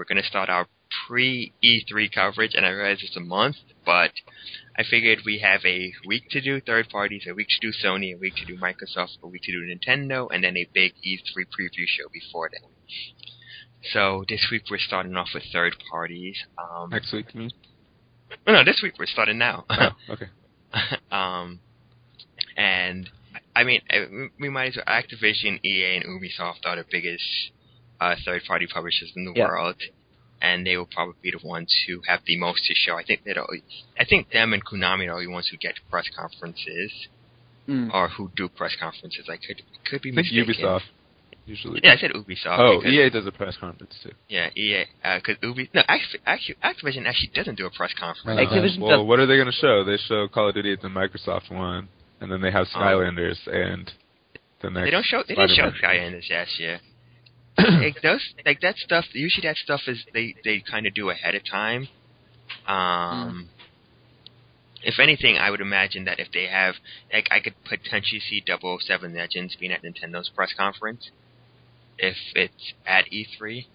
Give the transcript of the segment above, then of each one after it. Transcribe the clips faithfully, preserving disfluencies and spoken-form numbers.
we're going to start our pre-E three coverage, and I realize it's a month, but I figured we have a week to do third parties, a week to do Sony, a week to do Microsoft, a week to do Nintendo, and then a big E three preview show before that. So this week we're starting off with third parties. Um, Next week, you mean? Oh, no, this week we're starting now. Oh, okay. um, and I mean, we might as well. Activision, E A, and Ubisoft are the biggest uh, third-party publishers in the yeah. world, and they will probably be the ones who have the most to show. I think that I think them and Konami are the ones who get press conferences, mm. or who do press conferences. I could could be I think mistaken. Ubisoft usually. Yeah, I said Ubisoft. Oh, because, E A does a press conference too. Yeah, E A because uh, Ubi no actually, actually Activision actually doesn't do a press conference. Uh, Activision well, does. what are they going to show? They show Call of Duty at the Microsoft one, and then they have Skylanders um, and the next. They don't show. They didn't show Skylanders last year. like those, like that stuff. Usually, that stuff is they, they kind of do ahead of time. Um, mm. If anything, I would imagine that if they have, like, I could potentially see double oh seven Legends being at Nintendo's press conference if it's at E three.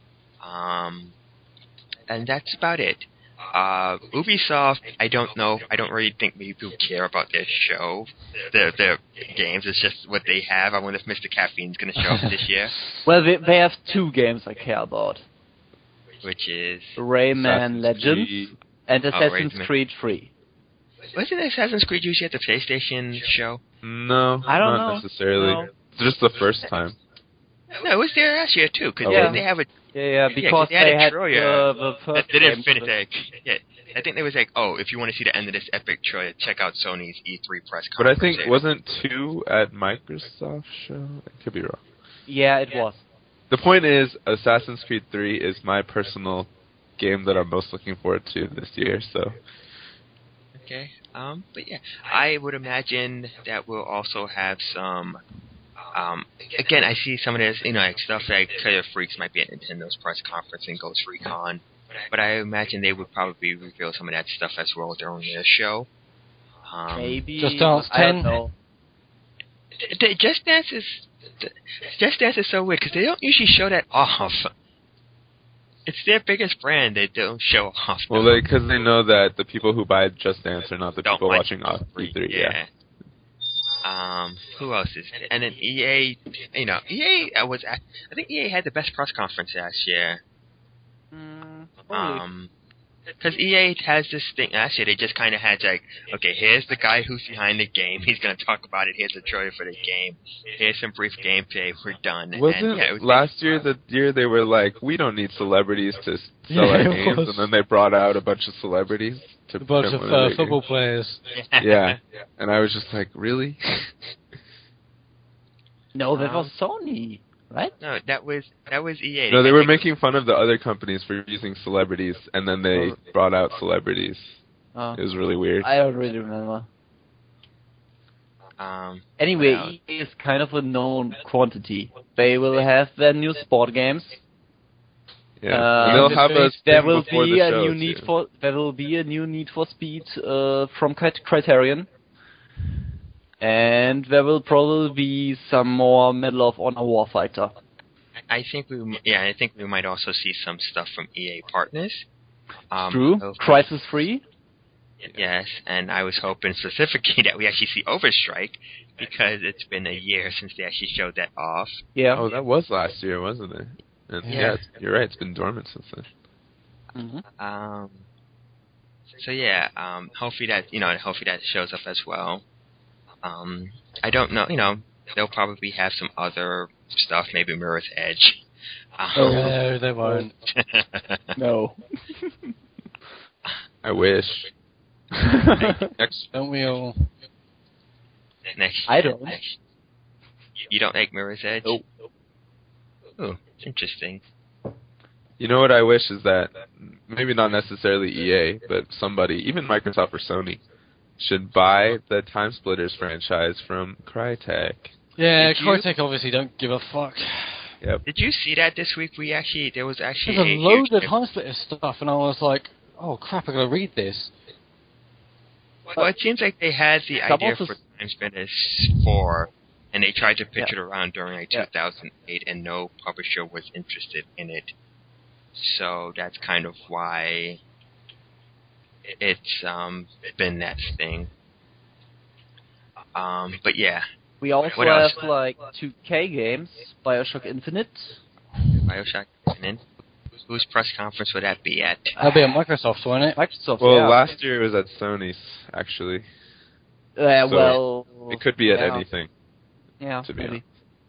Um, and that's about it. Uh, Ubisoft, I don't know. I don't really think people care about their show, their their games. It's just what they have. I wonder if Mister Caffeine's going to show up this year. Well, they, they have two games I care about. Which is Rayman Legends and Assassin's oh, Creed three. Wasn't Assassin's Creed usually at the PlayStation show? No, I don't not know. necessarily. No. It's just the first time. No, it was there last year too. Cause oh, yeah, really? they have a yeah, yeah because yeah, they, they had, had Troya. Uh, the first they didn't game finish it. Yeah, I think they was like, oh, if you want to see the end of this epic Troya, check out Sony's E three press conference. But I think there. wasn't two at Microsoft show? I could be wrong. Yeah, it was. The point is, Assassin's Creed three is my personal game that I'm most looking forward to this year. So. Okay. Um. But yeah, I would imagine that we'll also have some. Um, again, I see some of this, you know, like stuff like Killer Freaks might be at Nintendo's press conference and Ghost Recon, but I imagine they would probably reveal some of that stuff as well during their show. Um, Maybe. Just Dance ten. I don't know. The, the Just Dance is Just Dance is so weird because they don't usually show that off. It's their biggest brand. They don't show off. Well, because they, they know that the people who buy Just Dance are not the don't people like watching off E three. Yeah. yeah. Um, who else is there? And then E A, you know, E A was, at, I think E A had the best press conference last year. Mm, um, because E A has this thing, last year they just kind of had like, okay, here's the guy who's behind the game, he's going to talk about it, here's the trailer for the game, here's some brief gameplay, we're done. Wasn't and, yeah, it was last like, year the year they were like, we don't need celebrities to sell yeah, our games, and then they brought out a bunch of celebrities. To a bunch of uh, football players. Yeah, and I was just like, really? No, that um, was Sony, right? No, that was that was E A. No, they were making fun of the other companies for using celebrities, and then they brought out celebrities. Oh. It was really weird. I don't really remember. Um, anyway, E A is kind of a known quantity. They will have their new sport games. Yeah, uh, and they'll have a there will be the a show, new too. need for there will be a new Need for Speed uh, from Criterion, and there will probably be some more Medal of Honor Warfighter. I think we, yeah, I think we might also see some stuff from E A partners. Um, True. so Crisis Free. Yes, and I was hoping specifically that we actually see Overstrike because it's been a year since they actually showed that off. Yeah. Oh, that was last year, wasn't it? And yeah, yeah it's, you're right. It's been dormant since then. Mm-hmm. Um. So yeah, um, hopefully that you know, hopefully that shows up as well. Um, I don't know, you know, they'll probably have some other stuff, maybe Mirror's Edge. Um, oh, no, they won't. No. I wish. Next, don't we all? Next, I don't. Next, you don't like Mirror's Edge? Nope. Oh, interesting. You know what I wish is that maybe not necessarily E A, but somebody, even Microsoft or Sony, should buy the Time Splitters franchise from Crytek. Yeah, Did Crytek you? obviously don't give a fuck. Yep. Did you see that this week? We actually there was actually There's a, a load huge of Time Splitters stuff, and I was like, oh crap, I gotta read this. Well, it seems like they had the Some idea of the for Time Splitters four, and they tried to pitch Yeah. it around during like Yeah. two thousand eight, and no publisher was interested in it. so that's kind of why it's um, been that thing. Um, but yeah. We also What have else? like two K games, Bioshock Infinite. Bioshock Infinite. Whose press conference would that be at? That'll be at Microsoft, won't it? Microsoft, Well, yeah. last year it was at Sony's, actually. Uh, so well, it could be at yeah. anything, Yeah, to be maybe.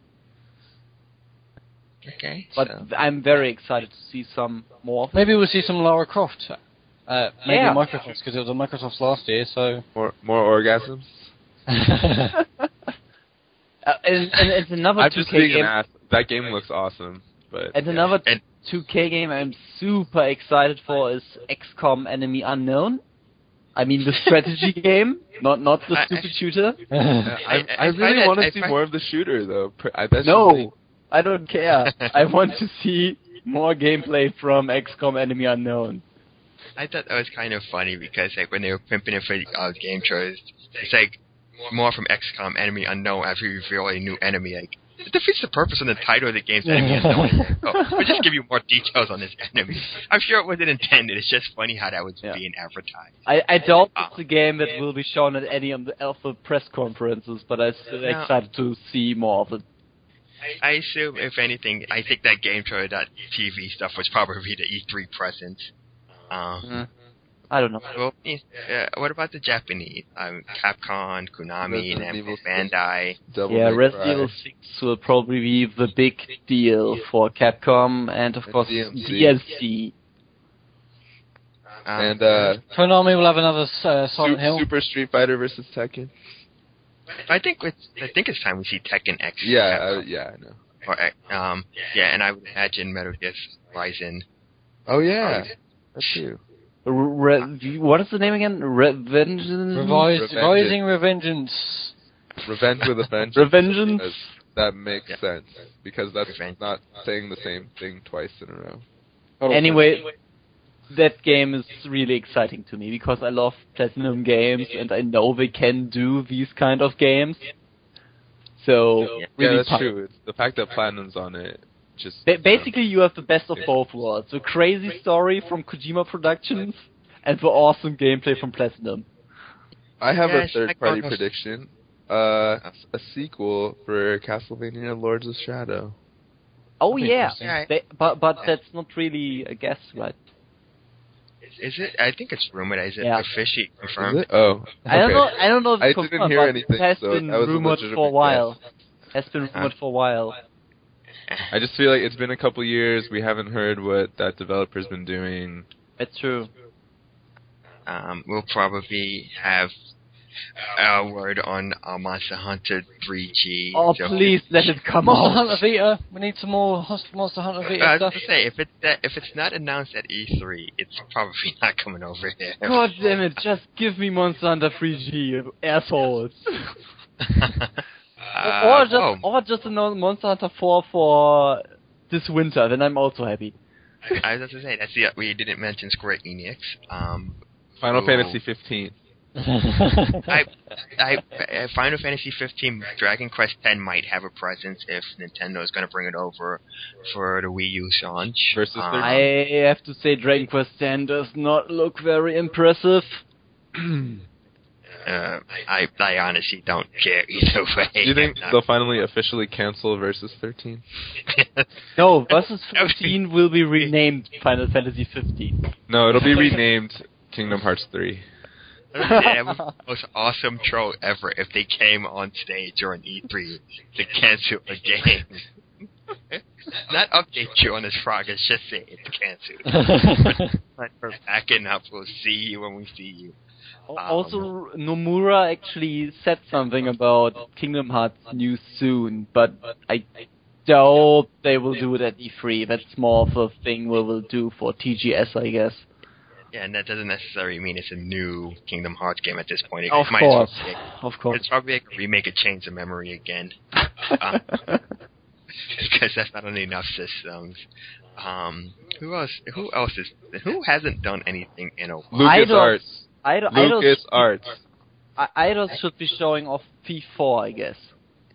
honest. Okay. But so. I'm very excited to see some more of it. Maybe we'll see some Lara Croft. Uh, maybe Yeah. Microsoft's, because it was on Microsoft's last year, so... More more orgasms? Uh, and, and it's another I'm two just K being game. an ass. That game looks awesome, but And yeah. another And- two K game I'm super excited for is X COM Enemy Unknown. I mean the strategy game, not not the I- stupid shooter. I, I, I- I really find that- want to I see find- more of the shooter, though. Pr- I, that's just No, like- I don't care. I want to see more gameplay from X COM Enemy Unknown. I thought that was kind of funny because like when they were pimping it for uh, game shows, it's like more from X COM Enemy Unknown after you reveal a new enemy. Like it defeats the purpose of the title of the game's Enemy Unknown. Oh, we'll just give you more details on this enemy. I'm sure it wasn't intended. It's just funny how that was Yeah. being advertised. I, I doubt Ah. it's a game that will be shown at any of the Alpha press conferences, but I'm still No. excited to see more of it. I assume, if anything, I think that Game T V stuff was probably the E three presence. Um, Mm. I don't know. Well, uh, what about the Japanese? Um, Capcom, Konami, Resident Namco, Evil Bandai. Devil Yeah, May Resident Cry. Evil six will probably be the big deal for Capcom, and of And course D M C. D L C. Um, And uh, Konami will have another uh, Silent Su- Hill. Super Street Fighter versus Tekken. I think it's I think it's time we see Tekken X. Yeah, Capcom. uh, yeah, I know. Or, um, yeah, and I would imagine Metal Gear Rising. Oh yeah, that's true. Re- what is the name again? Revengeance? Revised, Revengeance. Rising Revengeance. Revenge with a Vengeance. Revengeance? because That makes Yeah. sense because that's Revenge. not saying the same thing twice in a row. Anyway, that game is really exciting to me because I love Platinum games and I know they can do these kind of games. So, Yeah. really yeah, that's pumped. true. It's the fact that Platinum's on it. Just Ba- basically, you have the best of both worlds. The crazy story from Kojima Productions and the awesome gameplay from Platinum. I have Yeah, a it's third like party almost- prediction. Uh, a sequel for Castlevania Lords of Shadow. Oh That'd be yeah, interesting. Yeah, They- but but that's not really a guess, right? Is it? I think it's rumored. Is it Yeah. officially Is confirmed? it? Oh, I don't okay. know. I don't know. If I it's didn't confirmed, hear but anything, It has so been that was a rumored legitimate for a while. guess. Has been rumored for a while. I just feel like it's been a couple years. We haven't heard what that developer's been doing. It's true. Um, we'll probably have a word on uh, Monster Hunter three G. Oh So- please let it come Monster out. Hunter Vita. We need some more Hos- Monster Hunter Vita I was stuff. going to say, if it's that, if it's not announced at E three, it's probably not coming over here. God damn it! Just give me Monster Hunter three G, you assholes. Uh, or just oh, or just another Monster Hunter four for this winter. Then I'm also happy. I was going to say, that's the, we didn't mention Square Enix. Um, Final Ooh. Fantasy fifteen. I, I, uh, Final Fantasy fifteen, Dragon Quest ten might have a presence if Nintendo is going to bring it over for the Wii U launch. Versus Um, their- I have to say, Dragon Quest ten does not look very impressive. Uh, I, I honestly don't care either way. Do you think I'm not- they'll finally officially cancel Versus thirteen? No, Versus fifteen will be renamed Final Fantasy fifteen. No, it'll be renamed Kingdom Hearts three. That was the most awesome troll ever if they came on stage during E three to cancel a game. Not update you on its progress, just say it's canceled. But we're backing up, we'll see you when we see you. Also, Nomura actually said something about Kingdom Hearts news soon, but I doubt they will do it at E three. That's more of a thing we will do for T G S, I guess. Yeah, and that doesn't necessarily mean it's a new Kingdom Hearts game at this point. It Of might as well course, be a- of course. It's probably like a remake of Chains of Memory again. Um, because that's not on enough systems. Um, who else? Who else is? Who hasn't done anything in a while? Lucas Arts. Idol, Lucas Arts. Idols should be showing off P four, I guess.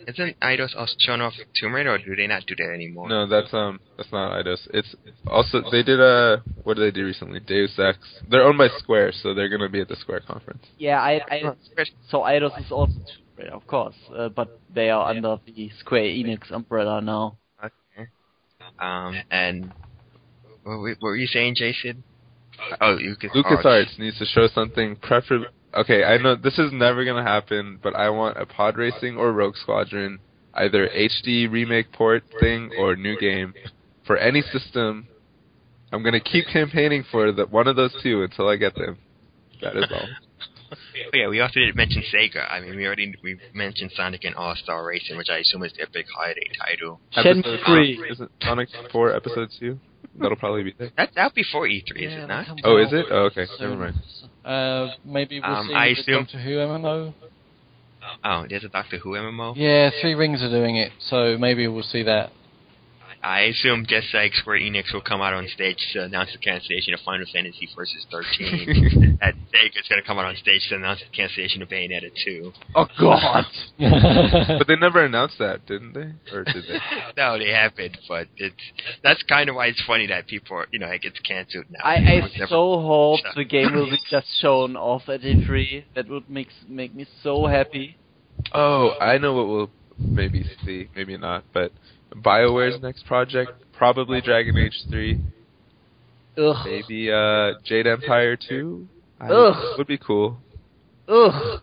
Isn't Eidos also showing off Tomb Raider, or do they not do that anymore? No, that's um, that's not Eidos. It's also they did a what did they do recently? Deus Ex. They're owned by Square, so they're gonna be at the Square conference. Yeah, I, I so Eidos is also Tomb Raider, of course, uh, but they are under the Square Enix umbrella now. Okay. Um, and what, were- what were you saying, Jason? Oh, Lucas. LucasArts needs to show something preferably. Okay, I know this is never gonna happen, but I want a Pod Racing or Rogue Squadron, either H D remake port thing or new game, for any system. I'm gonna keep campaigning for the one of those two until I get them. That is all. Oh, yeah, we also didn't mention Sega. I mean, we already we mentioned Sonic and All Star Racing, which I assume is their big holiday title. Episode three. Isn't Sonic four episode two? That'll probably be there. That that'll be for E three, is Yeah, it not? that comes Oh, out is it? Oh, okay. soon. Never mind. Uh, maybe we'll Um, see I the assume- Doctor Who M M O. Oh, there's a Doctor Who M M O. Yeah, Three Rings are doing it, so maybe we'll see that. I assume just like Square Enix will come out on stage to announce the cancellation of Final Fantasy Versus thirteen. That Sega's going to come out on stage to announce the cancellation of Bayonetta two. Oh God! But they never announced that, didn't they? Or did they? No, they haven't, but it's that's kind of why it's funny that people, are, you know, it gets canceled now. I, It I was never- so hope the game will be just shown off at E three. That would make make me so happy. Oh, I know what we'll maybe see, maybe not, but BioWare's next project, probably Dragon Age three, Ugh. maybe uh, Jade Empire two. I, Ugh. would be cool. Ugh.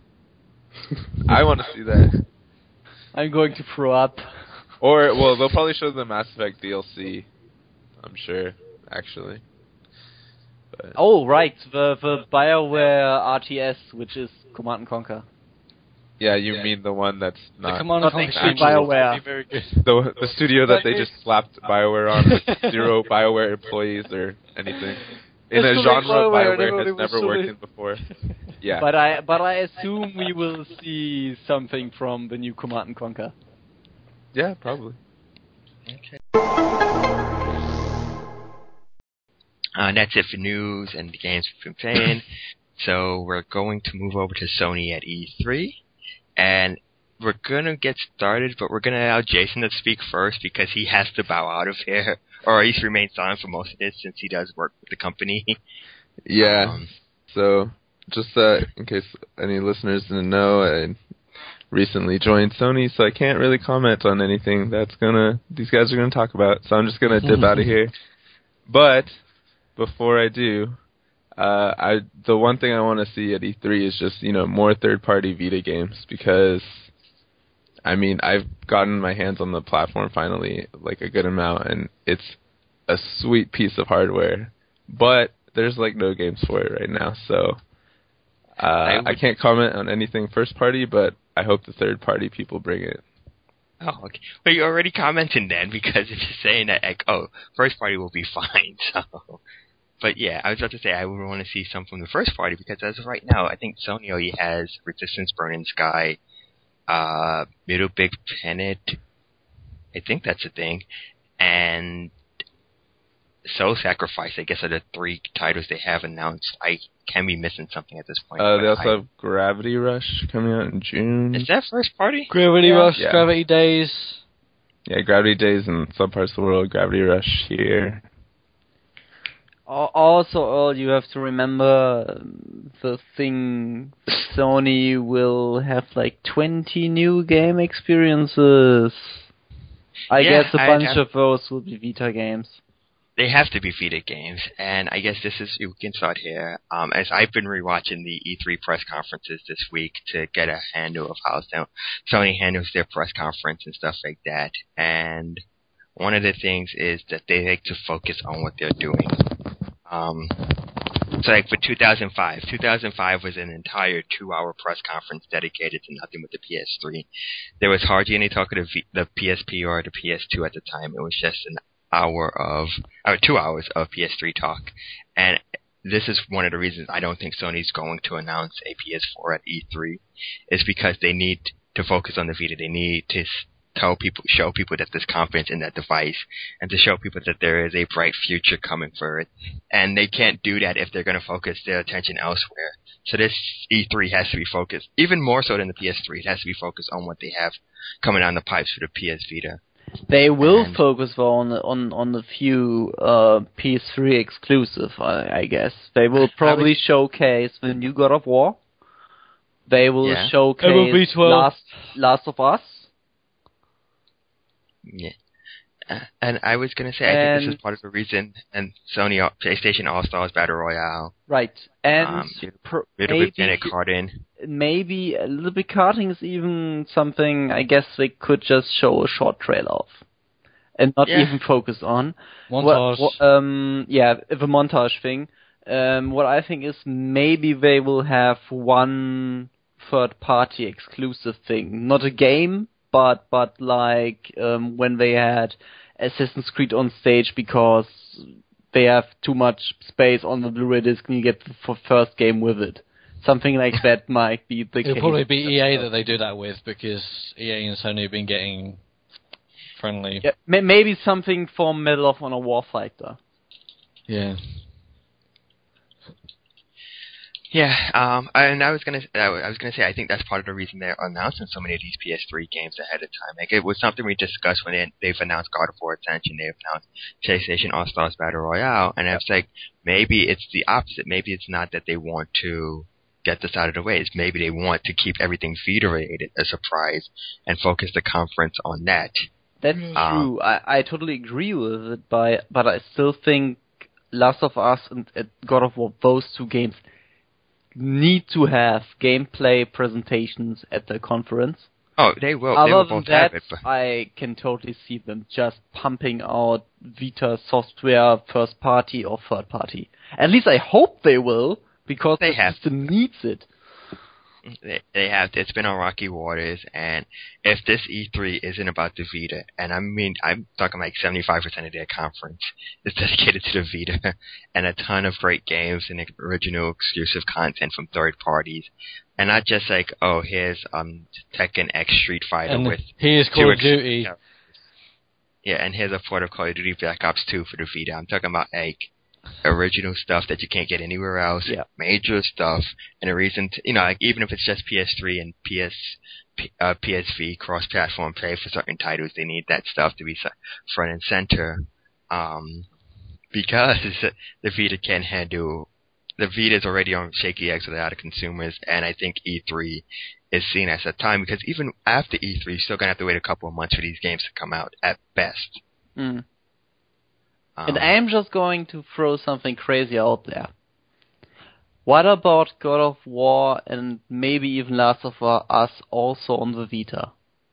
I want to see that. I'm going to throw up. Or, well, they'll probably show the Mass Effect D L C, I'm sure, actually. But, Oh right, the the BioWare R T S, which is Command and Conquer. yeah, you mean the one that's The not... Command not and Conquer actually sequel BioWare. would be very good. The, the studio that they just slapped BioWare on with zero BioWare employees or anything. In a It's genre BioWare, BioWare everybody has was never so worked it. in before. Yeah. But I but I assume we will see something from the new Command and Conquer. Yeah, probably. Okay. Uh, that's it for news and the games we've been playing. So we're going to move over to Sony at E three, and we're gonna get started, but we're gonna allow Jason to speak first because he has to bow out of here, or at least remain silent for most of this since he does work with the company. Yeah. Um, So, just uh, in case any listeners didn't know, I recently joined Sony, so I can't really comment on anything that's gonna these guys are gonna talk about. So I'm just gonna dip out of here. But before I do, uh, I the one thing I want to see at E three is just you know more third-party Vita games because, I mean, I've gotten my hands on the platform finally, like a good amount, and it's a sweet piece of hardware. But there's like no games for it right now, so uh, I, would- I can't comment on anything first-party, but I hope the third-party people bring it. Oh, okay. Well, you already commented then because if you're saying that, like, oh, first party will be fine. So, but yeah, I was about to say I would want to see some from the first party because as of right now, I think Sony only has Resistance, Burning Sky, uh, Little Big Planet. I think that's a thing, and Soul Sacrifice. I guess are the three titles they have announced. I can be missing something at this point. Uh, but they also I- have Gravity Rush coming out in June. Is that first party? Gravity Yeah. Rush, Yeah. Gravity Days. Yeah, Gravity Days in some parts of the world, Gravity Rush here. Al- Also, Earl, you have to remember um, the thing. Sony will have like twenty new game experiences. I Yeah, guess a I- bunch I- of those will be Vita games. They have to be Vita games, and I guess this is, we can start here. Um, as I've been rewatching the E three press conferences this week to get a handle of how so- Sony handles their press conference and stuff like that, and one of the things is that they like to focus on what they're doing. Um, so like for two thousand five, two thousand five was an entire two-hour press conference dedicated to nothing with the P S three. There was hardly any talk of the, v- the P S P or the P S two at the time. It was just an hour of, or two hours of P S three talk. And this is one of the reasons I don't think Sony's going to announce a P S four at E three, is because they need to focus on the Vita. They need to tell people, show people that there's confidence in that device, and to show people that there is a bright future coming for it. And they can't do that if they're going to focus their attention elsewhere. So this E three has to be focused, even more so than the P S three, it has to be focused on what they have coming down the pipes for the P S Vita. They will and focus on on on the few uh, P S three exclusive, I, I guess. They will probably showcase the new God of War. They will Yeah. showcase M L B twelve. Last Last of Us. Yeah. Uh, and I was going to say, I think this And- is part of the reason, and Sony, All- PlayStation All-Stars Battle Royale, Right. And um, pro- Little maybe, Big Planet Cardin. maybe a Little Bit Karting is even something I guess they could just show a short trailer of. And not Yeah. even focus on. Montage. What, what, um, yeah, the montage thing. Um, what I think is maybe they will have one third-party exclusive thing, not a game, but but like um, when they had Assassin's Creed on stage because they have too much space on the Blu-ray disc and you get the f- first game with it. Something like that might be the It'll case. probably be E A that they do that with, because E A and Sony have been getting friendly. Yeah, may- maybe something from Medal of Honor Warfighter. Yeah. Yeah, um, and I was gonna, I was gonna say, I think that's part of the reason they're announcing so many of these P S three games ahead of time. Like, it was something we discussed when they, they've announced God of War Ascension, they've announced PlayStation All Stars Battle Royale, and it's like, maybe it's the opposite. Maybe it's not that they want to get this out of the way. It's maybe they want to keep everything Vita-related a surprise and focus the conference on that. That's Um, true. I, I totally agree with it, but but I still think Last of Us and, and God of War, those two games, need to have gameplay presentations at the conference. Oh, they will. Other they will than both that, have it. But I can totally see them just pumping out Vita software, first party or third party. At least I hope they will, because They the have system needs it. They, they have. It's been on rocky waters, and if this E three isn't about the Vita, and I mean, I'm talking like seventy-five percent of their conference is dedicated to the Vita, and a ton of great games and original exclusive content from third parties, and not just like, oh, here's um Tekken X Street Fighter And with here's two Call of ex- Duty. Yeah, yeah, and here's a port of Call of Duty Black Ops two for the Vita. I'm talking about like original stuff that you can't get anywhere else, Yeah. major stuff, and a reason to, you know, like even if it's just P S three and P S, uh, P S V cross-platform play for certain titles, they need that stuff to be front and center, um, because the Vita can't handle, the Vita is already on shaky eggs with a lot of consumers, and I think E three is seen as a time, because even after E three, you're still going to have to wait a couple of months for these games to come out, at best. Mm. Um, And I'm just going to throw something crazy out there. What about God of War and maybe even Last of Us also on the Vita?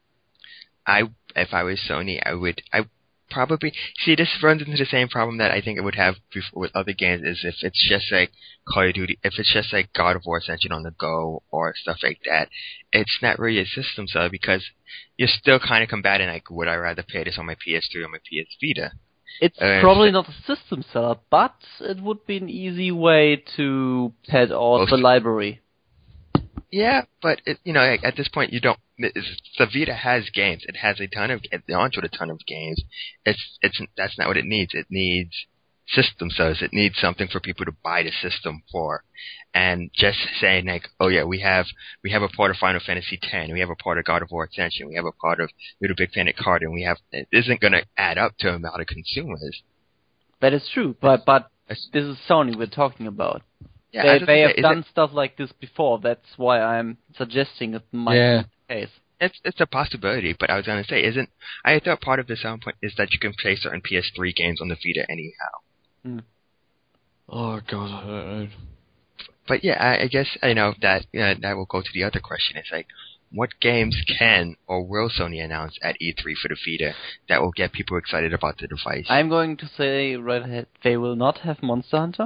I, if I was Sony, I would, I probably, see, this runs into the same problem that I think it would have before with other games, is if it's just like Call of Duty, if it's just like God of War Ascension on the go or stuff like that, it's not really a system seller, because you're still kind of combating, like, would I rather play this on my P S three or my P S Vita? It's Uh, probably so- not a system seller, but it would be an easy way to pad out Most- the library. Yeah, but it, you know, like, at this point, you don't. It's, the Vita has games. It has a ton of. It launched with a ton of games. It's it's that's not what it needs. It needs system sellers. It needs something for people to buy the system for. And just saying like, oh yeah, we have we have a part of Final Fantasy X, we have a part of God of War Ascension, we have a part of Little Big Planet Cardin, we have. It isn't going to add up to a amount of consumers. That is true, but but It's- this is Sony we're talking about. Yeah, I they was gonna they say, have is done it- stuff like this before. That's why I'm suggesting it might Yeah. be the case. It's it's a possibility, but I was going to say, isn't I thought part of the selling point is that you can play certain P S three games on the Vita anyhow. Oh god, I don't know. But yeah, I, I guess I know that uh, that will go to the other question. It's like, what games can or will Sony announce at E three for the Vita that will get people excited about the device? I'm going to say right ahead, they will not have Monster Hunter.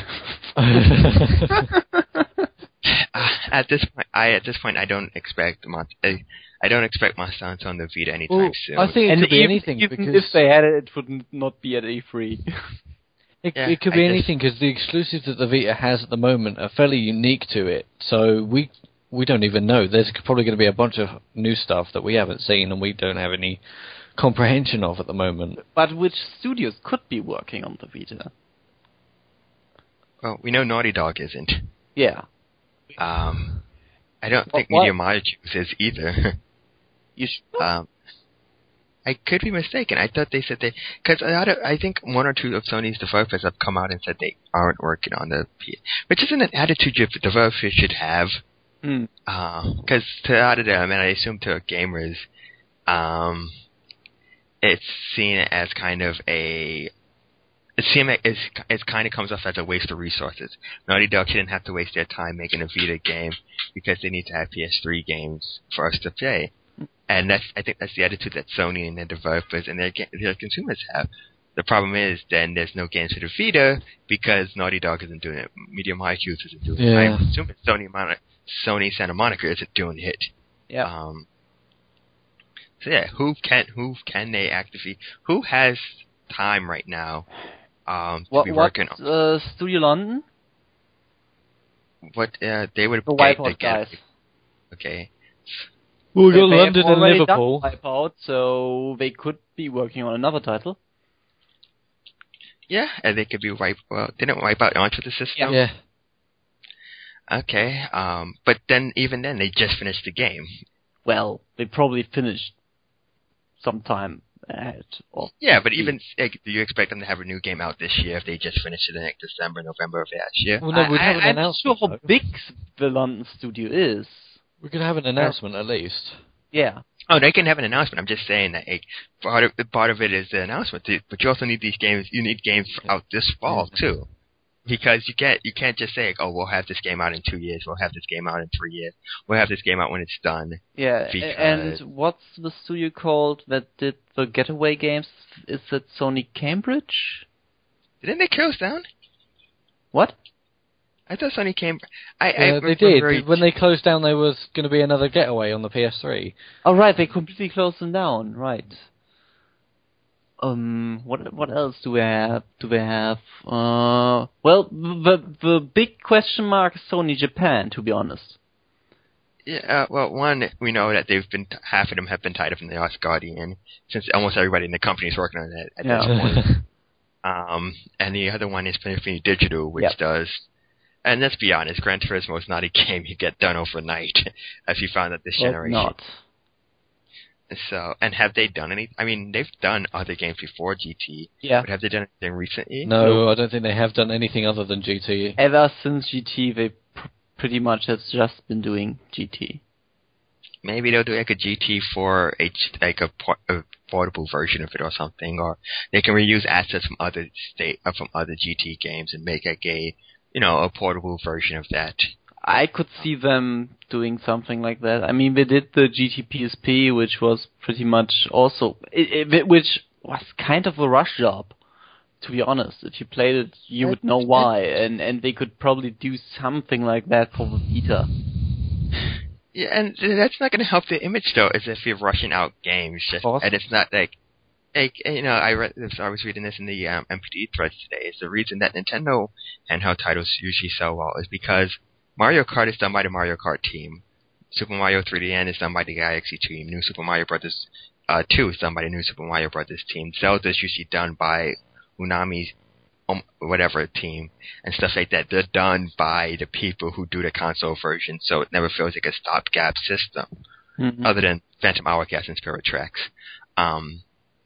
Uh, at this point, I at this point I don't expect Mon- I, I don't expect Monster Hunter on the Vita anytime Well, soon. I think it and could be even, anything, even because if they had it, it would not be at E three. it, Yeah, it could I be just- anything, because the exclusives that the Vita has at the moment are fairly unique to it. So we we don't even know. There's probably going to be a bunch of new stuff that we haven't seen and we don't have any comprehension of at the moment. But which studios could be working on the Vita? Well, we know Naughty Dog isn't. Yeah. Um, I don't Well, think Media Molecules is either. You sure? um, I could be mistaken. I thought they said they... Because I think one or two of Sony's developers have come out and said they aren't working on the P S, which isn't an attitude the developers should have. Hmm. Because uh, to out of them, and I assume to gamers, um, it's seen as kind of a... It seems like it's, it kind of comes off as a waste of resources. Naughty Dog shouldn't have to waste their time making a Vita game because they need to have P S three games for us to play. And that's I think that's the attitude that Sony and their developers and their, their consumers have. The problem is then there's no games for the Vita because Naughty Dog isn't doing it. Media Molecules isn't doing yeah. it. I'm assuming Sony, Mon- Sony Santa Monica isn't doing it. Yeah. Um, so yeah, who can who can they actively? Who has time right now um, to what, be what, working on? Uh, Studio London? What uh, they would The they, Wipeout they get- guys. Okay. Well, we They- got they have London and already Liverpool. done Wipeout, so they could be working on another title. Yeah, and they could be wipe. Well, didn't Wipeout launch with the system? Yeah. Okay. Um, but then even then they just finished the game. Well, they probably finished sometime ahead. Or Yeah, but even like, do you expect them to have a new game out this year if they just finished it in like December, November of last year? Well, no, we'd I, have an I, I'm not announcement. sure how though. big the London studio is. We could have an announcement at least. Yeah. Oh, they can have an announcement. I'm just saying that like, part of part of it is the announcement, but you also need these games. You need games out this fall too, because you can't you can't just say like, oh, we'll have this game out in two years. We'll have this game out in three years. We'll have this game out when it's done. Yeah, Because- and what's the studio called that did the Getaway games? Is it Sony Cambridge? Didn't they close down? What? I thought Sony came. I, I Yeah, they remember did. very- When they closed down, there was going to be another Getaway on the P S three. Oh, right, they completely closed them down, right. Um, what what else do we have? Do we have? Uh, well, the the big question mark is Sony Japan, to be honest. Yeah, uh, well, one, we know that they've been half of them have been tied up in the Lost Guardian, since almost everybody in the company is working on it at Yeah. this point. Um, and the other one is Infinity Digital, which Yep. does, and let's be honest, Gran Turismo is not a game you get done overnight, as you found out this Well, generation. not. So, and have they done any? I mean, they've done other games before G T, Yeah. but have they done anything recently? No, I don't think they have done anything other than G T. Ever since G T, they pr- pretty much have just been doing G T. Maybe they'll do like a G T for a like a, por- a portable version of it or something, or they can reuse assets from other state uh, from other G T games and make like a you know a portable version of that. I could see them doing something like that. I mean, they did the G T P S P, which was pretty much also, it, it, which was kind of a rush job, to be honest. If you played it, you would know why, and and they could probably do something like that for the Vita. Yeah, and that's not going to help the image though, as if you're rushing out games, just, Awesome. and it's not like. Like, you know, I read this, I was reading this in the um, M P D threads today. Is the reason that Nintendo handheld titles usually sell well is because Mario Kart is done by the Mario Kart team. Super Mario three D N is done by the Galaxy team. New Super Mario Brothers uh, two is done by the New Super Mario Brothers team. Zelda is usually done by Unami's um, whatever team and stuff like that. They're done by the people who do the console version, so it never feels like a stopgap system. Mhm. Other than Phantom Hourglass and Spirit Tracks. Um,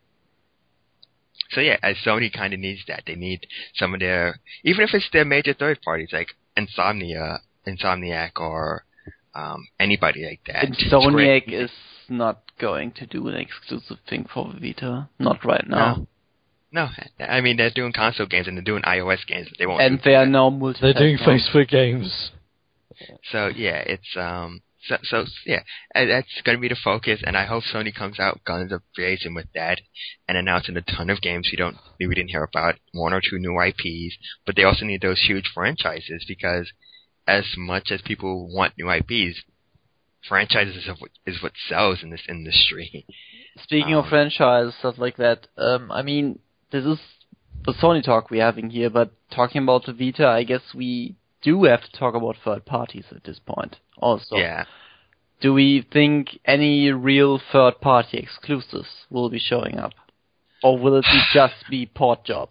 So yeah, as Sony kind of needs that. They need some of their, even if it's their major third parties like Insomnia, Insomniac, or um, anybody like that. Insomniac Square- is not going to do an exclusive thing for the Vita. Not right now. No, no. I mean they're doing console games and they're doing iOS games, but they won't. And do they are that. now multi. They're doing Facebook games. So yeah, it's um. So, so yeah, and that's going to be the focus, and I hope Sony comes out guns a blazing with that, and announcing a ton of games we don't we didn't hear about, one or two new I Ps, but they also need those huge franchises because, as much as people want new I Ps, franchises is what, is what sells in this industry. Speaking Um, of franchise stuff like that, um, I mean, this is the Sony talk we're having here, but talking about the Vita, I guess we do have to talk about third parties at this point. Also, Yeah. do we think any real third party exclusives will be showing up, or will it be just be port jobs?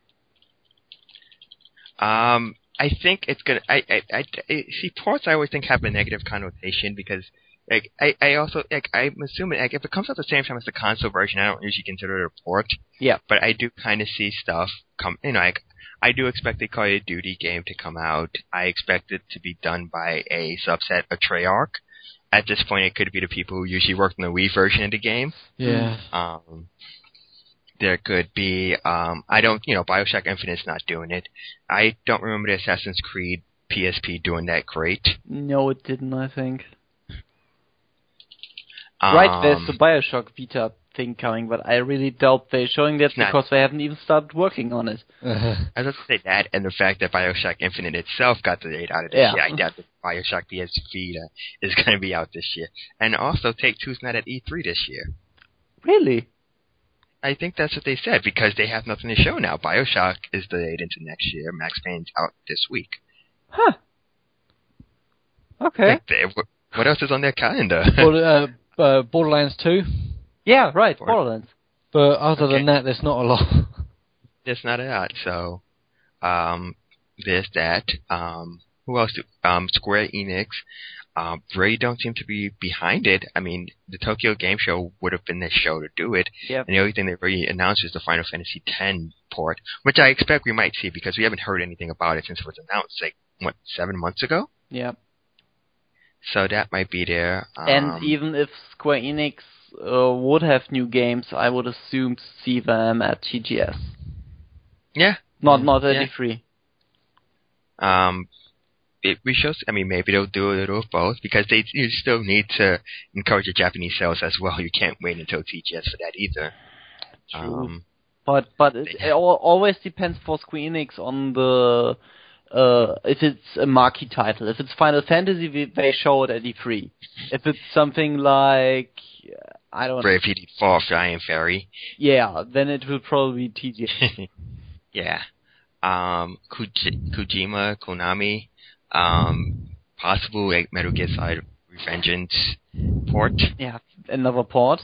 Um, I think it's gonna. I, I, I, I see ports. I always think have a negative connotation because, like, I, I also like. I'm assuming like if it comes out the same time as the console version, I don't usually consider it a port. Yeah. But I do kind of see stuff come. You know, like I do expect the Call of Duty game to come out. I expect it to be done by a subset of Treyarch. At this point, it could be the people who usually worked on the Wii version of the game. Yeah. Um. There could be, um, I don't, you know, BioShock Infinite's not doing it. I don't remember the Assassin's Creed P S P doing that great. No, it didn't, I think. Um, right, there's the BioShock Vita thing coming, but I really doubt they're showing that not, because they haven't even started working on it. I was going to say that, and the fact that BioShock Infinite itself got delayed out of this Yeah. year. I doubt that BioShock P S Vita is going to be out this year. And also, Take-Two's not at E three this year. Really? I think that's what they said, because they have nothing to show now. BioShock is delayed into next year. Max Payne's out this week. Huh. Okay. Like they, what else is on their calendar? Well, uh, uh, Borderlands two. Yeah, right, Border- Borderlands. But other Okay. than that, there's not a lot. There's not a lot. So, um, there's that. Um, who else? Do, um, Square Enix. Um, really don't seem to be behind it. I mean, the Tokyo Game Show would have been the show to do it. Yep. And the only thing they really announced is the Final Fantasy X port, which I expect we might see because we haven't heard anything about it since it was announced, like, what, seven months ago? Yeah. So that might be there. Um, And even if Square Enix uh, would have new games, I would assume to see them at T G S. Yeah. Not not at Yeah. E three. Um, it, we shall. I mean, maybe they'll do a little of both because they you still need to encourage the Japanese sales as well. You can't wait until T G S for that either. True. Um, But but it, it al- always depends for Square Enix on the uh, if it's a marquee title. If it's Final Fantasy, we- they show it at E three. If it's something like uh, I don't know, Bravely Default, Flying Fairy. yeah, then it will probably be T G S. Yeah. Um, Kuj- Kojima, Konami, um, possible like Metal Gear Solid Revengeance port. Yeah, another port.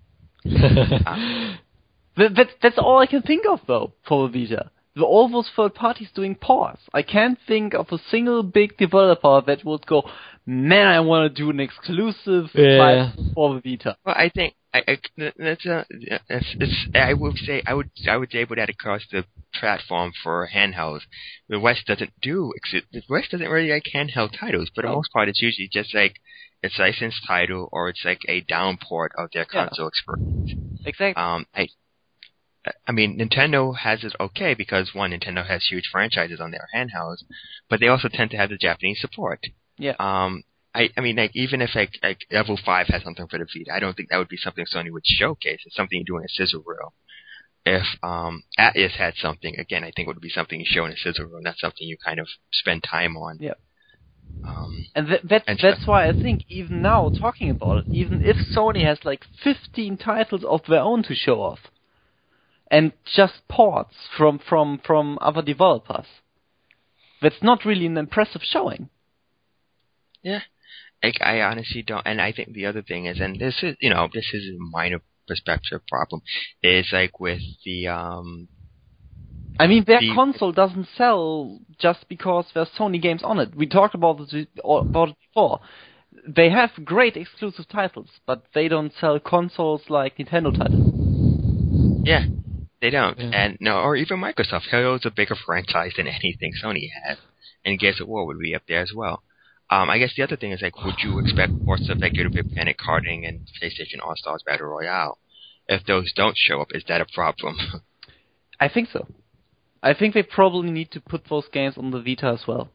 Uh, That, that's, that's all I can think of, though, for Vita. The, all those third parties doing ports. I can't think of a single big developer that would go, man, I want to do an exclusive Yeah. title for the Vita. well, I think I, I, that's a, it's, it's, I would say I would I would able that across the platform for handhelds. The West doesn't do the West doesn't really like handheld titles, but for the most part, it's usually just like it's licensed title or it's like a downport of their Yeah. console experience. Exactly. Um, I. I mean, Nintendo has it okay because, one, Nintendo has huge franchises on their handhelds, but they also tend to have the Japanese support. Yeah. Um, I, I mean, like, even if, like, like Level five has something for the Vita, I don't think that would be something Sony would showcase. It's something you do in a sizzle reel. If um, Atlas had something, again, I think it would be something you show in a sizzle reel, not something you kind of spend time on. Yeah. Um, And th- that's, and that's so- why I think even now, talking about it, even if Sony has like fifteen titles of their own to show off, and just ports from, from, from other developers, that's not really an impressive showing. Yeah. Like, I honestly don't, and I think the other thing is, and this is, you know, this is a minor perspective problem, is like with the, um, I mean, their The- console doesn't sell just because there's Sony games on it. We talked about it, about it before. They have great exclusive titles, but they don't sell consoles like Nintendo titles. yeah, they don't. Yeah. And no, or even Microsoft. Halo is a bigger franchise than anything Sony has. And Gears of War would be up there as well. Um, I guess the other thing is, like, would you expect ports of, like, Little Big Planet Karting and PlayStation All-Stars Battle Royale? If those don't show up, is that a problem? I think so. I think they probably need to put those games on the Vita as well.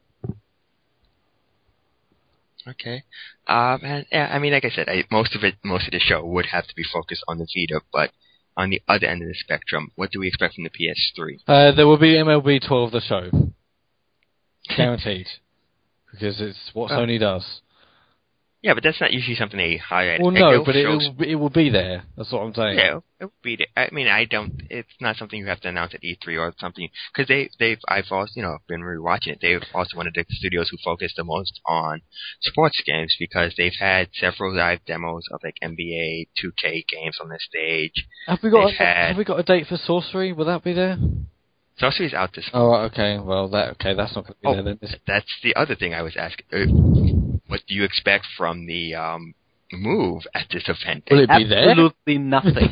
Okay. Um, and yeah, I mean, like I said, I, most of it, most of the show would have to be focused on the Vita, but on the other end of the spectrum, what do we expect from the P S three? Uh, there will be M L B twelve the show. Guaranteed. Because it's what Oh. Sony does. Yeah, but that's not usually something they highlight. Well, It- no, it'll but it show- will, it will be there. That's what I'm saying. Yeah, it would be. The, I mean, I don't. It's not something you have to announce at E three or something because they, they've. I've also, you know, been rewatching it. They've also one of the studios who focus the most on sports games because they've had several live demos of like N B A two K games on the stage. Have we got? A, had, have we got a date for Sorcery? Will that be there? Sorcery's out this month. Oh, right, okay. Well, that okay. That's not going to be Oh, there then. Is- that's the other thing I was asking. Uh, what do you expect from the um, move at this event? Will it be there? Absolutely nothing.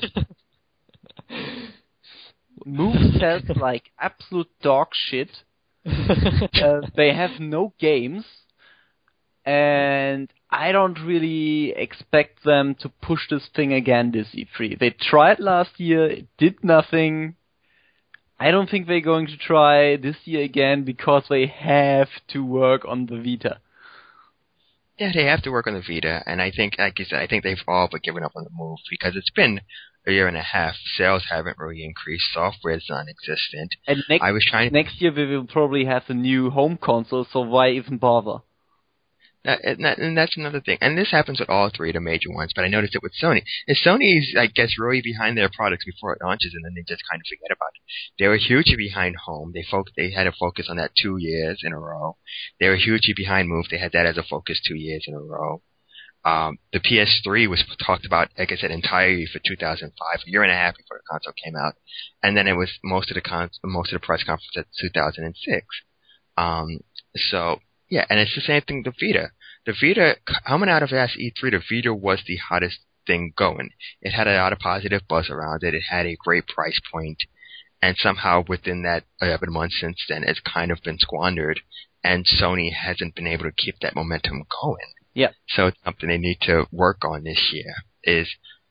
Move sells like absolute dog shit. uh, they have no games, and I don't really expect them to push this thing again this E three. They tried last year, it did nothing. I don't think they're going to try this year again because they have to work on the Vita. Yeah, they have to work on the Vita, and I think, like you said, I think they've all but given up on the move because it's been a year and a half. Sales haven't really increased. Software is non-existent. And next, I was trying to, next year we will probably have a new home console, so why even bother? that, and, that, and that's another thing. And this happens with all three of the major ones, but I noticed it with Sony. Is Sony's, I guess, really behind their products before it launches, and then they just kind of forget about it. They were hugely behind home. They fo- they had to focus on that two years in a row. They were hugely behind Move. They had that as a focus two years in a row. Um, the P S three was talked about, like I said, entirely for two thousand five, a year and a half before the console came out, and then it was most of the con- most of the press conference at two thousand six. Um, so yeah, and it's the same thing with the Vita. The Vita, coming out of last E three, the Vita was the hottest thing going. It had a lot of positive buzz around it. It had a great price point, and somehow within that eleven months since then, it's kind of been squandered, and Sony hasn't been able to keep that momentum going. Yeah. So it's something they need to work on this year. Is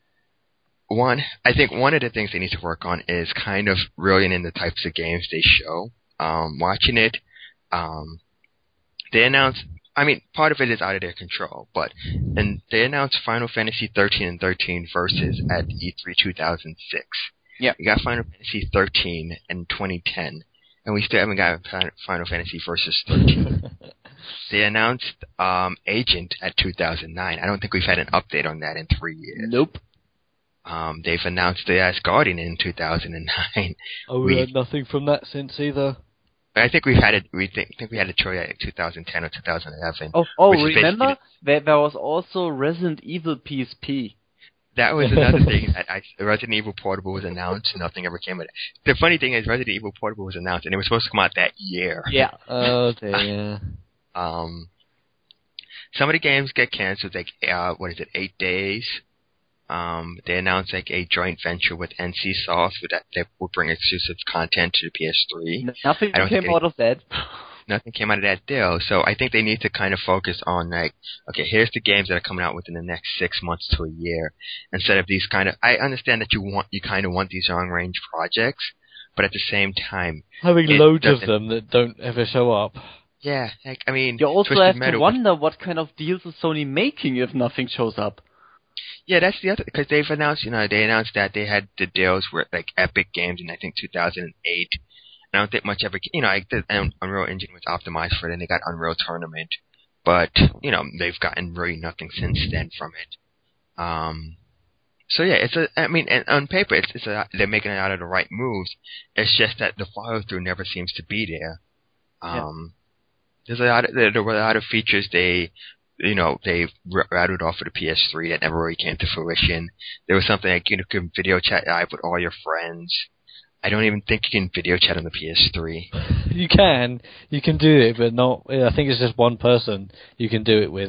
one, I think one of the things they need to work on is kind of reeling in the types of games they show. Um, watching it, um, they announced. I mean, part of it is out of their control, but and they announced Final Fantasy thirteen and thirteen Versus at E three two thousand six. Yeah. We got Final Fantasy thirteen in twenty ten, and we still haven't got Final Fantasy Versus thirteen. They announced um, Agent at two thousand nine. I don't think we've had an update on that in three years. Nope. Um, they've announced The Last Guardian in two thousand nine. Oh, we, we had nothing from that since either. I think we've had it. We think, think we had a Troy at two thousand ten or two thousand eleven. Oh, oh remember there, there was also Resident Evil P S P. That was another thing. That I, Resident Evil Portable was announced. Nothing ever came of it. The funny thing is, Resident Evil Portable was announced, and it was supposed to come out that year. Yeah. Oh dear. um, some of the games get canceled. Like uh, what is it? Eight days. Um, they announced like a joint venture with N C Soft that that will bring exclusive content to the P S three. Nothing came any, out of that. Nothing came out of that deal. So I think they need to kind of focus on like, okay, here's the games that are coming out within the next six months to a year, instead of these kind of. I understand that you want you kind of want these long range projects, but at the same time, having loads of them that don't ever show up. Yeah, like I mean, you also Twisted have Metal, to wonder what kind of deals is Sony making if nothing shows up. Yeah, that's the other, because they've announced, you know, they announced that they had the deals with like Epic Games in I think two thousand eight. And I don't think much ever, you know, like the Unreal Engine was optimized for it, and they got Unreal Tournament, but you know they've gotten really nothing since then from it. Um, so yeah, it's a, I mean, and on paper, it's, it's a, they're making it out of the right moves. It's just that the follow through never seems to be there. Um, yeah. There's a lot of, there were a lot of features they. You know, they routed off of the P S three that never really came to fruition. There was something like you know, can video chat live with all your friends. I don't even think you can video chat on the P S three. You can. You can do it, but not... I think it's just one person you can do it with.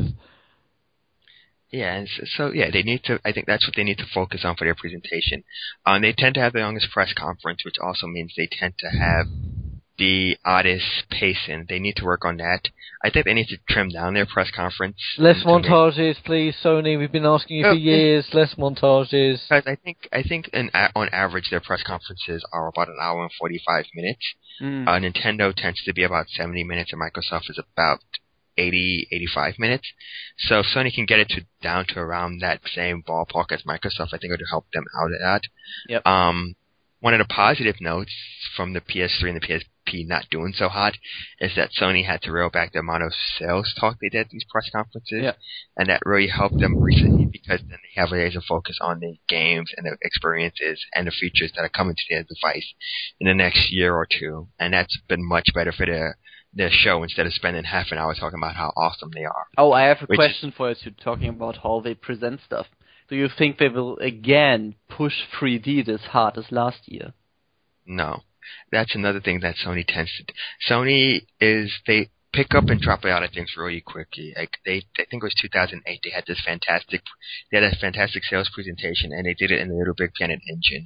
Yeah, and so, so yeah, they need to... I think that's what they need to focus on for their presentation. Um, they tend to have the longest press conference, which also means they tend to have the oddest pacing. They need to work on that. I think they need to trim down their press conference. Less montages, make... please, Sony. We've been asking you oh, for years. Yeah. Less montages. Because I think I think in, on average their press conferences are about an hour and forty-five minutes. Mm. Uh, Nintendo tends to be about seventy minutes, and Microsoft is about eighty, eighty-five minutes. So if Sony can get it to down to around that same ballpark as Microsoft, I think it would help them out at that. Yep. Um, one of the positive notes from the P S three and the P S P not doing so hot is that Sony had to reel back the amount of sales talk they did at these press conferences, Yeah. and that really helped them recently because then they have a laser focus on the games and the experiences and the features that are coming to their device in the next year or two, and that's been much better for their their show instead of spending half an hour talking about how awesome they are. Oh, I have a Which- question for you. You're talking about how they present stuff. Do you think they will again push three D this hard as last year? No. That's another thing that Sony tends to do. Sony is, they pick up and drop out of things really quickly. Like they, I think it was two thousand eight, they had this fantastic, they had a fantastic sales presentation, and they did it in the Little Big Planet engine.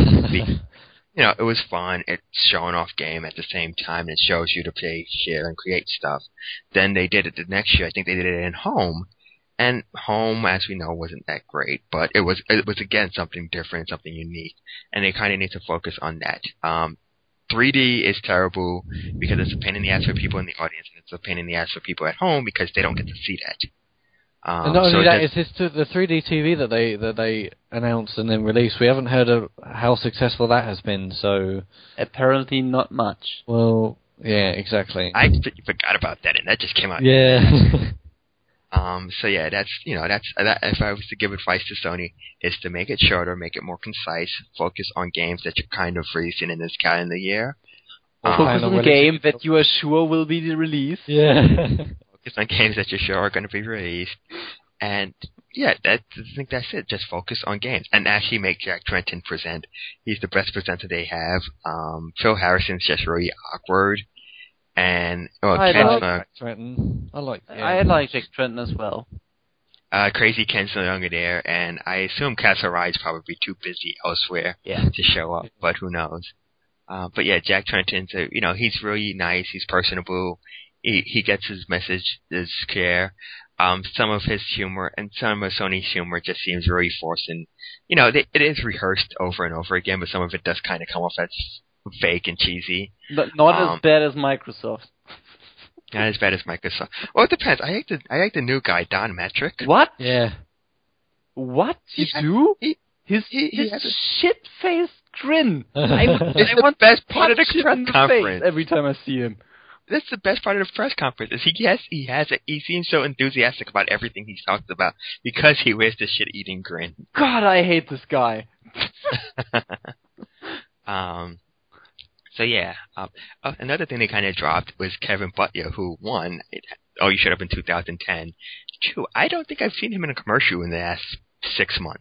Be- you know, it was fun. It's showing off game at the same time. It shows you to play, share, and create stuff. Then they did it the next year. I think they did it in Home. And Home, as we know, wasn't that great, but it was it was again something different, something unique, and they kind of need to focus on that. Um, three D is terrible because it's a pain in the ass for people in the audience, and it's a pain in the ass for people at home because they don't get to see that. Um, and not so only that, just, is this t- the three D T V that they that they announced and then released. We haven't heard of how successful that has been. So, Apparently not much. well, yeah, exactly. I completely forgot about that, and that just came out. Yeah. Um, so yeah, that's, you know, that's, that, if I was to give advice to Sony, is to make it shorter, make it more concise, focus on games that you're kind of releasing in this calendar year. Or Um, focus kind of on a releasing- game that you are sure will be released. Yeah. focus on games that you're sure are going to be released. And yeah, that, I think that's it. Just focus on games. And actually make Jack Tretton present. He's the best presenter they have. Um, Phil Harrison's just really awkward. And, well, I Ken like- Snow- Trenton. I like. Yeah. I like Jack Trenton as well. uh, Crazy Ken's no longer there, and I assume Castle Ride's probably too busy elsewhere Yeah. to show up, but who knows. Uh, but yeah, Jack Trenton's, a, you know, he's really nice, he's personable, he, he gets his message, his care. Um, some of his humor and some of Sony's humor just seems really forced, and, you know, it, it is rehearsed over and over again, but some of it does kind of come off as fake and cheesy. But not Um, as bad as Microsoft. Not as bad as Microsoft. Well, it depends. I like the I like the new guy, Don Metric. What? Yeah. What? You He- do? he- his he- he his has a- shit-faced grin. I, It's I the want best to part of the punch him press in the conference. face every time I see him. That's the best part of the press conference. Is he has he has a, he seems so enthusiastic about everything he talks about because he wears this shit eating grin. God, I hate this guy. um. So yeah, um, uh, another thing they kind of dropped was Kevin Butler, who won. It, oh, you showed up in two thousand ten. True, I don't think I've seen him in a commercial in the last six months.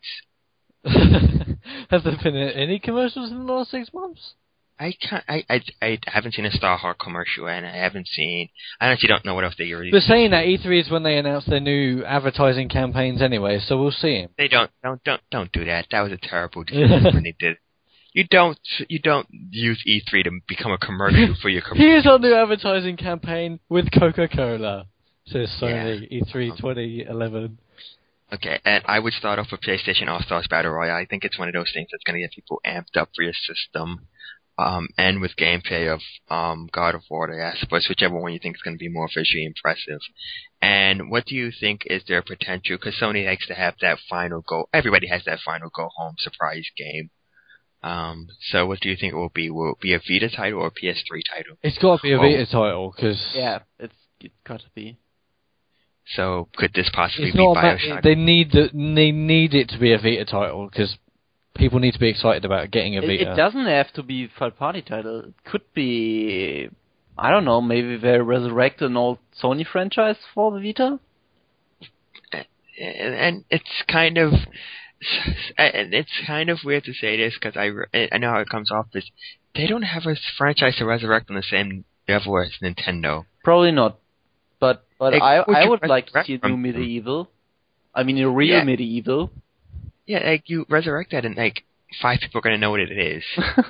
Has there been any commercials in the last six months? I can't. I, I, I haven't seen a Starhawk commercial, and I haven't seen. I actually don't know what else they released. But saying that, E three is when they announce their new advertising campaigns anyway, so we'll see him. They don't. Don't. Don't. Don't do that. That was a terrible decision when they did it. You don't. You don't use E three to become a commercial for your. Com- Here's our new advertising campaign with Coca-Cola, says Sony, Yeah. E three twenty eleven. Okay, and I would start off with PlayStation All Stars Battle Royale. I think it's one of those things that's going to get people amped up for your system. Um, and with gameplay of um, God of War, I suppose, whichever one you think is going to be more visually impressive. And what do you think is their potential? Because Sony likes to have that final go. Everybody has that final go home surprise game. Um, so what do you think it will be? Will it be a Vita title or a P S three title? It's got to be a Oh. Vita title, because Yeah, it's it's got to be. So could this possibly it's be not about, Bioshock? they need the, they need it to be a Vita title, because people need to be excited about getting a It, Vita. it doesn't have to be third-party title. It could be, I don't know, maybe they resurrect an old Sony franchise for the Vita. and, and it's kind of and it's kind of weird to say this because I, I know how it comes off as they don't have a franchise to resurrect on the same level as Nintendo. Probably not. But but Like, I would I you would like to resurrect see a from- new Medieval. I mean, a real Yeah. Medieval. Yeah, like you resurrect that and like five people are gonna know what it is.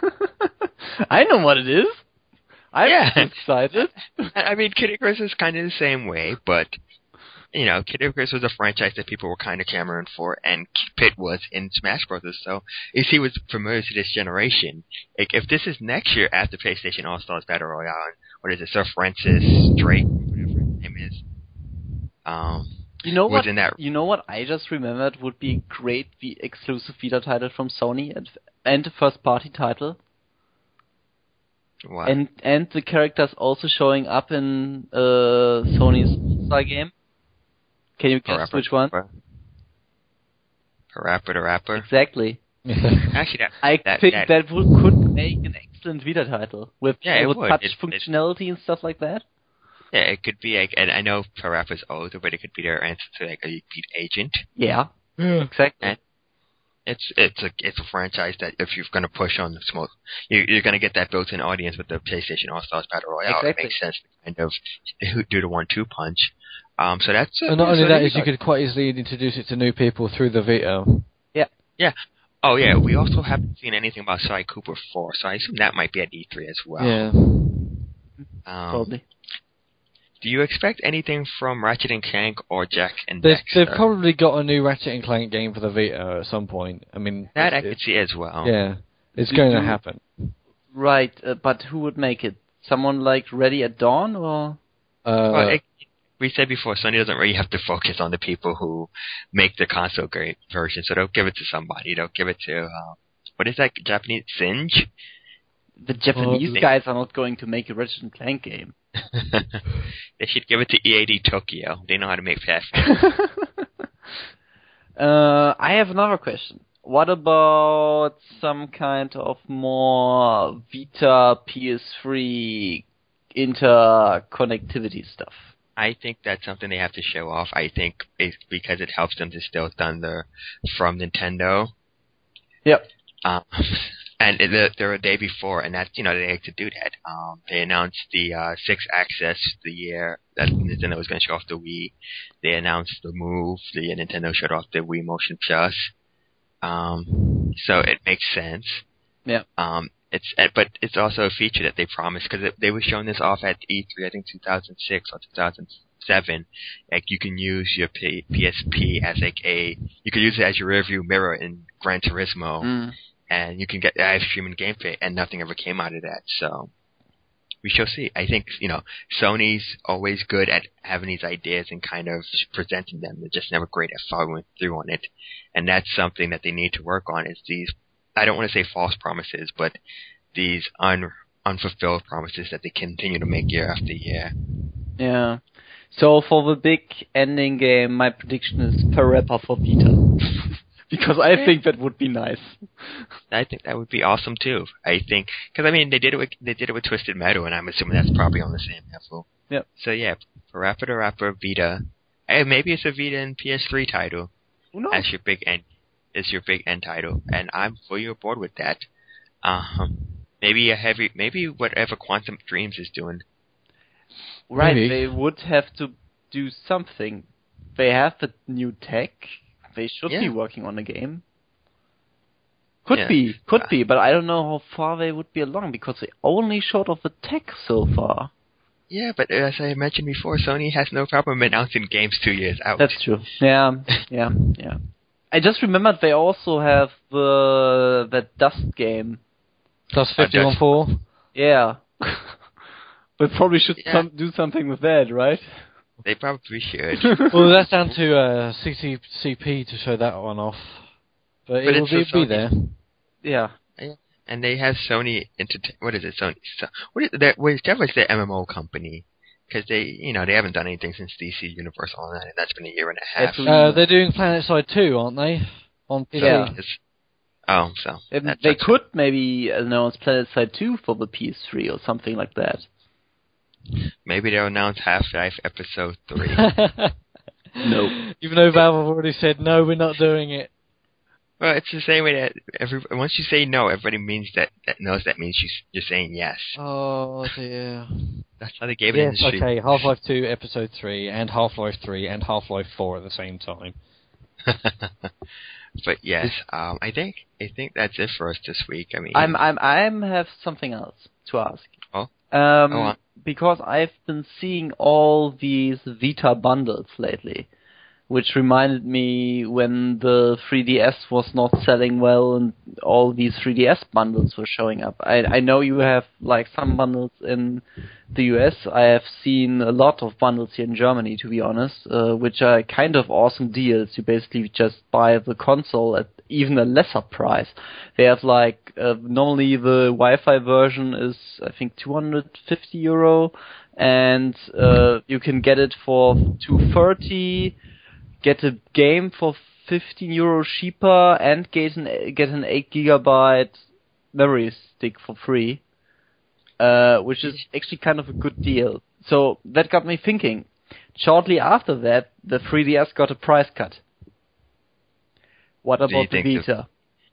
I know what it is. I'm Yeah. excited. I I mean, Kid Icarus is kind of the same way, but you know, Kid Icarus was a franchise that people were kind of clamoring for, and Pit was in Smash Brothers. So, if he was familiar to this generation, like if this is next year after PlayStation All Stars Battle Royale, what is it, Sir Francis Drake, whatever his name is, um, You know what? Within that, You know what? I just remembered would be a great v- exclusive Vita title from Sony and and a first party title. what? And and the characters also showing up in uh, Sony's All-Star game. Can you guess Parappa which one? Parappa. Parappa the Rapper. Exactly. Actually, that I that, think that, that would could make an excellent Vita title with, Yeah, it with would. touch It- it- functionality and stuff like that. yeah, it could be like, and I know Parappa's older, but it could be their answer to like a Beat Agent. Yeah, exactly. And it's it's a it's a franchise that if you're going to push on the small, you, you're going to get that built-in audience with the PlayStation All Stars Battle Royale. Exactly. It makes sense to kind of do the one-two punch. Um, so that's And not only so that, there is you go. could quite easily introduce it to new people through the Vita. Yeah. Oh yeah, we also haven't seen anything about Sly Cooper four, so I assume that might be at E three as well. Yeah. Um, Probably. Do you expect anything from Ratchet and Clank or Jack and There's, Dexter? they've probably got a new Ratchet and Clank game for the Vita at some point. I mean, that I it- could see as well. yeah, it's Do going to you- happen. Right, uh, but who would make it? Someone like Ready at Dawn, or Uh, Well, it, we said before, Sony doesn't really have to focus on the people who make the console great version, so they'll give it to somebody. They'll give it to, uh, what is that Japanese? Singe? the Japanese Well, guys are not going to make a Ratchet and Clank game. They should give it to E A D Tokyo. They know how to make fast. uh, I have another question. What about some kind of more Vita P S three interconnectivity stuff? I think that's something they have to show off. I think it's because it helps them to steal thunder from Nintendo. Yep. Um, and the, they're a day before, and that's, you know, they like to do that. Um, they announced the uh, six Access the year that Nintendo was going to show off the Wii. They announced the Move. The Nintendo showed off the Wii Motion Plus. Um, so it makes sense. Yeah. Um, it's but it's also a feature that they promised because they were showing this off at E three, I think two thousand six or two thousand seven. Like you can use your P- PSP as like a you can use it as your rearview mirror in Gran Turismo, Mm. and you can get live streaming gameplay, and nothing ever came out of that. So we shall see. I think you know Sony's always good at having these ideas and kind of presenting them. They're just never great at following through on it, and that's something that they need to work on. Is these I don't want to say false promises, but these un, unfulfilled promises that they continue to make year after year. Yeah. So for the big ending game, my prediction is Parappa for Vita. Because I think that would be nice. I think that would be awesome too. I think because I mean they did it with they did it with Twisted Metal, and I'm assuming that's probably on the same level. Yep. So yeah, Parappa the Rapper Vita. Hey, maybe it's a Vita and P S three title. Who knows? As your big end is your big end title, and I'm fully aboard with that. Um, maybe a heavy, maybe whatever Quantum Dreams is doing. Right, Maybe. they would have to do something. They have the new tech. They should be Yeah. working on a game. Could Yeah. be, could Uh, be, but I don't know how far they would be along because they only showed off the tech so far. Yeah, but as I mentioned before, Sony has no problem announcing games two years out. That's true. Yeah, yeah, yeah. I just remembered they also have the that Dust game. Plus Uh, fifty-one Dust- four. Yeah. We probably should Yeah. some, do something with that, right? They probably should. Well, that's down to uh, C C P to show that one off. But, But it will it's be, for be Sony. there. Yeah. And they have Sony Entertain. What is it? Sony. So, what is that? Well, it's definitely the M M O company because they, you know, they haven't done anything since D C Universe Online, and that's been a year and a half. It's- Uh, they're doing PlanetSide two, aren't they? On P C. Yeah. It's- oh, so And that- they that's- could maybe announce PlanetSide two for the P S three or something like that. Maybe they'll announce Half-Life Episode Three. No. Even though Valve have already said, no, we're not doing it. Well, it's the same way that every once you say no, everybody means that, that knows that means you, you're saying yes. Oh, dear. That's how they gave it Yes, industry. okay, Half-Life two, Episode three, and Half-Life three, and Half-Life four at the same time. But yes, um, I think I think that's it for us this week. I mean, I'm I'm I'm have something else to ask. Oh? Um, Go on. because I've been seeing all these Vita bundles lately. which reminded me when the three D S was not selling well and all these three D S bundles were showing up. I, I know you have like some bundles in the U S. I have seen a lot of bundles here in Germany, to be honest, uh, which are kind of awesome deals. You basically just buy the console at even a lesser price. They have like, uh, normally the Wi-Fi version is, I think, two hundred fifty euro, and uh, you can get it for two hundred thirty, get a game for fifteen euro cheaper, and get an, get an eight gigabyte memory stick for free, uh, which is actually kind of a good deal. So that got me thinking. Shortly after that, the three D S got a price cut. What about the Vita? The,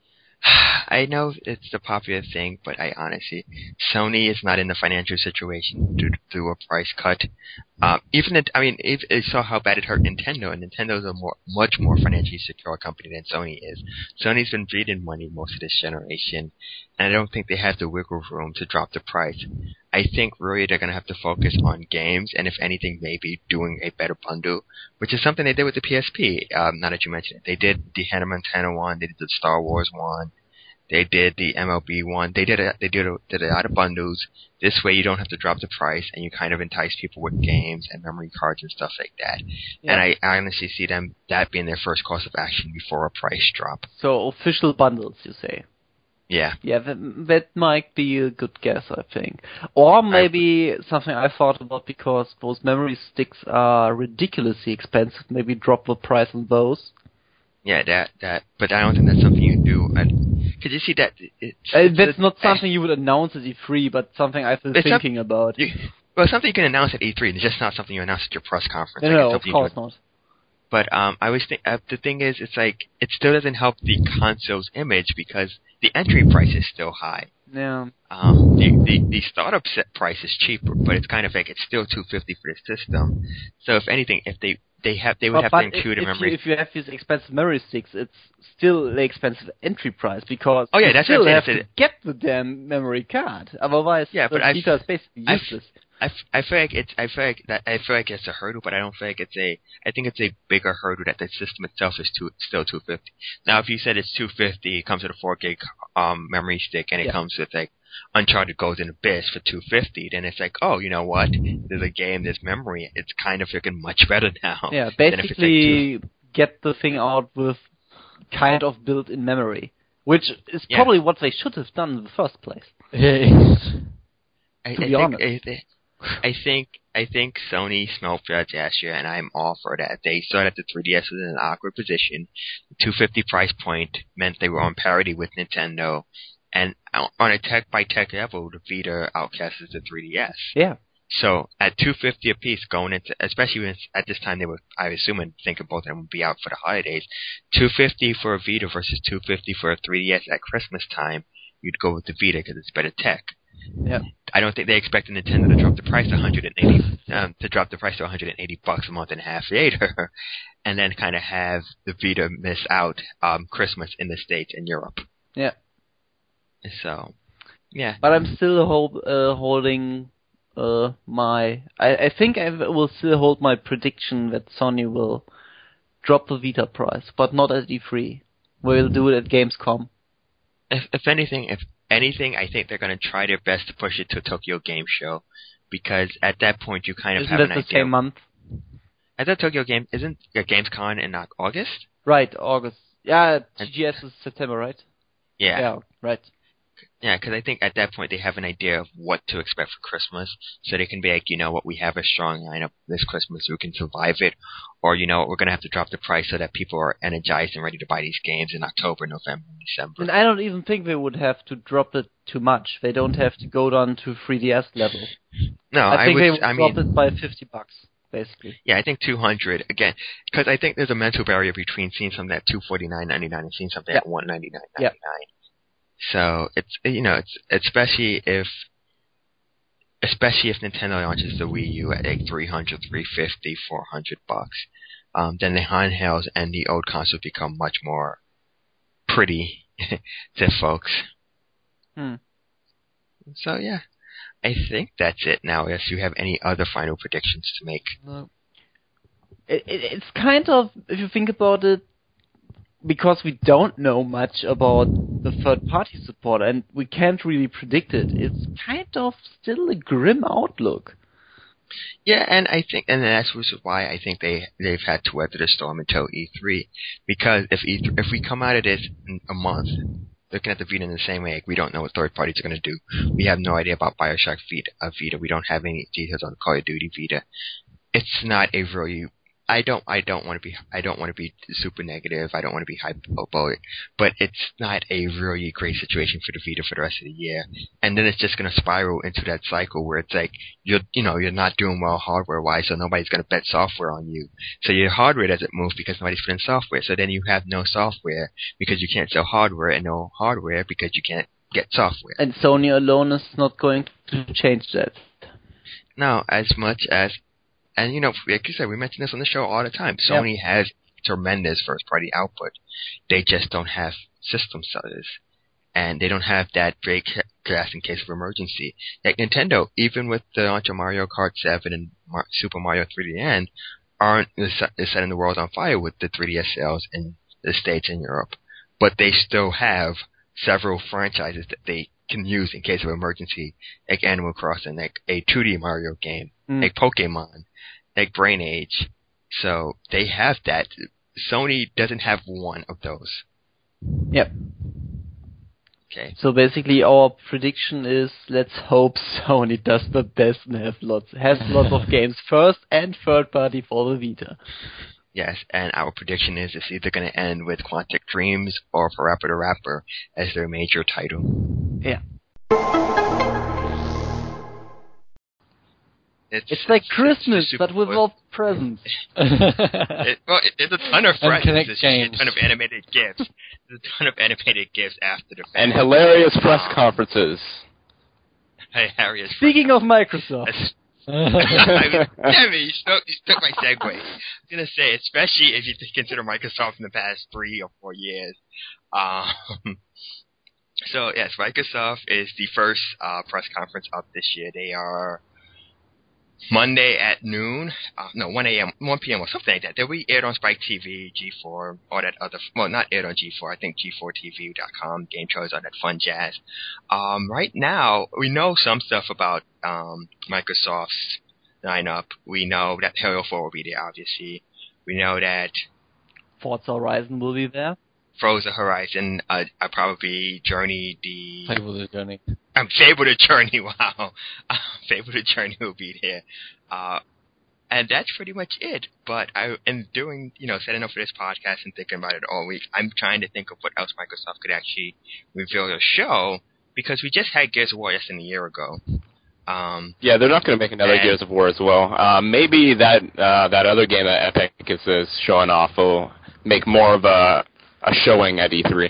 I know it's the popular thing, but I honestly, Sony is not in the financial situation to do a price cut. Um, even it, I mean, it, it saw how bad it hurt Nintendo, and Nintendo's a more, much more financially secure company than Sony is. Sony's been bleeding money most of this generation, and I don't think they have the wiggle room to drop the price. I think really they're going to have to focus on games, and if anything, maybe doing a better bundle, which is something they did with the P S P. Um, now that you mention it, they did the Hannah Montana one, they did the Star Wars one. They did the M L B one. They did a, they did a, did a lot of bundles. This way, you don't have to drop the price, and you kind of entice people with games and memory cards and stuff like that. Yeah. And I, I honestly see them that being their first course of action before a price drop. So official bundles, you say? Yeah. Yeah, that, that might be a good guess, I think. Or maybe I, something I thought about, because those memory sticks are ridiculously expensive. Maybe drop the price on those. Yeah, that that. But I don't think that's something you do. I, Could you see that? It's, uh, that's it's, not something uh, you would announce at E three, but something I've been thinking some, about. You, well, something you can announce at E three. It's just not something you announce at your press conference. No, like no, of course not. But um, I was think uh, the thing is, it's like it still doesn't help the console's image because the entry price is still high. Yeah. Um, the, the the startup set price is cheaper, but it's kind of like it's still two fifty for the system. So if anything, if they They have. They would but, have but to include if a memory. You, if you have these expensive memory sticks, it's still the expensive entry price because oh, yeah, you that's still what have to it. get the damn memory card. Otherwise, yeah, the but Vita is basically useless. I, I feel like it's. I feel like that. I feel like it's a hurdle, but I don't feel like it's a. I think it's a bigger hurdle that the system itself is two, still two fifty. Now, if you said it's two fifty, it comes with a four gig um, memory stick, and it yeah. comes with like Uncharted Golden Abyss for two fifty, then it's like, oh, you know what? There's a game, there's memory. It's kind of looking much better now. Yeah, basically like get the thing out with kind of built-in memory, which is yeah. probably what they should have done in the first place. I, to I be honest. Think, I, I think I think Sony smelled blood last year, and I'm all for that. They started the three D S was in an awkward position. The two fifty price point meant they were on parity with Nintendo. And on a tech by tech level, the Vita outclasses the three D S. Yeah. So at two fifty a piece, going into, especially when at this time they were, I assume, and think both of them would be out for the holidays. two fifty for a Vita versus two fifty for a three D S at Christmas time. You'd go with the Vita because it's better tech. Yeah. I don't think they expected Nintendo to drop the price one hundred eighty um, to drop the price to one hundred eighty bucks a month and a half later, and then kind of have the Vita miss out um, Christmas in the States and Europe. Yeah. So, yeah. But I'm still hold, uh, holding uh, my... I, I think I will still hold my prediction that Sony will drop the Vita price, but not at E three. We'll do it at Gamescom. If, if anything, if anything, I think they're going to try their best to push it to Tokyo Game Show, because at that point you kind of isn't have an idea. idea. Isn't it the same month? At that Tokyo Game, isn't Gamescom in August? Right, August. Yeah, T G S is September, right? Yeah. Yeah, right. Yeah, because I think at that point they have an idea of what to expect for Christmas, so they can be like, you know what, we have a strong lineup this Christmas, we can survive it, or you know what, we're going to have to drop the price so that people are energized and ready to buy these games in October, November, and December. And I don't even think they would have to drop it too much. They don't have to go down to three D S level. No, I think I would, they would I drop mean, it by fifty bucks. Basically. Yeah, I think two hundred again, because I think there's a mental barrier between seeing something at two forty-nine ninety-nine and seeing something yeah. at one ninety-nine ninety-nine. Yeah. So it's you know it's especially if especially if Nintendo launches the Wii U at like three hundred, three fifty, four hundred bucks, um, then the handhelds and the old consoles become much more pretty to folks. Hmm. So yeah, I think that's it now. Unless you have any other final predictions to make. No. it, it, it's kind of, if you think about it, because we don't know much about the third-party support and we can't really predict it, it's kind of still a grim outlook. Yeah, and I think, and that's why I think they they've had to weather the storm until E three, because if E three, if we come out of this in a month, looking at the Vita in the same way, like, we don't know what third parties are going to do. We have no idea about Bioshock Vita. Uh, Vita. We don't have any details on Call of Duty Vita. It's not a really. I don't. I don't want to be. I don't want to be super negative. I don't want to be hyperbolic. But it's not a really great situation for the Vita for the rest of the year. And then it's just going to spiral into that cycle where it's like you're, you know, you're not doing well hardware wise, so nobody's going to bet software on you. So your hardware doesn't move because nobody's putting software. So then you have no software because you can't sell hardware, and no hardware because you can't get software. And Sony alone is not going to change that. No, as much as. And, you know, like you said, we mention this on the show all the time. Sony yep. has tremendous first-party output. They just don't have system sellers. And they don't have that great glass in case of emergency. Like Nintendo, even with the launch of Mario Kart seven and Mar- Super Mario three D N, aren't setting the world on fire with the three D S sales in the States and Europe. But they still have several franchises that they can use in case of emergency, like Animal Crossing, like a two D Mario game, mm. like Pokemon, like Brain Age. So they have that. Sony doesn't have one of those. Yep. Okay. So basically our prediction is, let's hope Sony does the best and have lots, has lots of games first and third party for the Vita. Yes, and our prediction is it's either going to end with Quantic Dreams or Parappa the Rapper as their major title. Yeah. It's, it's like it's, Christmas, it's but without presents. it, well, it, there's a ton of presents. There's games. a ton of animated gifts. There's a ton of animated gifts after the fact. And hilarious press um, conferences. Hilarious. Speaking press of Microsoft. I mean, damn it, you took, you took my segue. I was going to say, especially if you consider Microsoft in the past three or four years. Um, so, yes, Microsoft is the first uh, press conference up this year. They are Monday at noon, uh, no, one a.m., one p.m. or something like that. They'll be aired on Spike T V, G four, all that other, well, not aired on G four, I think G four T V dot com, Game Trailers, all that fun jazz. Um, right now, we know some stuff about um, Microsoft's lineup. We know that Halo four will be there, obviously. We know that Forza Horizon will be there. Forza Horizon, uh, uh, probably Journey, the... Fable the Journey. Um, Fable the Journey, wow. Uh, Fable the Journey will be there. Uh, and that's pretty much it. But I, in doing, you know, setting up for this podcast and thinking about it all week, I'm trying to think of what else Microsoft could actually reveal or show, because we just had Gears of War less than a year ago. Um, yeah, they're not going to make another Gears of War as well. Uh, maybe that uh, that other game that Epic is, is showing off will make more of a a showing at E three.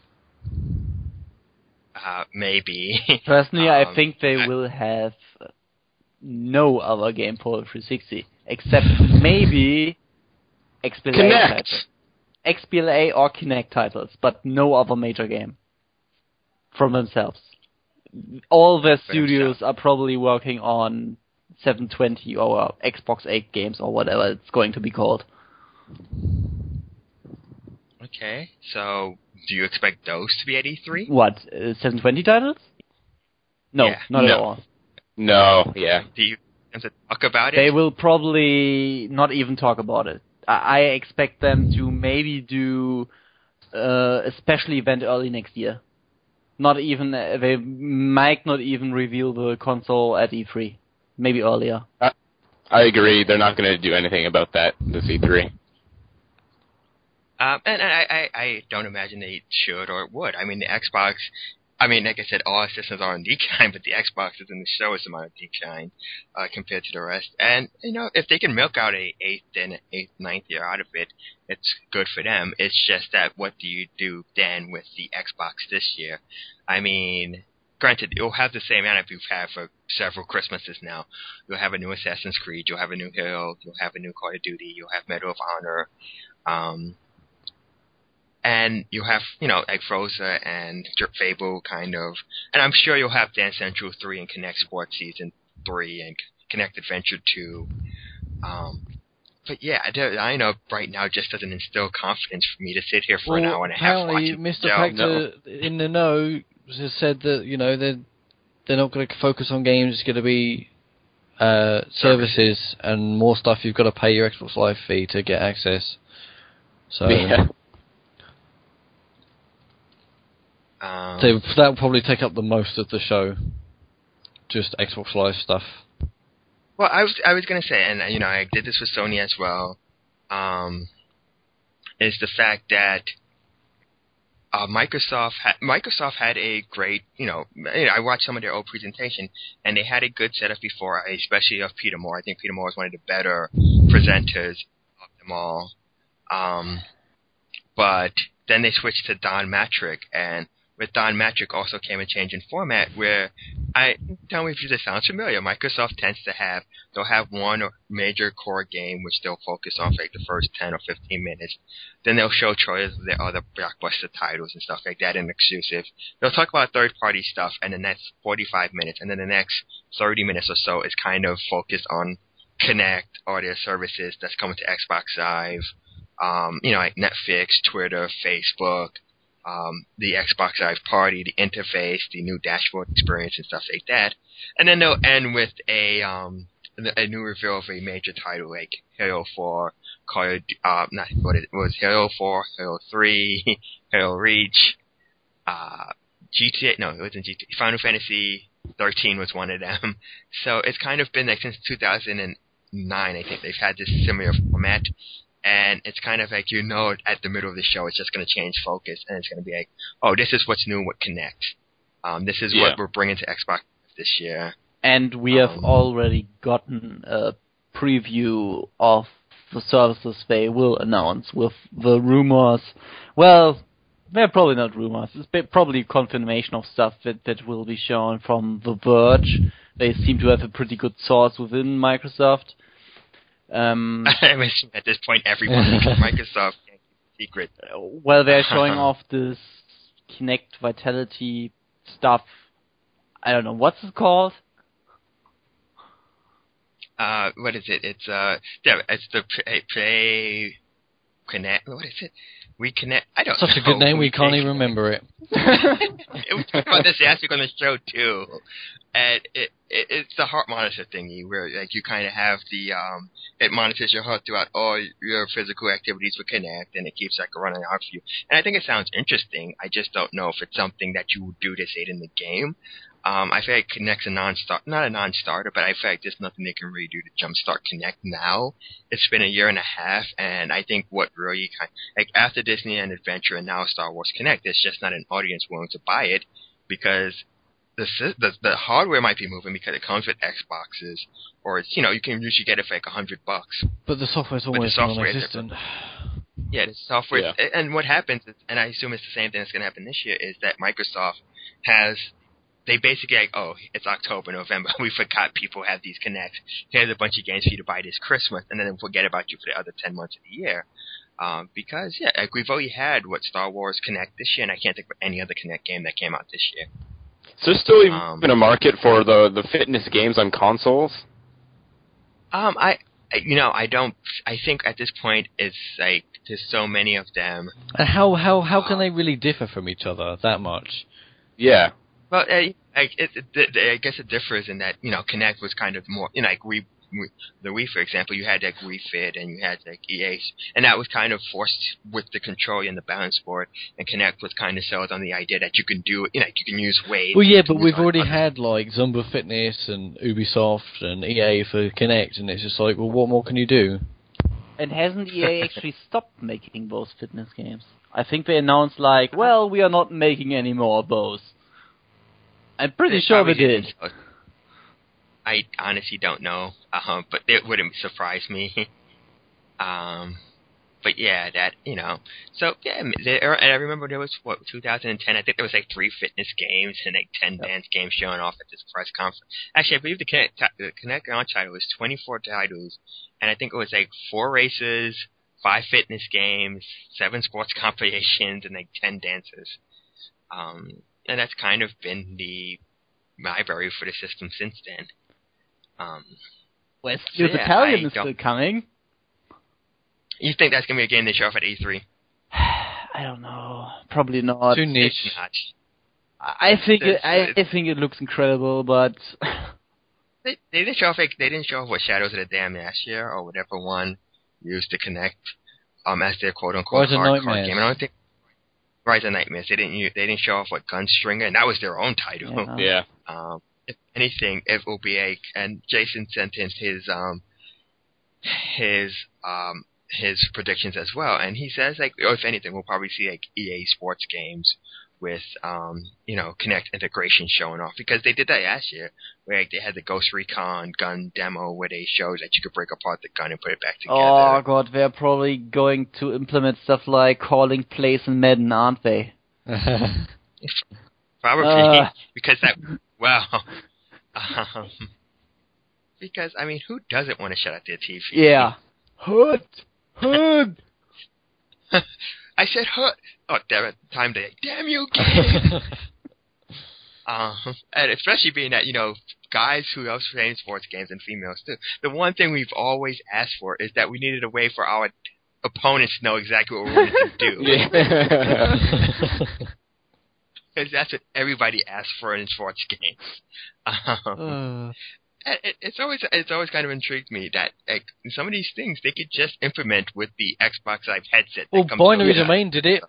Uh, maybe. Personally, um, I think they I, will have no other game for the three sixty, except maybe X B L A Kinect. titles. X B L A or Kinect titles, but no other major game from themselves. All their studios are probably working on seven twenty or Xbox eight games or whatever it's going to be called. Okay, so do you expect those to be at E three? What, uh, seven twenty titles? No, yeah. not no. at all. No, yeah. Do you have to talk about it? They will probably not even talk about it. I, I expect them to maybe do uh, a special event early next year. Not even, uh, they might not even reveal the console at E three. Maybe earlier. I, I agree. They're not going to do anything about that this E three. Um, and I, I, I don't imagine they should or would. I mean, the Xbox, I mean, like I said, all systems are on decline, but the Xbox is in the showest amount of decline uh, compared to the rest. And, you know, if they can milk out a eighth and eighth, ninth year out of it, it's good for them. It's just that what do you do then with the Xbox this year? I mean, granted, you'll have the same lineup you've had for several Christmases now. You'll have a new Assassin's Creed, you'll have a new Halo, you'll have a new Call of Duty, you'll have Medal of Honor, um... and you have, you know, like Forza and Fable kind of, and I'm sure you'll have Dance Central three and Kinect Sports Season three and Kinect Adventure two. Um, but yeah, I, don't, I know right now just doesn't instill confidence for me to sit here for well, an hour and a half apparently watching Mister the show. Factor in the know has said that, you know, they're, they're not going to focus on games, it's going to be uh, services and more stuff. You've got to pay your Xbox Live fee to get access. So Yeah. Um, they, that will probably take up the most of the show, just Xbox Live stuff. Well, I was I was gonna say, and you know, I did this with Sony as well. Um, is the fact that uh, Microsoft ha- Microsoft had a great, you know, I watched some of their old presentation, and they had a good setup before, especially of Peter Moore. I think Peter Moore is one of the better presenters of them all. Um, but then they switched to Don Matrick, and with Don Matrick also came a change in format where, I tell me if this sounds familiar, Microsoft tends to have, they'll have one major core game which they'll focus on for like the first ten or fifteen minutes. Then they'll show trailers of their other blockbuster titles and stuff like that and exclusive. They'll talk about third-party stuff, and then that's forty-five minutes, and then the next thirty minutes or so is kind of focused on Kinect or their services that's coming to Xbox Live, um, you know, like Netflix, Twitter, Facebook, Um, the Xbox Live Party, the interface, the new dashboard experience, and stuff like that. And then they'll end with a um, a new reveal of a major title like Halo four, Call of, uh, not what it was, Halo four, Halo three, Halo Reach, uh, G T A. No, it wasn't G T A. Final Fantasy thirteen was one of them. So it's kind of been like since two thousand nine. I think they've had this similar format. And it's kind of like, you know, at the middle of the show, it's just going to change focus, and it's going to be like, oh, this is what's new with Kinect. Um, this is yeah. what we're bringing to Xbox this year. And we have Um, already gotten a preview of the services they will announce with the rumors. Well, they're probably not rumors. It's ba- probably confirmation of stuff that, that will be shown from The Verge. They seem to have a pretty good source within Microsoft. Um, I mean, at this point, everyone because Microsoft can't keep a secret. well, they're showing off this Kinect Vitality stuff. I don't know, what's it called? Uh, what is it? It's uh, yeah, it's the play, play Connect. What is it? We Connect. I don't. Such know. a good name, we can't even Connect. remember it. We talked about this last week on the show too, and it, it it's the heart monitor thingy where like you kind of have the um, it monitors your heart throughout all your physical activities with Kinect, and it keeps like running out for you. And I think it sounds interesting. I just don't know if it's something that you would do to say it in the game. Um, I feel like Kinect's a non-start, not a non-starter, but I feel like there's nothing they can really do to jumpstart Kinect now. It's been a year and a half, and I think what really kind like after Disneyland Adventure and now Star Wars Kinect, there's just not an audience willing to buy it because the the the hardware might be moving because it comes with Xboxes, or it's you know you can usually get it for like a hundred bucks. But the software's But the always software is non-existent. Yeah, the software. Yeah. And what happens, is, and I assume it's the same thing that's going to happen this year, is that Microsoft has. They basically like, oh, it's October, November. We forgot people have these Kinects. Here's a bunch of games for you to buy this Christmas, and then we'll forget about you for the other ten months of the year. Um, because yeah, like we've already had what Star Wars Kinect this year, and I can't think of any other Kinect game that came out this year. So there's still even Um, a market for the the fitness games on consoles? Um, I, I, you know, I don't. I think at this point it's like there's so many of them. And how, how, how can they really differ from each other that much? Yeah. Well, I, I, it, it, I guess it differs in that you know Kinect was kind of more, you know, like we, we, the Wii, for example, you had like Wii Fit and you had like E A, and that was kind of forced with the control and the balance board. And Kinect was kind of sold on the idea that you can do, you know, you can use weights. Well, yeah, but use we've on- already on- had like Zumba Fitness and Ubisoft and E A for Kinect, and it's just like, well, what more can you do? And hasn't E A actually stopped making those fitness games? I think they announced like, well, we are not making any more of those. I'm pretty They sure they probably did. didn't. I honestly don't know, uh, but it wouldn't surprise me. um, but yeah, that you know. So yeah, there, and I remember there was what two thousand ten. I think there was like three fitness games and like ten Yep. dance games showing off at this press conference. Actually, I believe the Kinect, the Kinect launch title was twenty-four titles, and I think it was like four races, five fitness games, seven sports compilations, and like ten dances. Um, and that's kind of been the library for the system since then. Um, West so New yeah, Battalion I is still don't- coming. You think that's gonna be a game they show off at E three? I don't know. Probably not. Too niche. It's not. I think it, I, There's- I think it looks incredible, but They, they didn't show off. Like, they didn't show off what Shadows of the Dam last year or whatever one used to connect um as their quote unquote Rise of hardcore Nightmares. game. And I don't think Rise of Nightmares. They didn't. Use, they didn't show off what Gunstringer, and that was their own title. Yeah. Yeah. Um, if anything, it will be a. And Jason sent in his um his um his predictions as well, and he says like, or if anything, we'll probably see like E A Sports games with um you know Kinect integration showing off, because they did that last year where like, they had the Ghost Recon gun demo where they showed that you could break apart the gun and put it back together. oh god, they're probably going to implement stuff like calling plays in Madden, aren't they? Probably Uh. because that well um, because I mean, who doesn't want to shut out their T V? Yeah. Hood! Hood! I said hut. Oh, damn it! Time to damn you, game. um, and especially being that you know guys who else play sports games and females too. The one thing we've always asked for is that we needed a way for our opponents to know exactly what we wanted to do. Yeah. Because that's what everybody asks for in sports games. Um, Uh, it, it's always it's always kind of intrigued me that like, some of these things they could just implement with the Xbox Live headset. That well, comes Binary with it. Domain did it.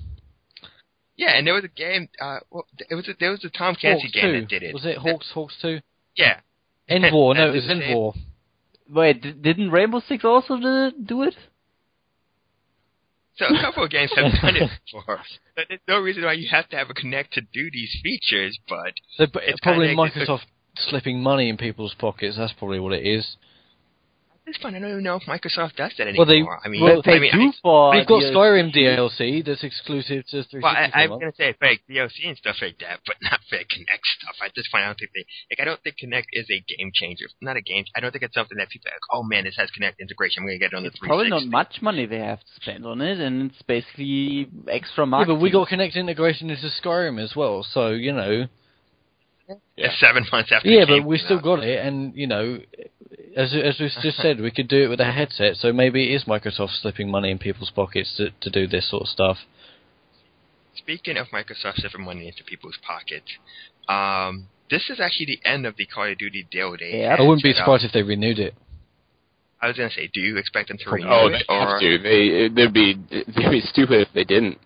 Yeah, and there was a game. Uh, well, it was a, there was a Tom Clancy Hawks game two. that did it. Was it Hawks Hawks two? Yeah. End War. No, And it was the End same- War. Wait, d- didn't Rainbow Six also do do it? So a couple of games have done it before. But there's no reason why you have to have a Kinect to do these features, but They're b- It's probably kinda like- Microsoft slipping money in people's pockets. That's probably what it is. at this point I don't even know if Microsoft does that Well, anymore. they- I mean, well, they I mean, do I, for We've got D L C. Skyrim D L C that's exclusive to three sixty. well, I, for a I'm month. gonna say fake D L C and stuff like that, but not fake Kinect stuff. At this point, I don't think they like. I don't think Kinect is a game changer. Not a game. I don't think it's something that people are like, oh man, this has Kinect integration. I'm gonna get it on the It's three probably sixty. not much money they have to spend on it, and it's basically extra Yeah, marketing. but we got Kinect integration into Skyrim as well, so you know. Yeah. It's seven months after. Yeah, the game but we came still out. got it, and you know, as as we just said, we could do it with a headset. So maybe it is Microsoft slipping money in people's pockets to to do this sort of stuff. Speaking of Microsoft slipping money into people's pockets, um, this is actually the end of the Call of Duty deal they Yep. had I wouldn't be set up. surprised if they renewed it. I was gonna say, do you expect them to renew Oh, it, they or have to. They they'd be they'd be stupid if they didn't.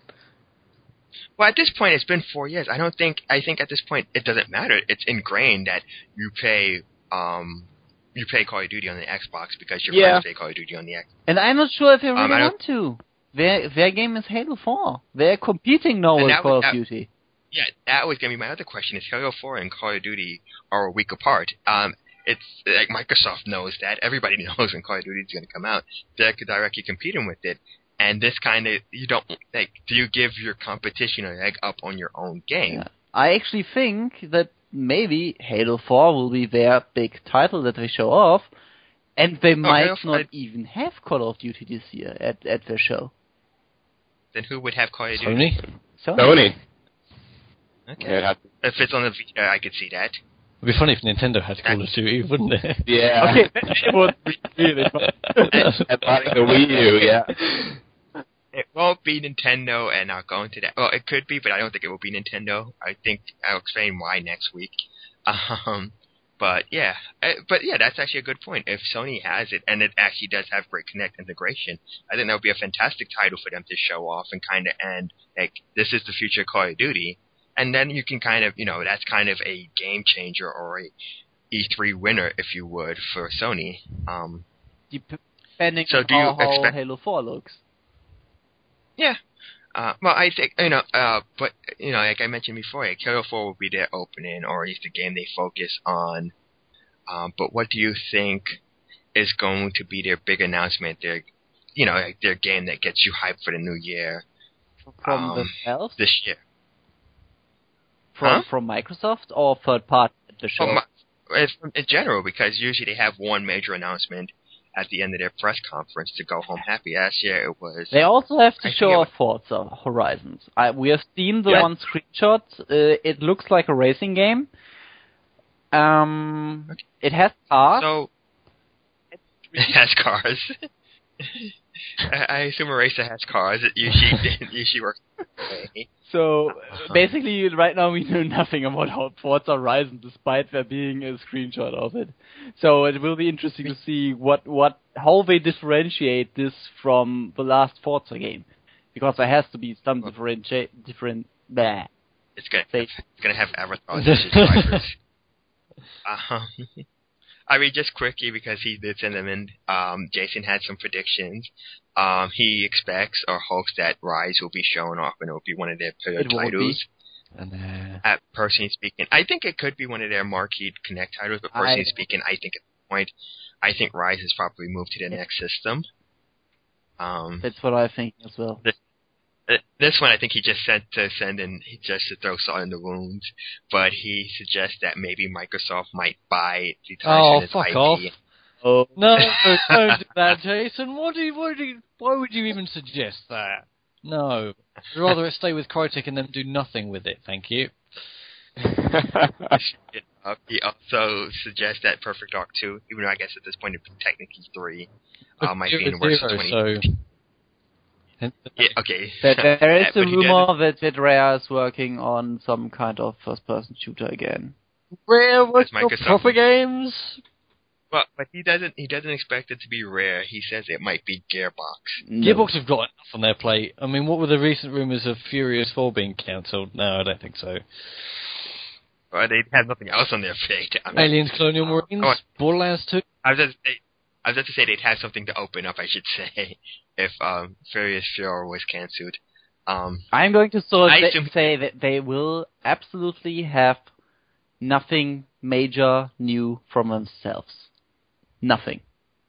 well, at this point, it's been four years. I don't think. I think at this point, it doesn't matter. It's ingrained that you pay, um, you pay Call of Duty on the Xbox because your Yeah. friends play Call of Duty on the Xbox. And I'm not sure if they Um, really I don't- want to. Their their game is Halo four. They're competing now And with that Call was- of that- Duty. Yeah, that was gonna be my other question. Is Halo four and Call of Duty are a week apart? Um, it's like Microsoft knows that. Everybody knows when Call of Duty is gonna come out. They're directly competing with it. And this kind of you don't like. Do you give your competition a leg up on your own game? Yeah. I actually think that maybe Halo four will be their big title that they show off, and they might Halo four- not even have Call of Duty this year at at their show. Then who would have Call of Duty? Sony. So Sony. Okay. Yeah, it'd have to- If it's on the Vita, I could see that. It'd be funny if Nintendo had Call of Duty, wouldn't it? yeah. Okay, it would be really fun. And buying the Wii U, yeah. It won't be Nintendo, and I'll go into that. Well, it could be, but I don't think it will be Nintendo. I think I'll explain why next week. Um, but yeah, uh, but yeah, that's actually a good point. If Sony has it, and it actually does have great Kinect integration, I think that would be a fantastic title for them to show off and kind of end like this is the future of Call of Duty, and then you can kind of you know that's kind of a game changer or a E three winner, if you would, for Sony. Um, Depending So on do you how, how expect- Halo four looks. Yeah. Uh, well, I think, you know, uh, but, you know, like I mentioned before, like Halo four will be their opening, or at least the game they focus on. Um, but what do you think is going to be their big announcement, their, you know, like their game that gets you hyped for the new year From Um, themselves? this year? From Huh? from Microsoft or third party at the show? Well, my, it's in general, because usually they have one major announcement at the end of their press conference to go home happy. Last year it was... They also have to I show think off Forza Horizons. I, we have seen the Yeah. one screenshot. Uh, it looks like a racing game. Um, Okay. it has cars. So, it has cars. I, I assume Eraser has cars. Usually, usually works. So Uh-huh. basically, right now we know nothing about how Forza Horizon, despite there being a screenshot of it. So it will be interesting to see what, what how they differentiate this from the last Forza game, because there has to be some differentiate different. Bleh. It's gonna They- it's gonna have avatars as drivers. Um, I mean, just quickly because he did send them in. Um, Jason had some predictions. Um, he expects or hopes that Rise will be shown off and it will be one of their pillar It won't titles. And, uh, At personally speaking, I think it could be one of their marquee Connect titles. But personally I- speaking, I think at this point, I think Rise has probably moved to the next system. Um, That's what I think as well. Uh, This one, I think he just sent to send in just to throw salt in the wounds, but he suggests that maybe Microsoft might buy the oh, Tyson fuck I P. off. Oh, No, don't do that, Jason. What do you, what do you, why would you even suggest that? No. I'd rather it stay with Crytek and then do nothing with it, thank you. Uh, he also suggests that Perfect Dark two, even though I guess at this point it's technically three, uh, might be in the works of twenty. Zero, so... Yeah, okay. That there is a But he rumor that, that Rare is working on some kind of first-person shooter again. Rare works That's for Microsoft. proper games? Well, but he doesn't. He doesn't expect it to be Rare. He says it might be Gearbox. No. Gearbox have got enough on their plate. I mean, what were the recent rumours of Furious four being cancelled? No, I don't think so. Well, they have nothing else on their plate. I mean, Aliens, Colonial Marines, oh, Borderlands two. I was just, I was just to say they'd have something to open up. I should say if um, Furious four was cancelled. Um, I'm going to sort I of assume- say that they will absolutely have nothing major new from themselves. Nothing.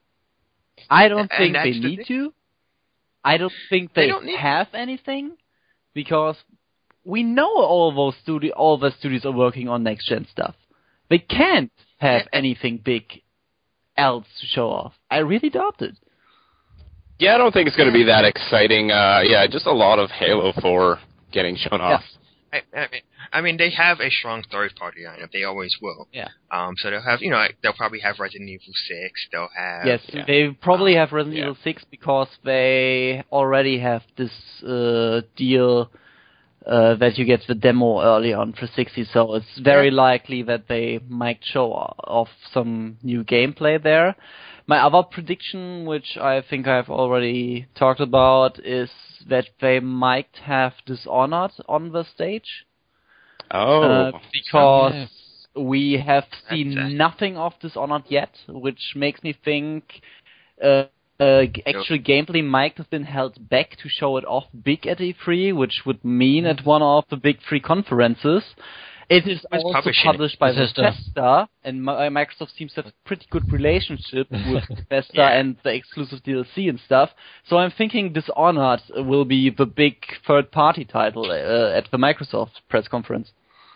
I don't And think that's they the need thing. to. I don't think They they, don't need- have anything, because we know all those studi- all the studios are working on next gen stuff. They can't have Yeah. anything big else to show off. I really doubt it. Yeah, I don't think it's going to be that exciting. Uh, yeah, just a lot of Halo four getting shown off. I, I mean, I mean, they have a strong third-party lineup. They always will. Yeah. Um. So they'll have, you know, they'll probably have Resident Evil six. They'll have. Yes, yeah. they probably have Resident yeah. Evil six because they already have this uh, deal uh, that you get the demo early on for sixty, so it's very Yeah. likely that they might show off some new gameplay there. My other prediction, which I think I've already talked about, is that they might have Dishonored on the stage. Oh. Uh, because yeah. we have seen That's, uh, nothing of Dishonored yet, which makes me think uh, uh, g- actually gameplay might have been held back to show it off big at E three, which would mean at one of the big three conferences. It is Who's also publishing it? published by Bethesda. Bethesda, and Mi- Microsoft seems to have a pretty good relationship with Bethesda Yeah. and the exclusive D L C and stuff. So I'm thinking Dishonored will be the big third-party title uh, at the Microsoft press conference.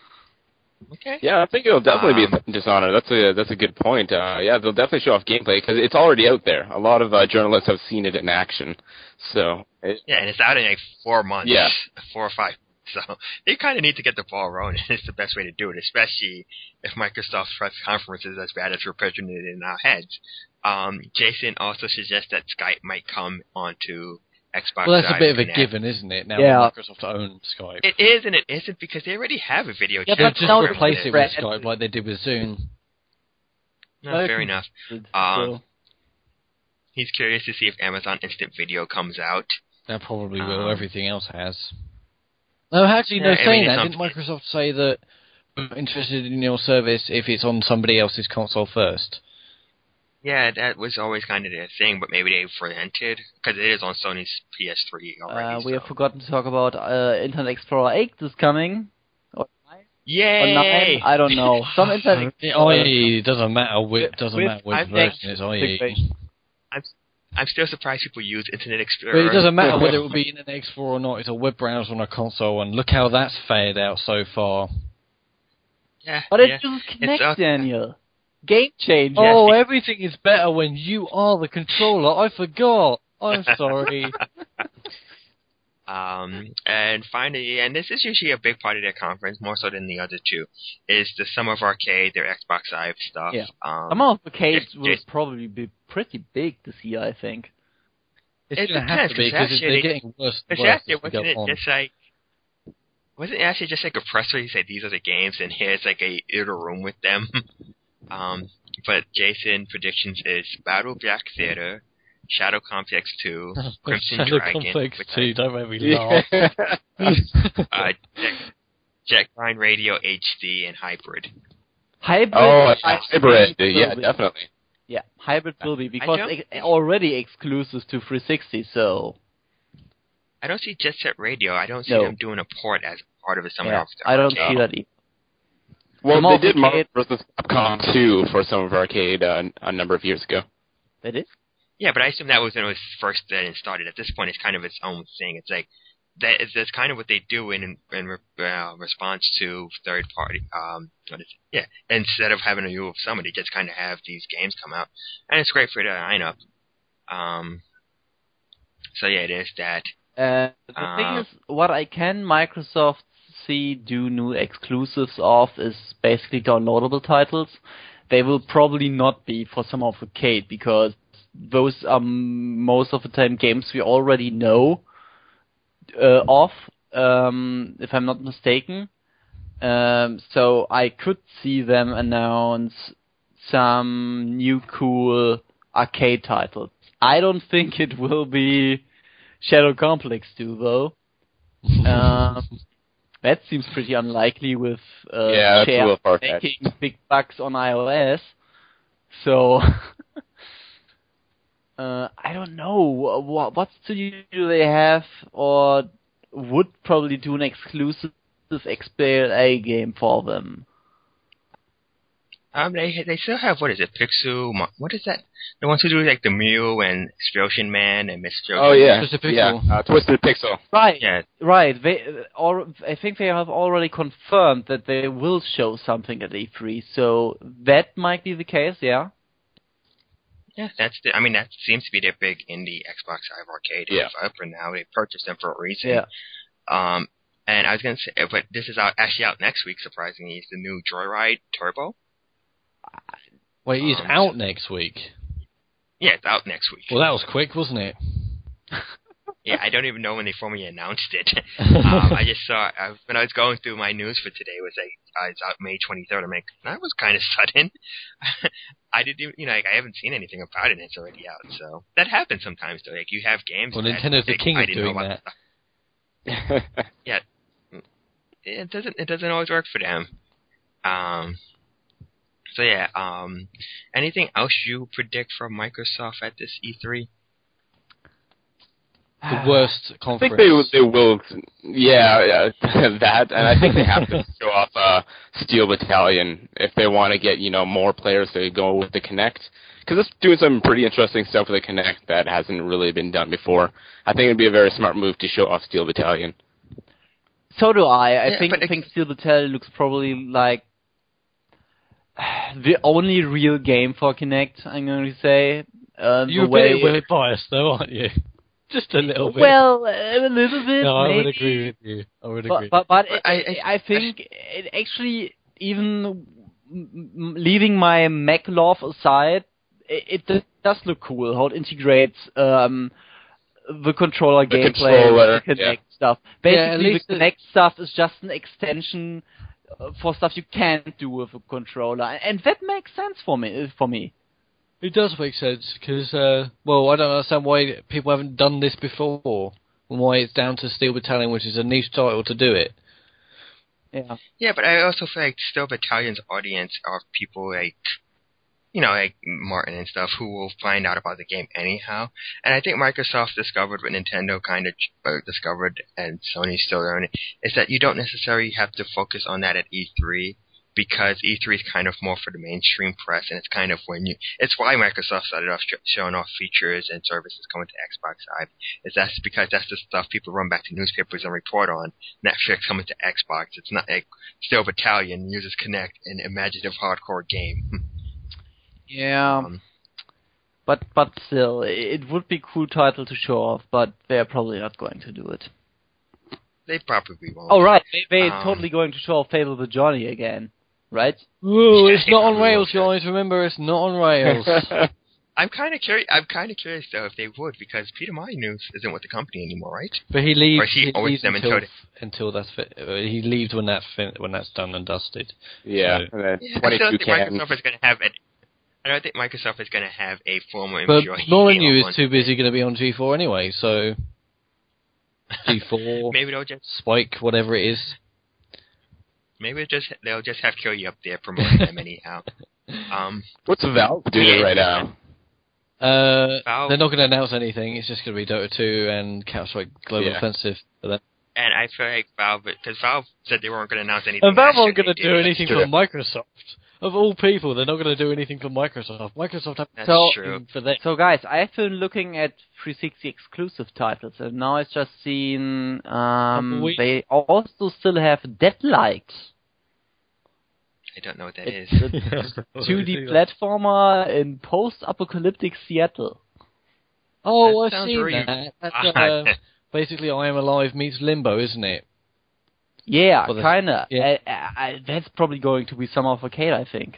Okay. Yeah, I think it'll definitely Um, be Dishonored. That's a that's a good point. Uh, yeah, they'll definitely show off gameplay because it's already out there. A lot of uh, journalists have seen it in action. So it, Yeah, and it's out in like four months. Yeah. Four or five. So they kind of need to get the ball rolling. It's the best way to do it, especially if Microsoft's press conference is as bad as we're picturing it in our heads. Um, Jason also suggests that Skype might come onto Xbox Well, that's Live a bit of a Connect. given, isn't it? Now Yeah. that Microsoft owns Skype. It is and it isn't because they already have a video Yeah, chat. They'll but just now program replace with it Brett- with Skype like they did with Zoom. No, fair enough. So, Um, He's curious to see if Amazon Instant Video comes out. That probably will. Um, Everything else has. No, actually, no. Yeah, I saying mean, that, it's didn't not- Microsoft say that we're interested in your service if it's on somebody else's console first? Yeah, that was always kind of their thing, but maybe they prevented because it is on Sony's P S three already. uh, we so. have forgotten to talk about uh, Internet Explorer eight is coming. Or nine? Yay! Or nine? I don't know. Some Internet The Explorer. I E doesn't matter which doesn't With- matter which I version it's I E. Clickbait. I'm still surprised people use Internet Explorer. But it doesn't matter whether it will be Internet Explorer or not. It's a web browser on a console, and look how that's fared out so far. Yeah, But it yeah. uses Kinect, uh, Daniel. Game changer. Oh, everything is better when you are the controller. I forgot. I'm sorry. Um, and finally, and this is usually a big part of their conference, more so than the other two, is the Summer of Arcade, their Xbox Live stuff. Yeah. Um, Some of the arcades Jas- will Jas- probably be pretty big this year, I think. It's It going to have to be depends, because 'cause they're actually- getting worse and It's worse actually, as we go wasn't it on. just like, wasn't it actually just like a press release that these are the games and here's like a little room with them? um, but Jason predictions is Battle Black Theater, Shadow Complex two, Crimson Shadow Dragon, Complex which two, I- don't make me laugh. uh, Jet, Jetgrind Radio H D, and Hybrid. Hybrid. Oh, I hybrid. think will Yeah, be. definitely. Yeah, hybrid will be because don't it's think- already exclusive to three sixty. So I don't see Jet Set Radio. I don't see No. them doing a port as part of a Summer yeah, of the I don't Arcade. see that either. Well, Some of they did the Marvel kid- versus. Capcom two for Summer of Arcade uh, a number of years ago. They did. Yeah, but I assume that was when it was first then started. At this point, it's kind of its own thing. It's like that. Is, that's kind of what they do in in uh, response to third party. Um, what is it? Yeah, instead of having a U of Summit, they just kind of have these games come out, and it's great for the lineup. Um, so yeah, it is that. Uh, the Uh, thing is, what I can Microsoft see do new exclusives of is basically downloadable titles. They will probably not be for some of Arcade because those are m- most of the time games we already know uh, of, um, if I'm not mistaken. Um, so I could see them announce some new cool arcade titles. I don't think it will be Shadow Complex two, though. Um, that seems pretty unlikely with uh, Yeah, that's a Share little far-fetched. making big bucks on iOS. So, uh, I don't know. What, what studio do they have or would probably do an exclusive X B L A game for them? Um, they they still have what is it, Pixel? Mo- What is that? The ones who do like the Mew and Explosion Man and Mister Oh yeah, Twisted yeah. Pixel. Uh, Twisted Pixel. Right. Yeah. Right. They, uh, or, I think they have already confirmed that they will show something at E three, so that might be the case, yeah. Yeah, that's the, I mean, that seems to be their big indie Xbox Live Arcade Yeah. developer now. They purchased them for a reason. Yeah. Um, and I was going to say, but this is out, actually out next week, surprisingly. It's the new Joyride Turbo. Wait, he's Um, out next week. Yeah, it's out next week. Well, that was quick, wasn't it? Yeah, I don't even know when they formally announced it. um, I just saw, I, when I was going through my news for today, it was like, uh, it's out May twenty-third. I'm like, that was kind of sudden. I didn't even, you know, like, I haven't seen anything about it, and it's already out. So that happens sometimes, though. Like, you have games. Well, that, Nintendo's the like, king I of didn't doing know about that. the- Yeah, it doesn't. It doesn't always work for them. Um. So yeah. Um. Anything else you predict from Microsoft at this E three? The worst I conference. think they they will, yeah, yeah that, and I think they have to show off uh, Steel Battalion if they want to get you know more players to go with the Kinect, because it's doing some pretty interesting stuff with the Kinect that hasn't really been done before. I think it'd be a very smart move to show off Steel Battalion. So do I. I Yeah, think but I think Steel Battalion looks probably like the only real game for Kinect, I'm going to say. Uh, You're the a way bit, bit biased, though, aren't you? Just a little bit. Well, a little bit. no, I maybe. would agree with you. I would But agree. but, but But I, I- I, I think it actually, even m- m- leaving my Mac love aside, it, it does look cool how it integrates um, the controller The gameplay controller, with the Kinect yeah. stuff. Yeah, at Basically, least the it- Kinect stuff is just an extension uh, for stuff you can't do with a controller, and that makes sense for me. For me. It does make sense, because, uh, well, I don't understand why people haven't done this before, and why it's down to Steel Battalion, which is a niche title, to do it. Yeah. Yeah, but I also feel like Steel Battalion's audience are people like, you know, like Martin and stuff, who will find out about the game anyhow. And I think Microsoft discovered what Nintendo kind of uh, discovered, and Sony's still learning, is that you don't necessarily have to focus on that at E three, because E three is kind of more for the mainstream press, and it's kind of when you, it's why Microsoft started off sh- showing off features and services coming to Xbox Live, is that's because that's the stuff people run back to newspapers and report on. Netflix coming to Xbox, it's not like Steel Battalion uses Kinect, an imaginative hardcore game. Yeah. Um, But but still, it would be a cool title to show off, but they're probably not going to do it. they probably won't. Oh right, they, they're Um, totally going to show off Fable the Johnny again, right? Ooh, Yeah, it's not on probably rails, will, guys. Remember, it's not on rails. I'm kind of curious. I'm kind of curious though if they would, because Peter Molyneux isn't with the company anymore, right? But he leaves. Or is he he always leaves them until, until until that's fi- uh, he leaves when that's fin- when that's done and dusted. Yeah, So- and then Yeah, I twenty-two still think can. Microsoft is going to have an. I don't think Microsoft is going to have a former But employee. Molyneux on- is too busy going to be on G four anyway. So G four, Maybe they'll just. Spike, whatever it is. Maybe it just they'll just have Kiryu up there promoting them anyhow. Um, What's Valve doing right now? Uh, Valve- they're not going to announce anything. It's just going to be Dota two and Counter-Strike Global Yeah. Offensive for them. and I feel like Valve, because Valve said they weren't going to announce anything. And Valve last year, aren't going to they do did. anything for Microsoft. Of all people, they're not going to do anything for Microsoft. Microsoft have That's so true. for them. So guys, I've been looking at three sixty exclusive titles, and now I've just seen um, Tumbleweed? they also still have Deadlight. I don't know what that is. It's a two D platformer in post-apocalyptic Seattle. Oh, That I've sounds seen really that. That's odd. uh, basically I Am Alive meets Limbo, isn't it? Yeah, Well, that's- kinda. yeah. I, I, I, that's probably going to be Summer of Arcade, I think.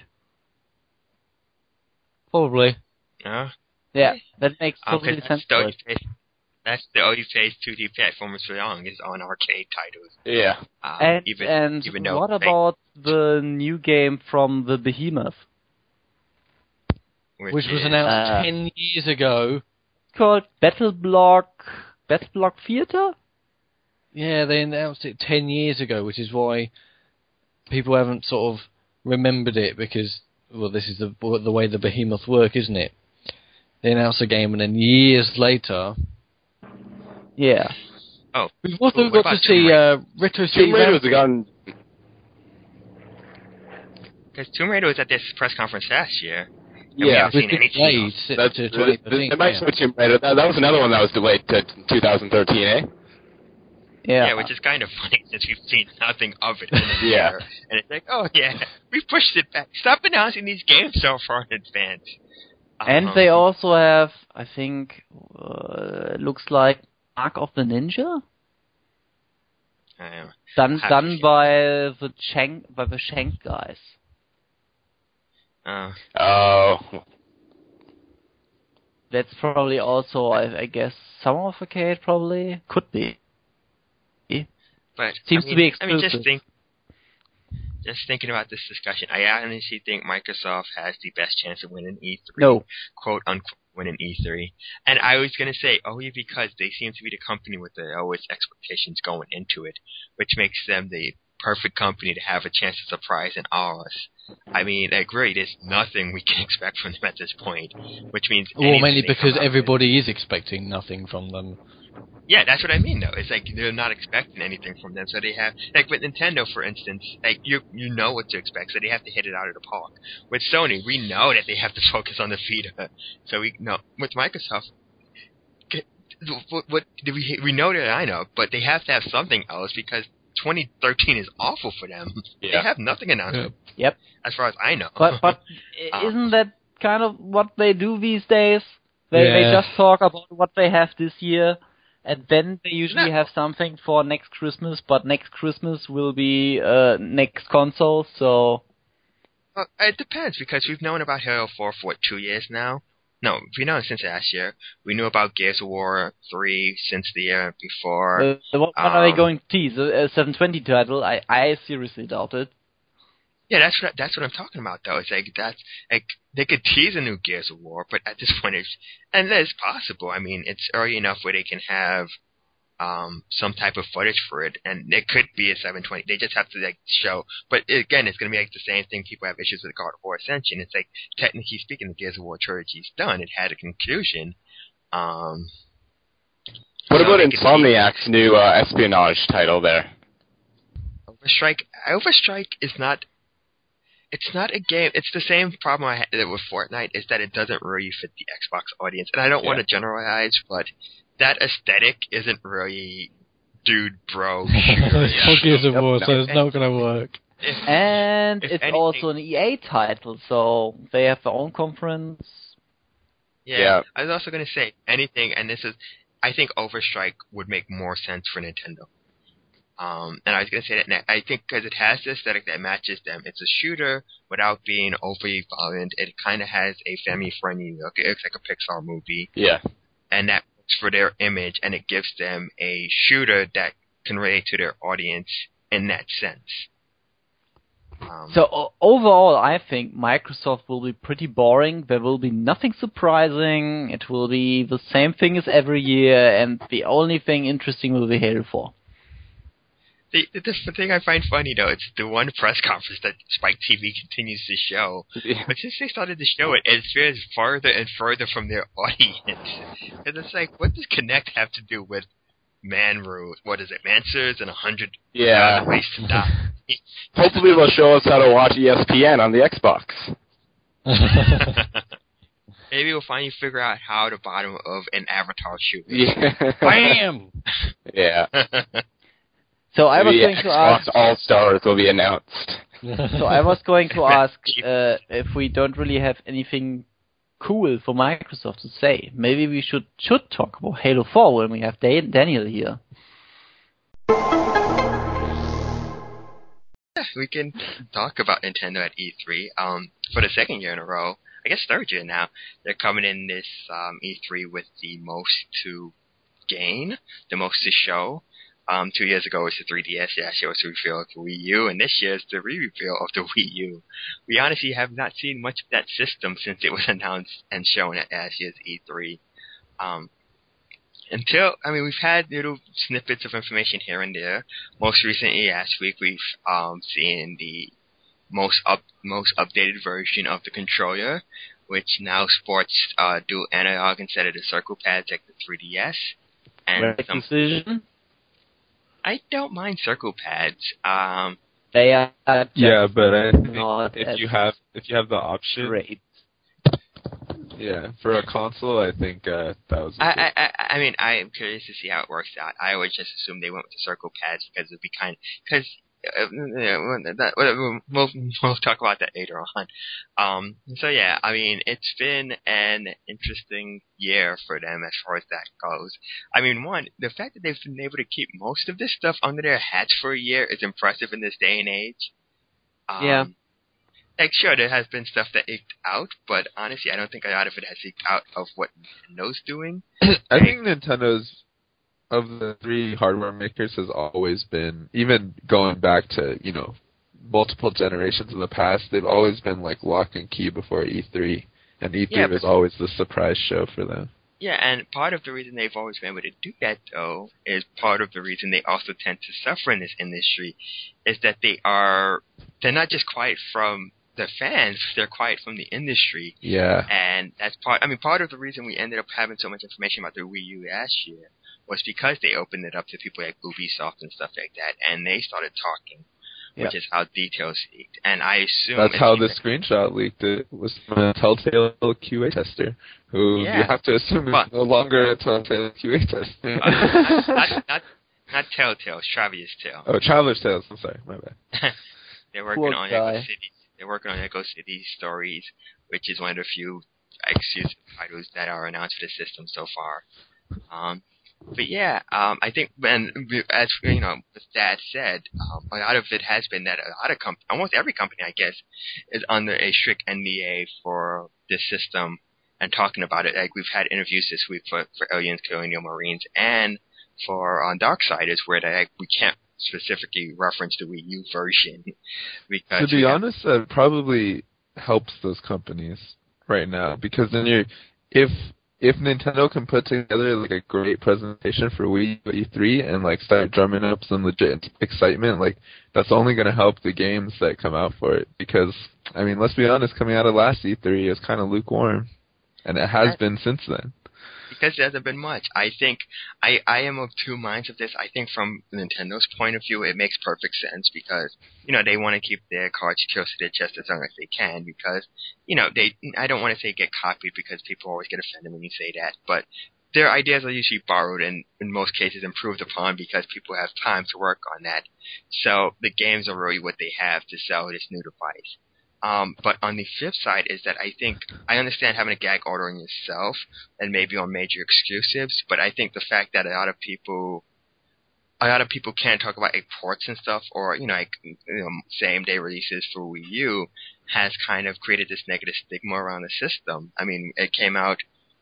Probably. No? Yeah, that makes Um, totally 'cause sense. that's the for only it. place, that's the only place two D platformers for long is on arcade titles. Yeah. Um, And even, and even though what they- about the new game from the Behemoth? which, Which was is- announced Uh, ten years ago. It's called Battle Block Battle Block Theater? Yeah, they announced it ten years ago, which is why people haven't sort of remembered it, because, well, this is the the way the Behemoth work, isn't it? They announce a game, and then years later... Yeah. Oh, We've also Ooh, what got to about Tomb see Raider? uh, Retro City Tomb Raider was Rampage. gotten. because Tomb Raider was at this press conference last year. we Yeah. haven't seen It's anything delayed else. to That's, to they, twenty they thirteen. might yeah. show Tomb Raider. That, that was another one that was delayed to twenty thirteen, eh? Yeah. Yeah, which is kind of funny since we've seen nothing of it in a Yeah. year. And it's like, oh yeah, we pushed it back. Stop announcing these games so far in advance. And Um, they also have, I think, uh, looks like Mark of the Ninja, uh, done Have done you- by the Shank by the Shank guys. uh, Oh. That's probably also, I, I guess, Summer of Arcade probably could be. but Seems I to mean, be I mean, just exclusive. think, just thinking about this discussion, I honestly think Microsoft has the best chance of winning E three. No. Quote unquote winning E three. And I was going to say only because they seem to be the company with the lowest expectations going into it, which makes them the perfect company to have a chance to surprise and awe us. I mean, like, really, there's nothing we can expect from them at this point, which means Well, anything mainly they because come out with- everybody is expecting nothing from them. Yeah, that's what I mean, though. It's like they're not expecting anything from them, so they have, like with Nintendo, for instance, like you you know what to expect, so they have to hit it out of the park. With Sony, we know that they have to focus on the Vita, so we know. With Microsoft, what, what do we we know that I know, but they have to have something else because twenty thirteen is awful for them. Yeah. They have nothing announced. Yeah. Yep. As far as I know. But but Uh, isn't that kind of what they do these days? They they Yeah. just talk about what they have this year, and then they usually No. have something for next Christmas. But next Christmas will be uh, next console, so Well, it depends because we've known about Halo four for what, two years now. No, we've known it since last year. We knew about Gears of War three since the year before. uh, what, what are they um, going to tease? A, a seven twenty title? I I seriously doubt it. Yeah, that's what that's what I'm talking about, though. It's like that's like they could tease a new Gears of War, but at this point, it's and it's possible. I mean, it's early enough where they can have um, some type of footage for it, and it could be a seven twenty. They just have to like show. But again, it's going to be like the same thing. People have issues with God of War Ascension. It's like technically speaking, the Gears of War trilogy's done. It had a conclusion. Um, What so about they could Insomniac's new uh, espionage title there? Overstrike. Overstrike is not. It's not a game. It's the same problem I had with Fortnite, is that it doesn't really fit the Xbox audience. And I don't want to generalize, but that aesthetic isn't really dude, bro, shooter. It's for Gears of War, so no. it's not going to work. If- And If it's anything- also an E A title, so they have their own conference. yeah, Yeah. I was also going to say anything, and this is, I think Overstrike would make more sense for Nintendo. Um, and I was going to say that I think because it has the aesthetic that matches them. It's a shooter without being overly violent. It kind of has a family-friendly look. It looks like a Pixar movie. Yeah. And that works for their image, and it gives them a shooter that can relate to their audience in that sense. Um, so o- overall, I think Microsoft will be pretty boring. There will be nothing surprising. It will be the same thing as every year, and the only thing interesting will be Halo four. The, the, the thing I find funny, though, it's the one press conference that Spike T V continues to show. Yeah. But since they started to show it, it veers farther and further from their audience. And it's like, what does Kinect have to do with Manru? What is it, Mansers and a hundred Yeah. ways to die? Hopefully they'll show us how to watch E S P N on the Xbox. Maybe we'll finally figure out how the bottom of an Avatar shooter. Yeah. Bam! Yeah. So I was The going to Xbox ask. All Stars will be announced. So I was going to ask uh, if we don't really have anything cool for Microsoft to say. Maybe we should should talk about Halo four when we have Dan- Daniel here. We can talk about Nintendo at E three. Um, for the second year in a row, I guess third year now, they're coming in this um, E three with the most to gain, the most to show. Um, two years ago it was the three D S, last year was the reveal of the Wii U, and this year is the re-reveal of the Wii U. We honestly have not seen much of that system since it was announced and shown at last year's E three. Um, until, I mean, we've had little snippets of information here and there. Most recently, last week, we've um, seen the most up, most updated version of the controller, which now sports uh, dual analog instead of the circle pads like the three D S. And Right some, decision. I don't mind circle pads. Um, They are just Yeah, but I think not if as you have if you have the option, great. yeah, for a console, I think uh, that was. a I, good- I, I, I mean, I am curious to see how it works out. I always just assumed they went with the circle pads because it'd be kind of, because uh, that, we'll, we'll talk about that later on. Um, so yeah, I mean, it's been an interesting year for them as far as that goes. I mean, one, the fact that they've been able to keep most of this stuff under their hats for a year is impressive in this day and age. Um, Yeah. Like, sure, there has been stuff that leaked out, but honestly, I don't think a lot of it has leaked out of what Nintendo's doing. I think Nintendo's, of the three hardware makers, has always been, even going back to, you know, multiple generations in the past, they've always been like lock and key before E three, and E three Yeah, was but- always the surprise show for them. Yeah, and part of the reason they've always been able to do that, though, is part of the reason they also tend to suffer in this industry, is that they are, they're not just quiet from the fans, they're quiet from the industry. Yeah. And that's part, I mean, part of the reason we ended up having so much information about the Wii U last year was because they opened it up to people like Ubisoft and stuff like that, and they started talking, which Yeah. is how details leaked. And I assume That's it how seems the like- screenshot leaked. It was from a Telltale Q A tester, who Yeah. you have to assume But- is no longer a Telltale Q A tester. uh, not, not, not, not Telltale, Travia's Tale. Oh, Traveler's Tales. I'm sorry, my bad. They're working Poor on guy. Echo City. They're working on Echo City Stories, which is one of the few exclusive titles that are announced for the system so far. Um, but yeah, um, I think, and as you know, with that said, um, a lot of it has been that a lot of comp- almost every company, I guess, is under a strict N D A for this system and talking about it. Like we've had interviews this week for for Aliens, Colonial Marines, and for on Darksiders, where they like, we can't specifically reference the Wii U version because To be we have- honest, that probably helps those companies right now, because then you're, if if Nintendo can put together like a great presentation for Wii U E three and like start drumming up some legit excitement, like that's only going to help the games that come out for it. Because I mean, let's be honest, coming out of last E three is kind of lukewarm, and it has That- been since then. because there hasn't been much. I think I, I am of two minds of this. I think from Nintendo's point of view, it makes perfect sense because, you know, they want to keep their cards close to their chest as long as they can because, you know, they, I don't want to say get copied because people always get offended when you say that, but their ideas are usually borrowed and in most cases improved upon because people have time to work on that. So the games are really what they have to sell this new device. Um, but on the flip side is that I think I understand having a gag order on yourself and maybe on major exclusives, but I think the fact that a lot of people a lot of people can't talk about like ports and stuff, or you know, like you know, same day releases for Wii U, has kind of created this negative stigma around the system. I mean, it came out,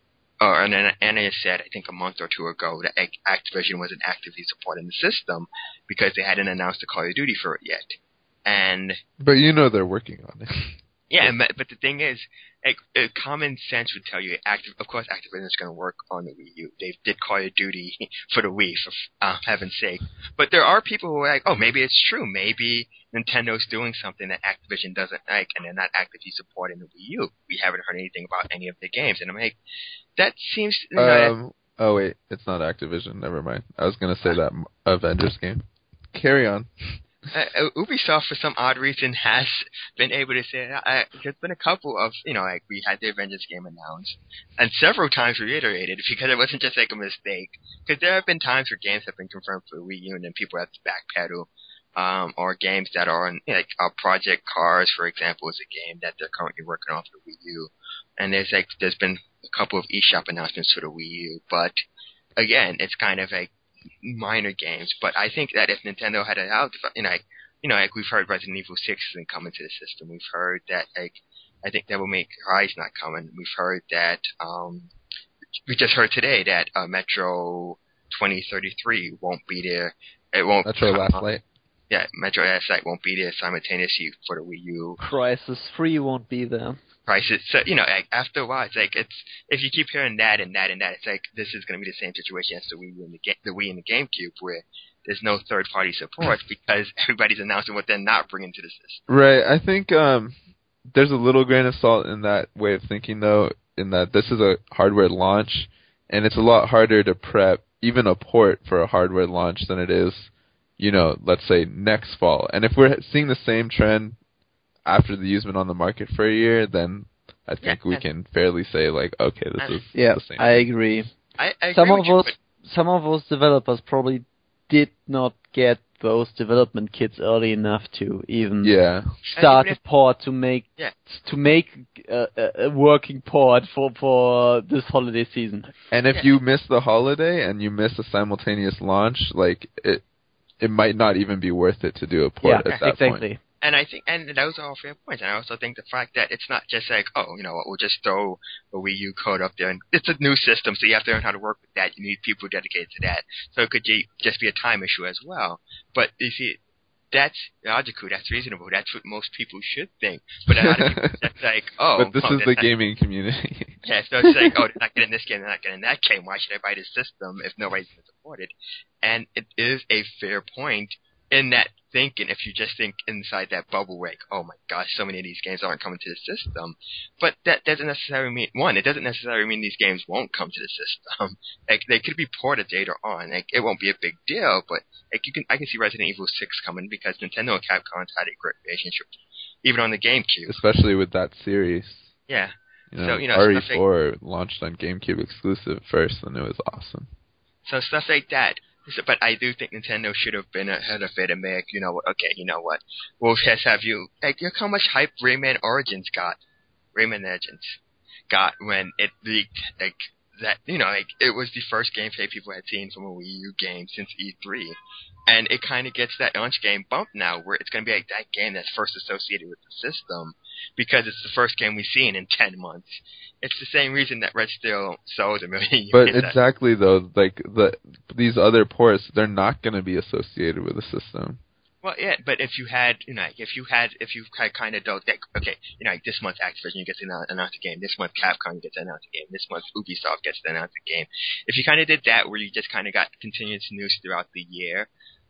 or and Anna said, I think a month or two ago, that Activision wasn't actively supporting the system because they hadn't announced a Call of Duty for it yet. And but you know they're working on it. Yeah, but, but the thing is, like, uh, common sense would tell you, active, of course, Activision is going to work on the Wii U. They did Call of Duty for the Wii, for uh, heaven's sake. But there are people who are like, oh, maybe it's true. Maybe Nintendo's doing something that Activision doesn't like, and they're not actively supporting the Wii U. We haven't heard anything about any of the games. And I'm like, that seems... You know, um, oh, wait, it's not Activision. Never mind. I was going to say that Avengers game. Carry on. Uh, Ubisoft, for some odd reason, has been able to say uh, there's been a couple of, you know, like we had the Avengers game announced, and several times reiterated because it wasn't just like a mistake. Because there have been times where games have been confirmed for Wii U and then people have to backpedal, um, or games that are on, you know, like uh, Project Cars, for example, is a game that they're currently working on for the Wii U, and there's like there's been a couple of eShop announcements for the Wii U, but again, it's kind of like minor games, but I think that if Nintendo had it out, you know, like, you know, like we've heard Resident Evil six isn't coming to the system. We've heard that, like, I think Devil May Cry is not coming. We've heard that, um, we just heard today that uh, Metro twenty thirty-three won't be there. It won't. Metro come, Last Light. Yeah, Metro Last Light won't be there simultaneously for the Wii U. Crysis three won't be there. Prices. So, you know, like, after a while, it's like, it's, if you keep hearing that and that and that, it's like, this is going to be the same situation as the Wii U and the, ga- the Wii and the GameCube, where there's no third-party support because everybody's announcing what they're not bringing to the system. Right. I think um, there's a little grain of salt in that way of thinking, though, in that this is a hardware launch, and it's a lot harder to prep even a port for a hardware launch than it is, you know, let's say next fall. And if we're seeing the same trend after the Wii's been on the market for a year, then I think yeah, we can fairly say, like, okay, this is yeah, the same. I agree. I, I agree some of with you, those, but... some of those developers probably did not get those development kits early enough to even yeah. start if, a port to make yeah. to make a, a working port for for this holiday season. And if yeah. you miss the holiday and you miss a simultaneous launch, like it, it might not even be worth it to do a port yeah, at that exactly. point. And I think, and those are all fair points. And I also think the fact that it's not just like, oh, you know what, we'll just throw a Wii U code up there. And it's a new system, so you have to learn how to work with that. You need people dedicated to that. So it could just be a time issue as well. But you see, that's logical. That's reasonable. That's what most people should think. But a lot of people just like, oh. But this oh, is the not, gaming community. Yeah, so it's like, oh, they're not getting this game, they're not getting that game. Why should I buy this system if nobody's going to support it? And it is a fair point in that thinking, if you just think inside that bubble, like, oh my gosh, so many of these games aren't coming to the system. But that doesn't necessarily mean, one, it doesn't necessarily mean these games won't come to the system. Like, they could be ported later on. Like, it won't be a big deal, but like, you can, I can see Resident Evil six coming because Nintendo and Capcom had a great relationship, even on the GameCube. Especially with that series. Yeah. You know, so, you know, R E four like, launched on GameCube exclusive first, and it was awesome. So stuff like that. But I do think Nintendo should have been ahead of it and make, you know, okay, you know what, we'll just have you, like, look how much hype Rayman Origins got, Rayman Legends got when it leaked, like, that, you know, like, it was the first gameplay people had seen from a Wii U game since E three. And it kind of gets that launch game bump now, where it's going to be like that game that's first associated with the system, because it's the first game we've seen in ten months. It's the same reason that Red Steel sold a million But units. exactly, though, like, the these other ports, they're not going to be associated with the system. Well, yeah, but if you had, you know, if you had, if you had kind of dealt, like, okay, you know, like this month Activision gets to announce a game, this month Capcom gets to announce a game, this month Ubisoft gets to announce a game. If you kind of did that, where you just kind of got continuous news throughout the year,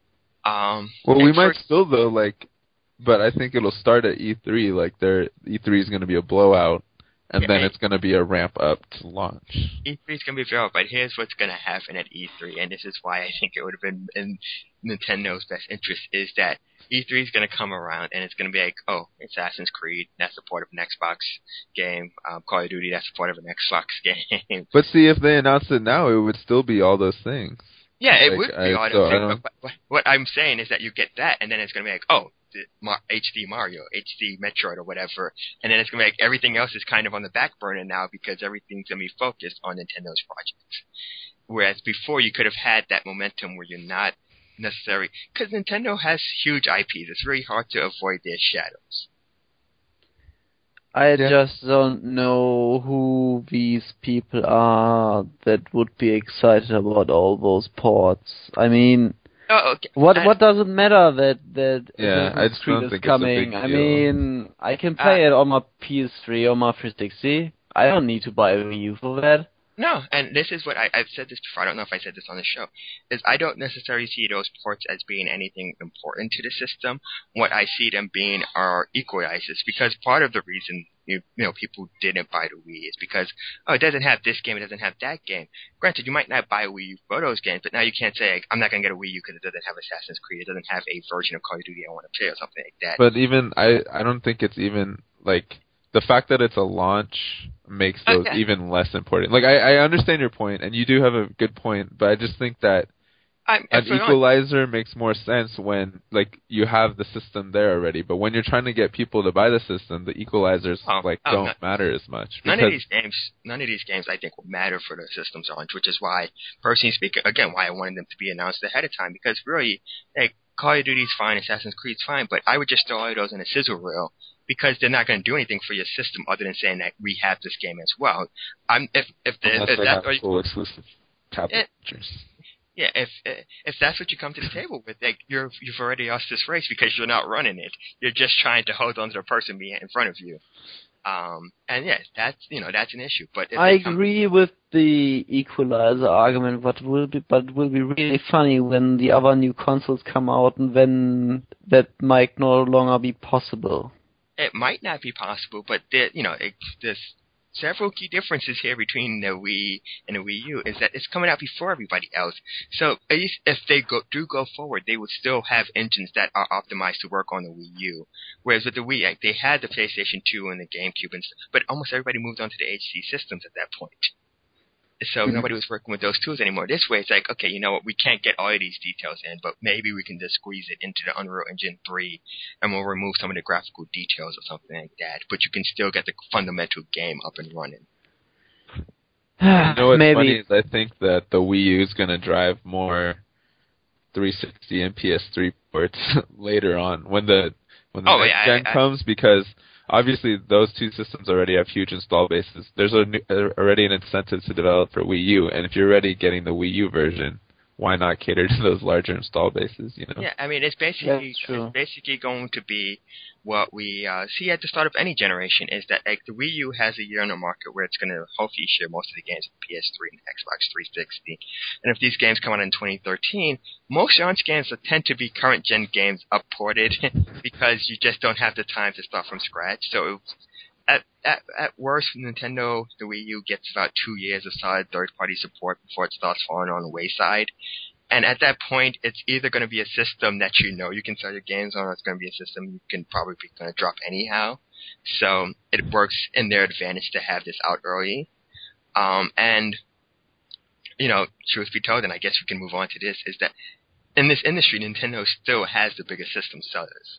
um, well, we for, might still though, like, but I think it'll start at E three. Like, their E three is going to be a blowout, and yeah, then and it's going to be a ramp up to launch. E three is going to be available, but here's what's going to happen at E three, and this is why I think it would have been in Nintendo's best interest, is that E three is going to come around, and it's going to be like, oh, Assassin's Creed, that's support of an Xbox game, um, Call of Duty, that's support of an Xbox game. But see, if they announced it now, it would still be all those things. Yeah, it like, would be I, all so those I things, but, but what I'm saying is that you get that, and then it's going to be like, oh, the Mar- H D Mario, H D Metroid, or whatever, and then it's going to be like everything else is kind of on the back burner now because everything's going to be focused on Nintendo's projects. Whereas before, you could have had that momentum where you're not necessary because Nintendo has huge I Ps. It's very hard to avoid their shadows. I Yeah. just don't know who these people are that would be excited about all those ports. I mean, Oh, okay. what I, what does it matter that that Yeah, I Assassin's just Creed don't is think it's a big coming? I deal. mean, I can play Uh, it on my P S three or my three sixty. I don't need to buy a Wii U for that. No, and this is what I, I've said this before. I don't know if I said this on the show. Is I don't necessarily see those ports as being anything important to the system. What I see them being are equalizers, because part of the reason you, you know people didn't buy the Wii is because oh it doesn't have this game, it doesn't have that game. Granted, you might not buy a Wii U for those games, but now you can't say I'm not gonna get a Wii U because it doesn't have Assassin's Creed, it doesn't have a version of Call of Duty I want to play or something like that. But even I, I don't think it's even like the fact that it's a launch makes those Okay. even less important. Like I, I understand your point, and you do have a good point, but I just think that I'm, an for- equalizer makes more sense when like you have the system there already. But when you're trying to get people to buy the system, the equalizers Oh, like oh, don't no. matter as much. None of because- these games, none of these games, I think, will matter for the system's launch, which is why, personally speaking, again, why I wanted them to be announced ahead of time. Because really, like, Call of Duty's fine, Assassin's Creed's fine, but I would just throw all those in a sizzle reel because they're not going to do anything for your system other than saying that we have this game as well. I'm if if, the, Unless if they that's have full exclusive tablet features. yeah, if if that's what you come to the table with, like you're you've already lost this race because you're not running it. You're just trying to hold on to the person being in front of you. Um, and yes, that's you know that's an issue. But if I they come, agree with the equalizer argument, but will be but it will be really funny when the other new consoles come out and then that might no longer be possible. it might not be possible, but there, you know, it, there's several key differences here between the Wii and the Wii U. Is that it's coming out before everybody else. So at least if they go do go forward, they would still have engines that are optimized to work on the Wii U. Whereas with the Wii, like, they had the PlayStation two and the GameCube, and stuff, but almost everybody moved on to the H C systems at that point. So Mm-hmm. nobody was working with those tools anymore. This way, it's like, okay, you know what? We can't get all of these details in, but maybe we can just squeeze it into the Unreal Engine three, and we'll remove some of the graphical details or something like that. But you can still get the fundamental game up and running. You know what's Maybe. funny is I think that the Wii U is going to drive more three sixty and P S three ports later on when the when the Oh, next yeah, gen I- I- comes, because obviously those two systems already have huge install bases. There's a, new- uh, already an incentive to develop for Wii U, and if you're already getting the Wii U version, why not cater to those larger install bases? You know? Yeah, I mean, it's basically That's true. it's basically going to be what we uh, see at the start of any generation is that like the Wii U has a year in the market where it's going to hopefully share most of the games with P S three and Xbox three sixty. And if these games come out in twenty thirteen, most launch games tend to be current gen games upported because you just don't have the time to start from scratch. So at at at worst, Nintendo, the Wii U gets about two years of solid third party support before it starts falling on the wayside. And at that point, it's either going to be a system that you know you can sell your games on, or it's going to be a system you can probably be going to drop anyhow. So it works in their advantage to have this out early. Um, and, you know, truth be told, and I guess we can move on to this, is that in this industry, Nintendo still has the biggest system sellers.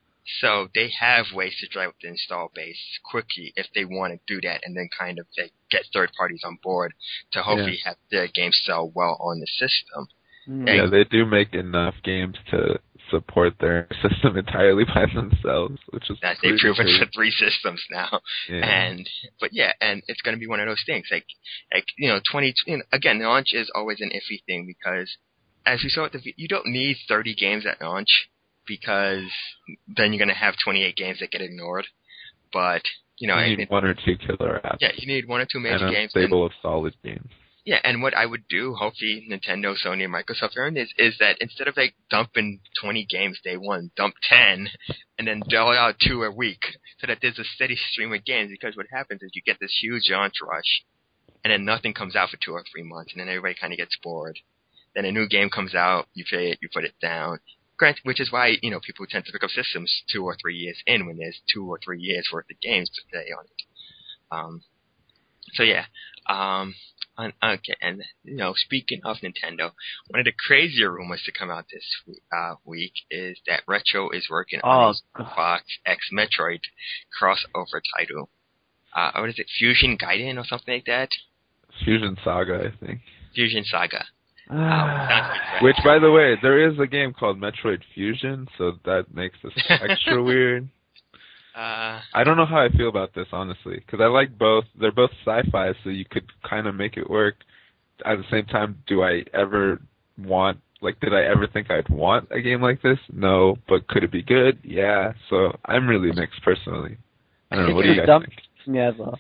So they have ways to drive up the install base quickly if they want to do that, and then kind of like, get third parties on board to hopefully Yeah. have their games sell well on the system. Yeah, they do make enough games to support their system entirely by themselves, which is That they've pretty proven crazy. for three systems now, Yeah. and but yeah, and it's going to be one of those things. Like, like you know, twenty. You know, again, launch is always an iffy thing because, as we saw at the, v- you don't need thirty games at launch because then you're going to have twenty-eight games that get ignored. But you know, you I need think, one or two killer apps. yeah, you need one or two major and a games. and- stable of solid games. Yeah, and what I would do, hopefully Nintendo, Sony, and Microsoft learn is, is that instead of like dumping twenty games day one, dump ten, and then dole out two a week, so that there's a steady stream of games. Because what happens is you get this huge launch rush, and then nothing comes out for two or three months, and then everybody kind of gets bored. Then a new game comes out, you play it, you put it down. Granted, which is why you know people tend to pick up systems two or three years in when there's two or three years worth of games to play on it. Um, so yeah. Um, On, okay, and you know, speaking of Nintendo, one of the crazier rumors to come out this uh, week is that Retro is working on Oh, a Fox X Metroid crossover title. Uh, what is it, Fusion Gaiden or something like that? Fusion Saga, I think. Fusion Saga. Um, Which, by the way, there is a game called Metroid Fusion, so that makes this extra weird. Uh, I don't know how I feel about this, honestly, because I like both. They're both sci-fi, so you could kind of make it work. At the same time, do I ever want, like, did I ever think I'd want a game like this? No, but could it be good? Yeah, so I'm really mixed, personally. I don't know, what do you guys think? Never.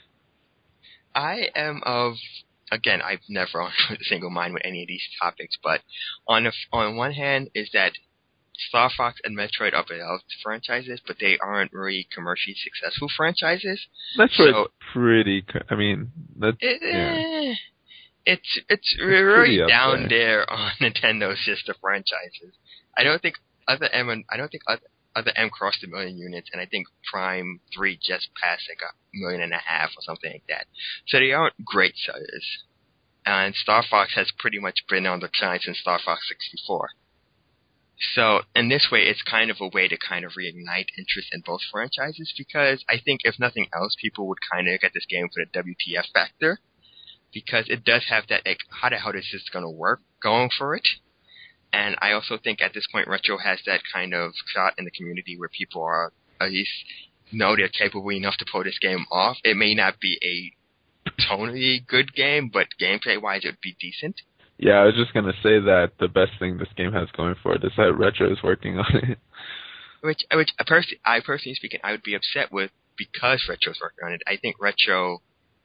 I am of, again, I've never on a single mind with any of these topics, but on a, on one hand is that Star Fox and Metroid are beloved franchises, but they aren't really commercially successful franchises. Metroid's so, pretty, I mean, that's, it, yeah. It's it's, It's really up down there. there on Nintendo's sister franchises. I don't think other M and I don't think other, other M crossed a million units, and I think Prime Three just passed like a million and a half or something like that. So they aren't great sellers. And Star Fox has pretty much been on the decline since Star Fox sixty-four. So in this way, it's kind of a way to kind of reignite interest in both franchises, because I think if nothing else, people would kind of get this game for the W T F factor. Because it does have that, like, how the hell is this going to work going for it? And I also think at this point, Retro has that kind of shot in the community where people are, at least, know they're capable enough to pull this game off. It may not be a tonally good game, but gameplay-wise, it would be decent. Yeah, I was just going to say that the best thing this game has going for it is that Retro is working on it. Which, which I, pers- I personally speaking, I would be upset with because Retro's working on it. I think Retro,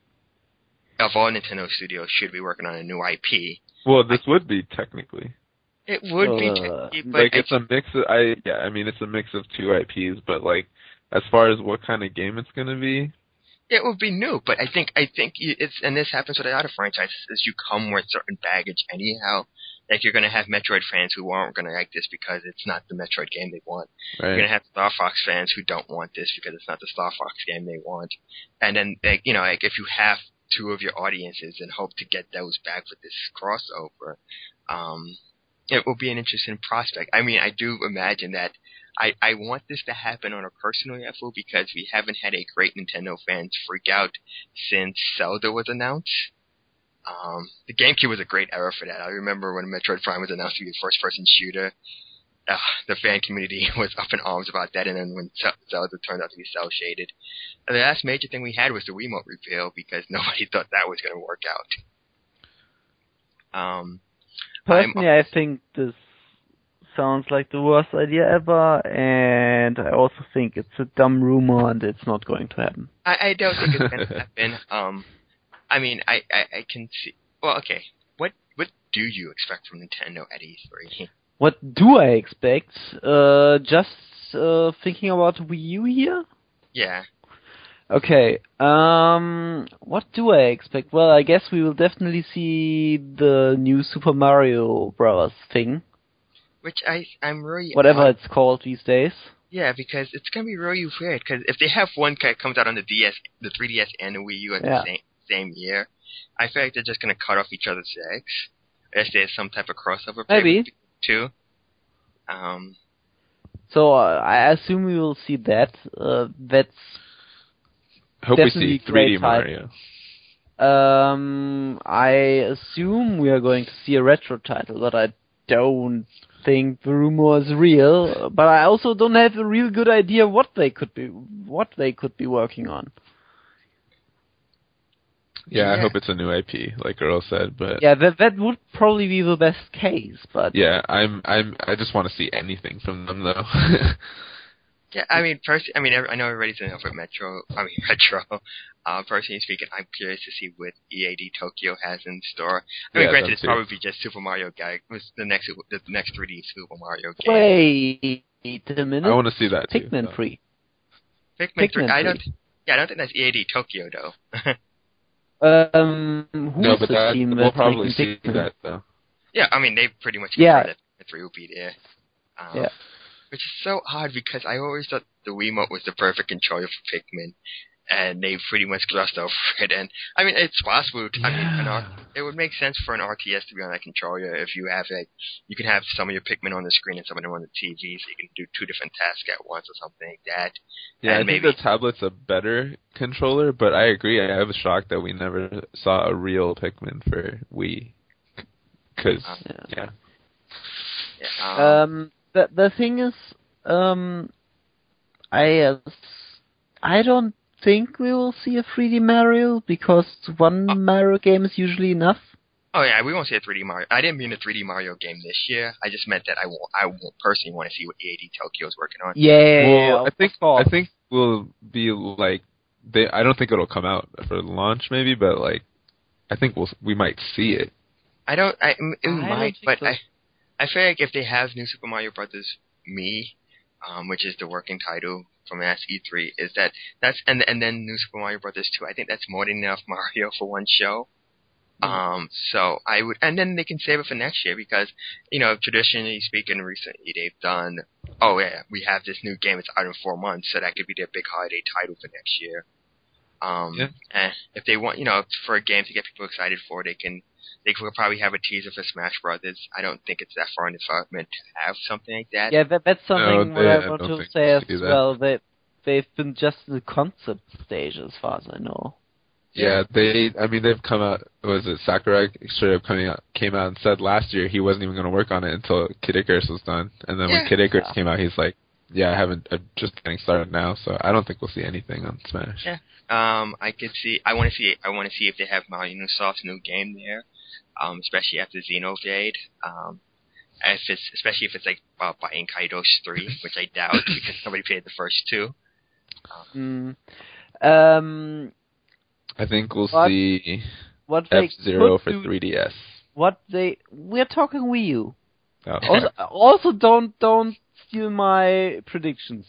of all Nintendo studios, should be working on a new I P. Well, this I, would be technically. It would uh, be technically, but like it's I, a mix of I yeah, I mean it's a mix of two I Ps, but like as far as what kind of game it's going to be, it would be new. But I think I think it's and this happens with a lot of franchises, is you come with certain baggage anyhow. Like you're going to have Metroid fans who aren't going to like this because it's not the Metroid game they want. Right. You're going to have Star Fox fans who don't want this because it's not the Star Fox game they want. And then like you know like if you have two of your audiences and hope to get those back with this crossover, um, it will be an interesting prospect. I mean, I do imagine that I, I want this to happen on a personal level because we haven't had a great Nintendo fans freak out since Zelda was announced. Um, the GameCube was a great era for that. I remember when Metroid Prime was announced to be a first-person shooter, uh, the fan community was up in arms about that, and then when Zelda turned out to be cel-shaded. And the last major thing we had was the Wiimote reveal because nobody thought that was going to work out. Um, Personally, I'm, I think this sounds like the worst idea ever, and I also think it's a dumb rumor and it's not going to happen. I, I don't think it's going to happen. Um, I mean, I, I, I can see... Well, okay. What what do you expect from Nintendo at E three? What do I expect? Uh, just uh, thinking about Wii U here? Yeah. Okay. Um, what do I expect? Well, I guess we will definitely see the new Super Mario Bros. Thing. Which I, I'm really... Whatever odd. it's called these days. Yeah, because it's going to be really weird. Because if they have one that comes out on the D S, the three D S and the Wii U at yeah. the same, same year, I feel like they're just going to cut off each other's legs. Unless there's some type of crossover. Maybe. Too. Um, so uh, I assume we will see that. Uh, that's I hope we see three D Mario. Um, I assume we are going to see a retro title, but I don't think the rumor is real. But I also don't have a real good idea what they could be what they could be working on. Yeah, yeah, I hope it's a new I P, like Earl said. But yeah, that that would probably be the best case. But yeah, I'm I'm I just want to see anything from them though. Yeah, I mean, first, I mean, I know everybody's in over Metro. I mean, Retro. Uh, personally speaking, I'm curious to see what E A D Tokyo has in store. I mean, yeah, granted, it's too. probably just Super Mario guy. Was the next the next three D Super Mario game? Wait a minute. I want to see that too. Pikmin so. free. Pikmin, Pikmin three. I don't. Yeah, I don't think that's E A D Tokyo though. um, who's no, but the that, team we'll that's probably see Pikmin? that though. Yeah, I mean, they've pretty much yeah. that Pikmin three will be there. Um, yeah. Which is so odd because I always thought the Wiimote was the perfect controller for Pikmin, and they pretty much glossed over it. And I mean, it's possible. To, yeah. I mean, an R- it would make sense for an R T S to be on that controller if you have like you can have some of your Pikmin on the screen and some of them on the T V, so you can do two different tasks at once or something like that. Yeah, and I think maybe, the tablet's a better controller, but I agree. I was shocked that we never saw a real Pikmin for Wii. Because Um, yeah. yeah. Yeah, um, Um, the the thing is, um, I uh, I don't think we will see a three D Mario because one Oh. Mario game is usually enough. Oh yeah, we won't see a three D Mario. I didn't mean a three D Mario game this year. I just meant that I won't. I won't personally want to see what E A D Tokyo's working on. Yeah, Well, I of think course. I think we'll be like they. I don't think it'll come out for launch, maybe, but like I think we'll we might see it. I don't. I, it I don't might, think but so. I. I feel like if they have New Super Mario Brothers Me, um, which is the working title from last E three, is that that's and and then New Super Mario Brothers two. I think that's more than enough Mario for one show. Um, so I would, and then they can save it for next year because, you know, traditionally speaking, recently they've done, oh yeah, we have this new game, it's out in four months, so that could be their big holiday title for next year. Um, Yeah. and if they want, you know, for a game to get people excited for, they can, they could probably have a teaser for Smash Brothers. I don't think it's that far in development to have something like that. Yeah, that, that's something No, what they- I I want don't to think say we'll as see that. well. They they've been just in the concept stage as far as I know. Yeah, they. I mean, they've come out. Was it Sakurai straight up coming out came out and said last year he wasn't even going to work on it until Kid Icarus was done, and then Yeah. when Kid Icarus Yeah. came out, he's like, "Yeah, I haven't. I'm just getting started now, so I don't think we'll see anything on Smash." Yeah. Um, I could see. I want to see. I want to see if they have Mario Soft's new game there, um, especially after Xenoblade. Um, if it's especially if it's like uh, Buying Kaidos three, which I doubt because nobody played the first two. Mm. Um, I think we'll What- see what they F Zero could for do- three D S. What they we're talking Wii U. Oh, Also, also don't don't steal my predictions.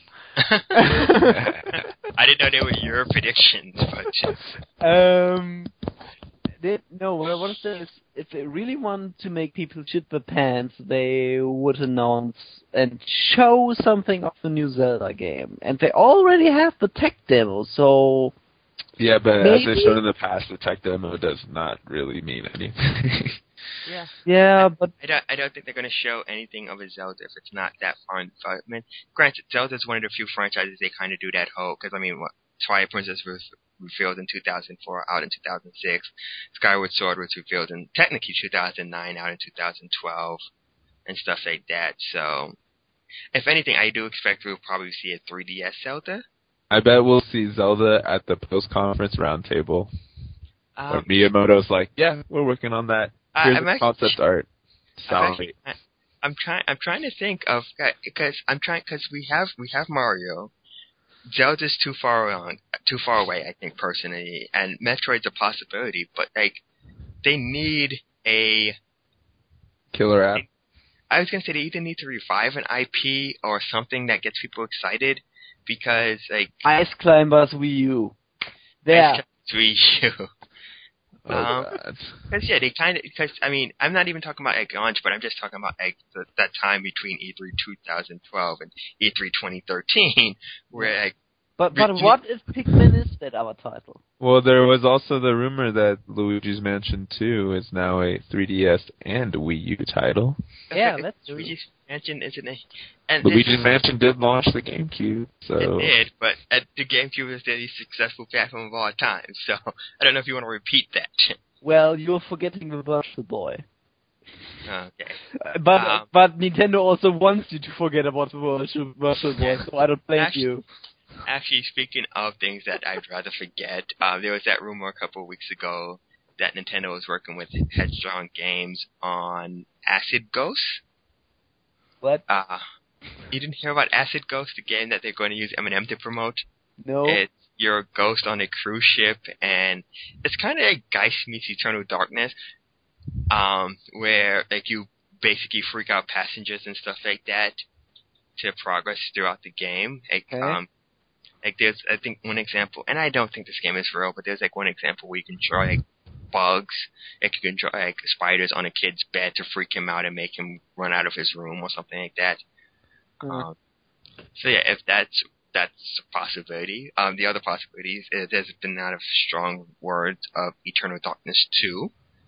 I didn't know they were your predictions, but Um, they, no, what I want to say is, if they really want to make people shit their pants, they would announce and show something of the new Zelda game. And they already have the tech demo, so yeah, but as Maybe- they've shown in the past, the tech demo does not really mean anything. yeah. yeah, but I don't. I don't think they're going to show anything of a Zelda if it's not that far in development. Granted, Zelda's one of the few franchises they kind of do that whole. Because I mean, what, Twilight Princess was revealed in two thousand four, out in two thousand six. Skyward Sword was revealed in technically two thousand nine, out in two thousand twelve, and stuff like that. So, if anything, I do expect we'll probably see a three D S Zelda. I bet we'll see Zelda at the post-conference roundtable. Where Um, Miyamoto's like, "Yeah, we're working on that. I- Here's I'm the actually- concept art." I've Sound actually- I- I'm trying. I'm trying to think of because I'm trying because we have we have Mario. Zelda's too far along, too far away. I think personally, and Metroid's a possibility, but like they need a. killer app. I was gonna say they either need to revive an I P or something that gets people excited, because like Ice Climbers Wii U. There. three U. Oh, Um, God. Because yeah, they kind of because I mean I'm not even talking about like launch, but I'm just talking about like the, that time between E three twenty twelve and E three twenty thirteen, where like But but we- what if Pikmin is that our title? Well, there was also the rumor that Luigi's Mansion two is now a three D S and Wii U title. Yeah, that's true. Luigi's Mansion isn't a and Luigi's Mansion did launch the GameCube, so It did, but uh, the GameCube is the least successful platform of all time, so I don't know if you want to repeat that. Well, you're forgetting the Virtual Boy. Okay. Uh, But Um, but Nintendo also wants you to forget about the Virtual, virtual Boy, so I don't blame Actually- you. Actually, speaking of things that I'd rather forget, uh, there was that rumor a couple of weeks ago that Nintendo was working with Headstrong Games on Acid Ghost. What? Uh, you didn't hear about Acid Ghost, the game that they're going to use Eminem to promote? No. It's you're a ghost on a cruise ship, and it's kind of like Geist meets Eternal Darkness, um, where like you basically freak out passengers and stuff like that to progress throughout the game. Like, Okay. um, like there's I think one example, and I don't think this game is real, but there's like one example where you can draw like bugs, like you can draw like spiders on a kid's bed to freak him out and make him run out of his room or something like that. Hmm. Um, so yeah, if that's that's a possibility. Um, the other possibilities is there's been a lot of strong words of Eternal Darkness two.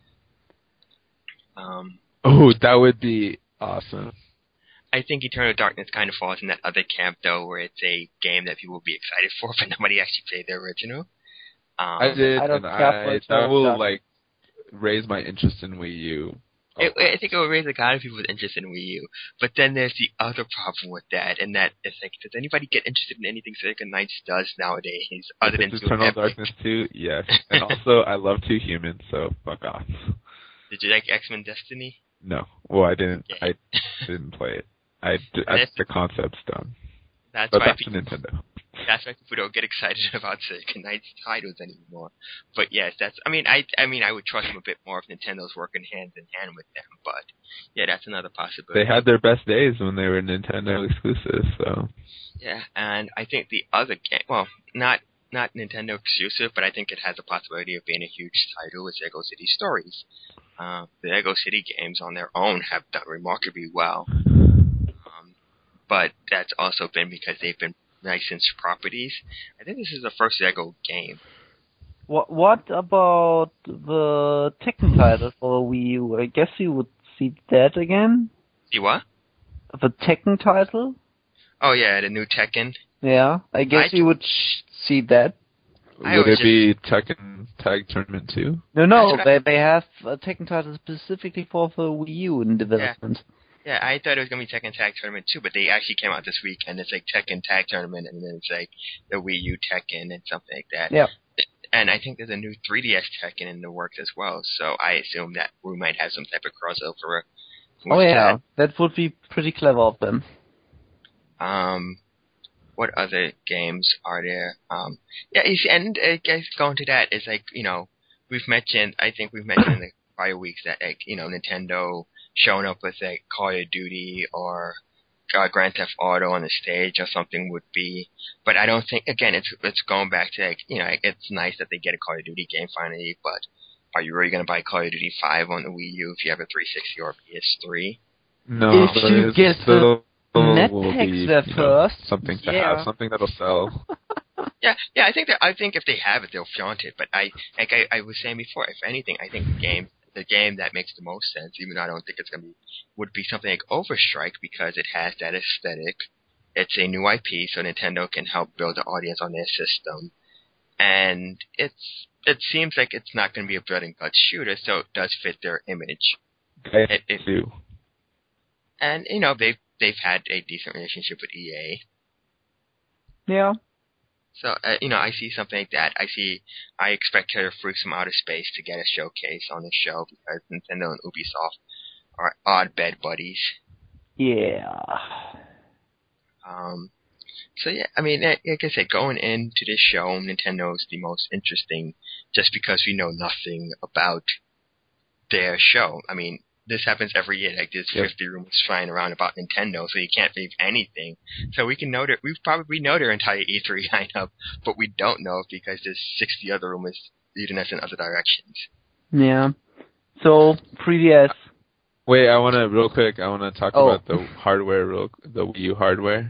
Um, oh, that would be awesome. I think Eternal Darkness kind of falls in that other camp though, where it's a game that people will be excited for, but nobody actually played the original. Um, I did, I don't and care for I Eternal that will Darkness. like raise my interest in Wii U It, I think it would raise a lot of people's interest in Wii U. But then there's the other problem with that, and that is like, does anybody get interested in anything Sega Knights does nowadays other than Eternal Darkness two? Yes. And also, I love Two Humans, so fuck off. Did you like X-Men Destiny? No. Well, I didn't. Yeah. I didn't play it. I, I the concept's dumb. That's but why that's people, Nintendo. That's why people don't get excited about Sega Knights titles anymore. But yes, that's. I mean, I. I mean, I would trust them a bit more if Nintendo's working hand in hand with them. But yeah, that's another possibility. They had their best days when they were Nintendo exclusive. So. Yeah, and I think the other game. Well, not not Nintendo exclusive, but I think it has a possibility of being a huge title. Is Lego City Stories. Uh, the Lego City games on their own have done remarkably well. Um, but that's also been because they've been licensed properties. I think this is the first Lego game. What What about the Tekken title for Wii U? I guess you would see that again. See what? The Tekken title. Oh yeah, the new Tekken. Yeah, I guess I you would sh- see that. I Would it was be Tekken Tag Tournament two? No, no, That's they right. they have a Tekken title specifically for the Wii U in development. Yeah, I thought it was going to be Tekken Tag Tournament too, but they actually came out this week, and it's like Tekken Tag Tournament, and then it's like the Wii U Tekken and something like that. Yeah. And I think there's a new three D S Tekken in the works as well, so I assume that we might have some type of crossover. with Oh yeah, that. that would be pretty clever of them. Um, what other games are there? Um, yeah, you see, and I guess going to that is like, you know, we've mentioned, I think we've mentioned in the prior weeks that, like, you know, Nintendo showing up with like Call of Duty or uh, Grand Theft Auto on the stage or something would be, but I don't think, again, it's it's going back to like, you know, it's nice that they get a Call of Duty game finally, but are you really going to buy Call of Duty five on the Wii U if you have a three sixty or a P S three? No, If but you it's get still net will packs be, there you know, first, something to yeah. have, something that'll sell. Yeah, yeah, I think that I think if they have it, they'll flaunt it. But I, like I, I was saying before, if anything, I think the game, the game that makes the most sense, even though I don't think it's gonna be, would be something like Overstrike because it has that aesthetic. It's a new I P, so Nintendo can help build an audience on their system, and it's it seems like it's not going to be a blood and guts shooter, so it does fit their image. I It, it, do. and you know they've they've had a decent relationship with E A. Yeah. So, uh, you know, I see something like that. I see, I expect Terror Freaks from Outer Space to get a showcase on the show because Nintendo and Ubisoft are odd bed buddies. Yeah. Um, so yeah, I mean, like I said, going into this show, Nintendo is the most interesting just because we know nothing about their show. I mean, this happens every year. Like there's Yep. fifty rumors flying around about Nintendo, so you can't believe anything. So we can know that we probably know their entire E three lineup, but we don't know it because there's sixty other rumors leading us in other directions. Yeah. So, three D S. Wait, I want to real quick. I want to talk Oh. about the hardware, real, the Wii U hardware.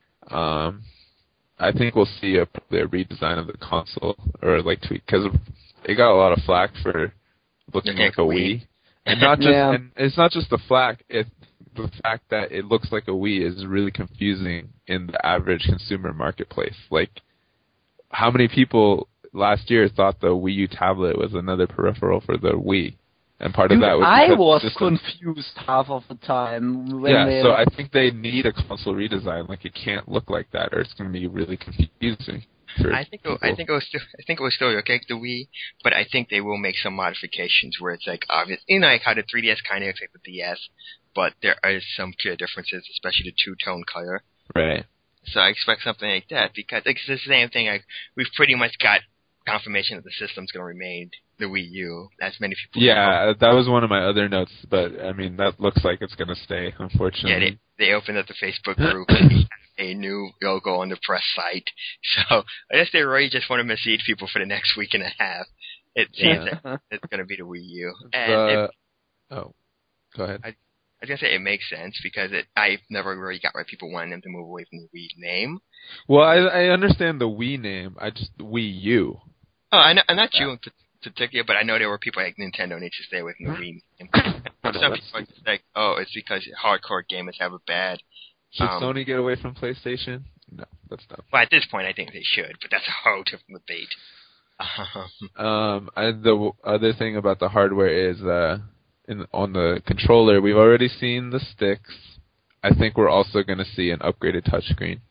Um, I think we'll see a, a redesign of the console or like tweak because it got a lot of flack for looking Looking like a like a Wii. Wii. And not just, Yeah. and it's not just the flack. It's the fact that it looks like a Wii is really confusing in the average consumer marketplace. Like, how many people last year thought the Wii U tablet was another peripheral for the Wii? And part of Dude, that was I because was just confused half of the time. When yeah, they so I think they need a console redesign. Like, it can't look like that, or it's going to be really confusing. For I think it, I people. think it was still I think it was still okay like the Wii, but I think they will make some modifications where it's like obvious, you know, like how the three D S kind of looks like the D S, but there are some clear differences, especially the two tone color. Right. So I expect something like that because it's the same thing. Like we've pretty much got confirmation that the system's going to remain the Wii U, as many people. Yeah, that was one of my other notes, but I mean that looks like it's going to stay, unfortunately. Yeah, they they opened up the Facebook group and they have a new logo on the press site. So I guess they really just want to mislead people for the next week and a half. It seems Yeah. that it's going to be the Wii U. And The, it, oh, go ahead. I was going to say it makes sense because it I've never really got why people wanted them to move away from the Wii name. Well, I I understand the Wii name. I just Wii U. Oh, I know, not you in particular, but I know there were people like Nintendo needs to stay away from the Wii name. Some people are just like, oh, it's because hardcore gamers have a bad. Should um, Sony get away from PlayStation? No, that's not. Well, at this point, I think they should, but that's a whole different debate. Um, Um, and the w- other thing about the hardware is, uh, in on the controller. We've already seen the sticks. I think we're also going to see an upgraded touchscreen.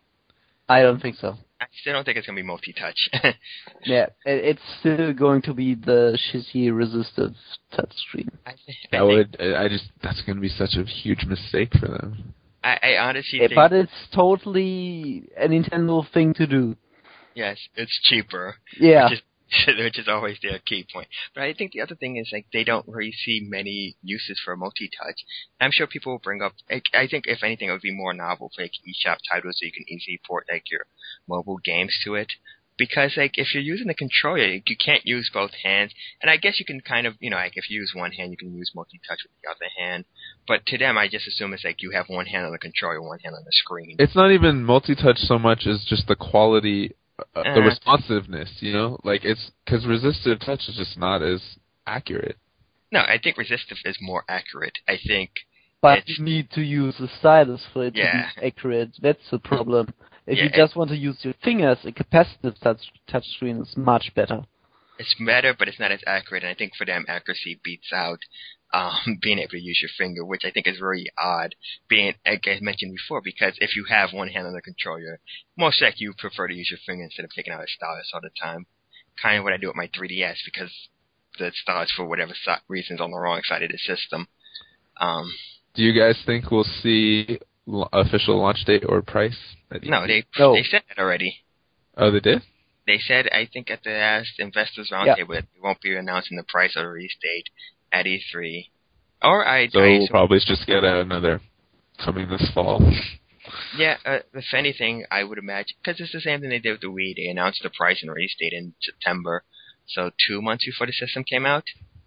I don't think so. I still don't think it's going to be multi-touch. Yeah, it, it's still going to be the shitty resistive touchscreen. I, th- I That think, would, I just, that's going to be such a huge mistake for them. I, I honestly Yeah, think, but it's totally a Nintendo thing to do. yes, it's cheaper. Yeah. Which is, which is always their key point. But I think the other thing is, like, they don't really see many uses for multi-touch. I'm sure people will bring up, like, I think if anything, it would be more novel for, like, eShop titles so you can easily port, like, your mobile games to it. Because, like, if you're using the controller, you can't use both hands. And I guess you can kind of, you know, like, if you use one hand, you can use multi-touch with the other hand. But to them, I just assume it's like you have one hand on the controller, one hand on the screen. It's not even multi-touch so much as just the quality, uh, the Uh. responsiveness, you know? Like, it's, because resistive touch is just not as accurate. No, I think resistive is more accurate. I think But it's, you need to use the stylus for it Yeah. to be accurate. That's the problem. If Yeah, you just want to use your fingers, a capacitive touch touchscreen is much better. it's better, but it's not as accurate. And I think for them, accuracy beats out um, being able to use your finger, which I think is very odd, being, like I mentioned before, because if you have one hand on the controller, most likely you prefer to use your finger instead of taking out a stylus all the time. Kind of what I do with my three D S, because the stylus, for whatever so- reasons, on the wrong side of the system. Um, Do you guys think we'll see l- official launch date or price? at E no, three? they No. they said that already. Oh, they did? They said, I think at the last Investors Yeah. Roundtable, that they won't be announcing the price or release date at E three. Or I, So I we'll assume, probably just get another coming this fall. yeah, uh, if anything, I would imagine, because it's the same thing they did with the Wii. They announced the price and release date in September, so two months before the system came out.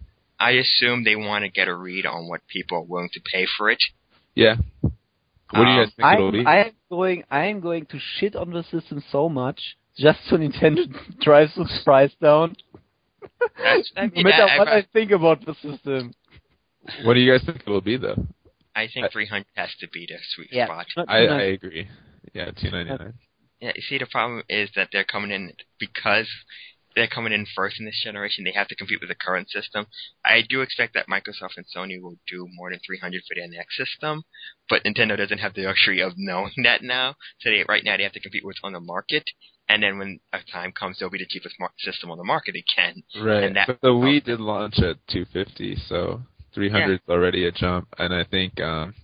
I assume they want to get a read on what people are willing to pay for it. Yeah. What do you Um, guys think it'll I'm, be? I'm going. I'm going to shit on the system so much just so Nintendo drives the price down. That's- I mean, no matter I- what I- I think about the system. What do you guys think it'll be, though? I think three hundred has to be the sweet Yeah. spot. Not I, too I nice. agree. Yeah, two ninety-nine. Yeah, you see, the problem is that they're coming in because they're coming in first in this generation. They have to compete with the current system. I do expect that Microsoft and Sony will do more than three hundred for their next system, but Nintendo doesn't have the luxury of knowing that now. So they, right now they have to compete with what's on the market, and then when a time comes, they'll be the cheapest mar- system on the market again. Right. And that, But the Wii did launch at two fifty, so three hundred is already a jump, and I think um,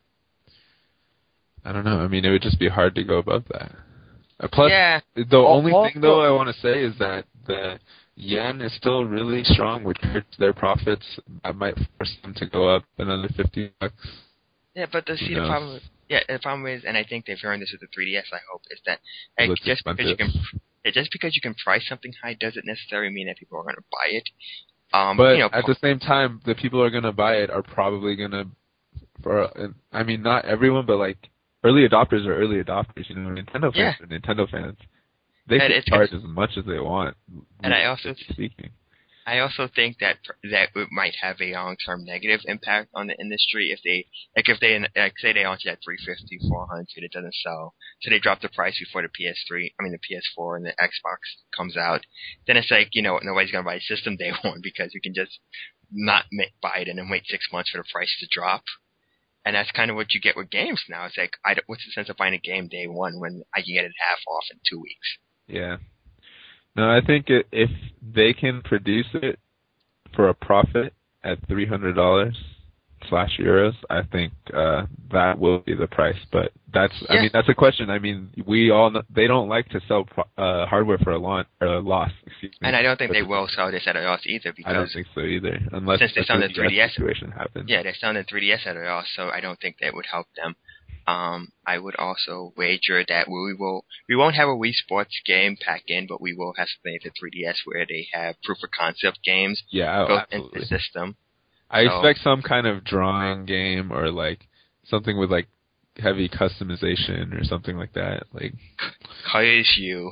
I don't know. I mean, it would just be hard to go above that. Uh, plus, yeah, the Al- only also- thing though I want to say is that the yen is still really strong, which hurts their profits. That might force them to go up another fifty bucks. yeah, but the, Who see the knows? problem. Yeah, the problem is, and I think they've learned this with the three D S. I hope is that Well, like, it's just because you expensive. can, yeah, just because you can price something high doesn't necessarily mean that people are going to buy it. Um, But you know, at the same time, the people who are going to buy it are probably going to, for I mean, not everyone, but like early adopters are early adopters. You know, Nintendo fans Yeah. are Nintendo fans. They And can it's- charge as much as they want. And I also- realistically speaking. I also think that that it might have a long-term negative impact on the industry if they, like, if they, like, say they launch it at three fifty, four hundred, it doesn't sell, so they drop the price before the P S three, I mean the P S four and the Xbox comes out. Then it's like, you know, nobody's gonna buy a system day one because you can just not make, buy it and then wait six months for the price to drop. And that's kind of what you get with games now. It's like, I don't, what's the sense of buying a game day one when I can get it half off in two weeks? Yeah. No, I think it, if they can produce it for a profit at three hundred dollars slash euros, I think uh, that will be the price. But that's, I Yeah. mean, that's a question. I mean, we all know, they don't like to sell pro- uh, hardware for a, launch, or a loss. Excuse me. And I don't think But they will sell this at a loss either I don't because think so either, unless since they a sell the three D S situation happens. yeah, they're selling the three D S at a loss, so I don't think that would help them. Um, I would also wager that we will we won't have a Wii Sports game pack in, but we will have something at the three D S where they have proof of concept games Yeah, oh, built absolutely. into the system. I So- expect some kind of drawing game or like something with like heavy customization or something like that. Like Cause you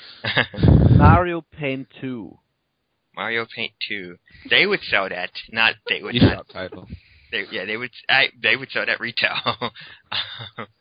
Mario Paint two. Mario Paint two, they would sell that. Not they would eShop not. title. They, yeah, they would. I, they would sell that retail.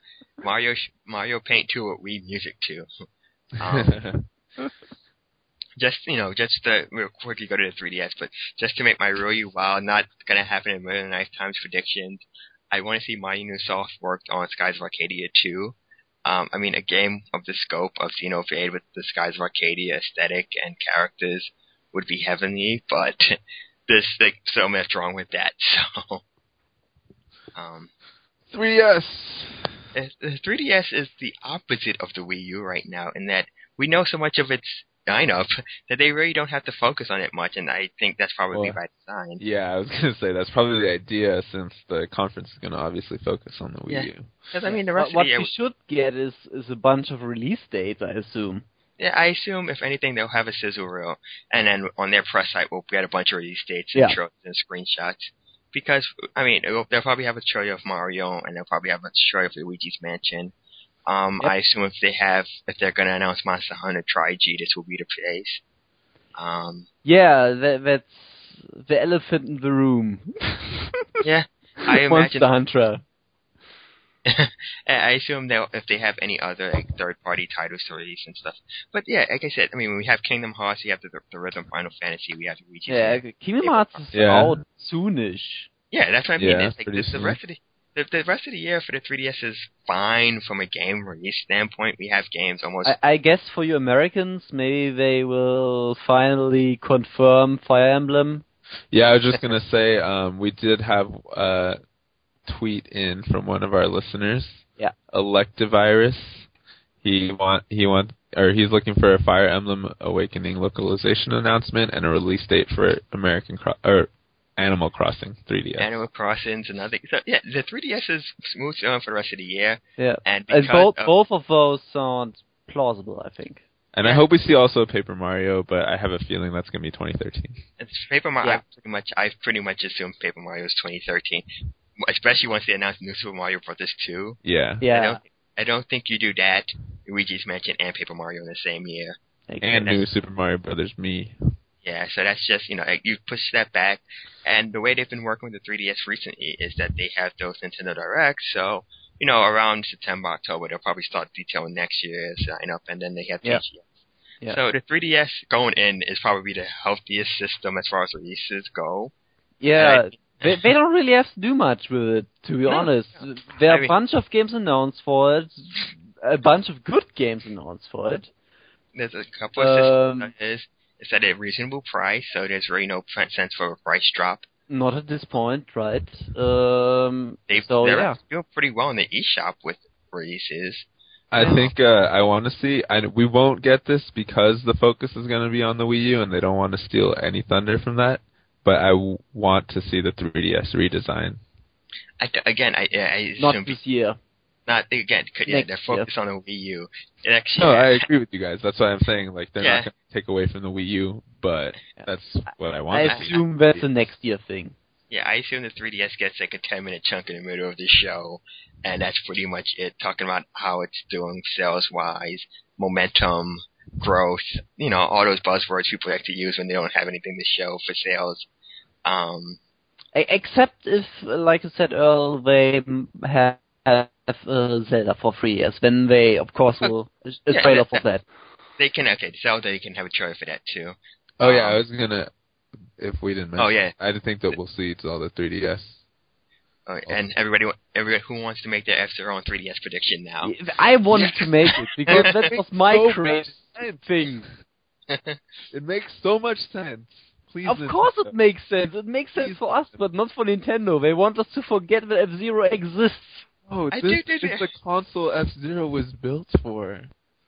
Mario Mario Paint two with Wii Music too. Um, just you know, just to real quickly go to the three D S, but just to make my really wild, not gonna happen in a million lifetimes predictions, I want to see Mighty Soft worked on Skies of Arcadia two. Um, I mean, a game of the scope of Xenoblade with the Skies of Arcadia aesthetic and characters would be heavenly, but there's like so much wrong with that. So, um, three D S. The three D S is the opposite of the Wii U right now, in that we know so much of its lineup that they really don't have to focus on it much, and I think that's probably Well, by design. Yeah, I was going to say that's probably the idea, since the conference is going to obviously focus on the Wii Yeah. U. Because I mean, the rest What, what of the year, we should get is is a bunch of release dates, I assume. yeah, I assume if anything they'll have a sizzle reel, and then on their press site we'll get a bunch of release dates and Yeah. trailers and screenshots. Because I mean, it'll, they'll probably have a trailer of Mario, and they'll probably have a trailer of Luigi's Mansion. Um, Yep. I assume if they have, if they're going to announce Monster Hunter Tri-G, this will be the place. Um, Yeah, that, that's the elephant in the room. yeah, I Monster imagine. Hunter. I assume they'll if they have any other like third-party titles to release and stuff. But yeah, like I said, I mean, we have Kingdom Hearts, we have the, the Rhythm Final Fantasy, we have Luigi's Yeah, Mansion. Kingdom Hearts is Yeah. out soonish. Yeah, that's what I mean. Yeah, it's like pretty this, the soon. rest of the, the the rest of the year for the three D S is fine from a game release standpoint. We have games almost. I, I guess for you Americans, maybe they will finally confirm Fire Emblem. Yeah, I was just going to say, um, we did have a tweet in from one of our listeners. Yeah. Electivirus. He want he want or he's looking for a Fire Emblem Awakening localization announcement and a release date for American Cro- or Animal Crossing three D S. Animal Crossing's another. So yeah, the three D S is smooth sailing for the rest of the year, Yeah, and and because both of, both of those sound plausible, I think. And I Yeah. hope we see also Paper Mario, but I have a feeling that's going to be twenty thirteen. it's Paper Mario, Yeah. I pretty much I pretty much assumed Paper Mario is twenty thirteen, especially once they announced New Super Mario Brothers two. Yeah. I Yeah, don't, I don't think you do that, Luigi's Mansion and Paper Mario in the same year. And New Super Mario Brothers Me. Yeah, so that's just, you know, you push that back. And the way they've been working with the three D S recently is that they have those Nintendo Directs. So, you know, around September, October, they'll probably start detailing next year's lineup, and then they have Yeah. T G S. Yeah. So the three D S going in is probably the healthiest system as far as releases go. yeah. And They, they don't really have to do much with it, to be No, honest. no. There I are a mean- bunch of games announced for it, a bunch of good games announced for it. There's a couple of systems Um, that is, it's at a reasonable price, so there's really no sense for a price drop. Not at this point, right? Um, They so they're yeah, feel pretty well in the eShop with releases. I Yeah. think uh, I want to see. I, we won't get this because the focus is going to be on the Wii U, and they don't want to steal any thunder from that. But I w- want to see the three D S redesign. I, again, I, I not assume this year. not again. Could, yeah, Next they're year. focused on the Wii U next No, year. I agree with you guys. That's why I'm saying like they're Yeah. not going to take away from the Wii U, but Yeah. that's what I want. I to see. assume that's a next year thing. Yeah, I assume the three D S gets like a ten minute chunk in the middle of the show, and that's pretty much it. Talking about how it's doing sales wise, momentum, growth, you know, all those buzzwords people like to use when they don't have anything to show for sales. Um, E- Except if, like I said earlier, they mm, have uh, Zelda for three years, then they, of course, will a yeah, trailer that- for that. they can okay, Zelda, they can have a trailer for that too. Oh yeah, Um, I was gonna. If we didn't mention, Oh, yeah. I think that we'll see Zelda three D S. Uh, and everybody, everybody who wants to make their F-Zero on three D S prediction now. I wanted to make it because that was my So crazy thing. It makes so much sense. Please. Of course it makes sense. It makes sense for us, but not for Nintendo. They want us to forget that F-Zero exists. Oh, I this do- do- is do- the console F Zero was built for.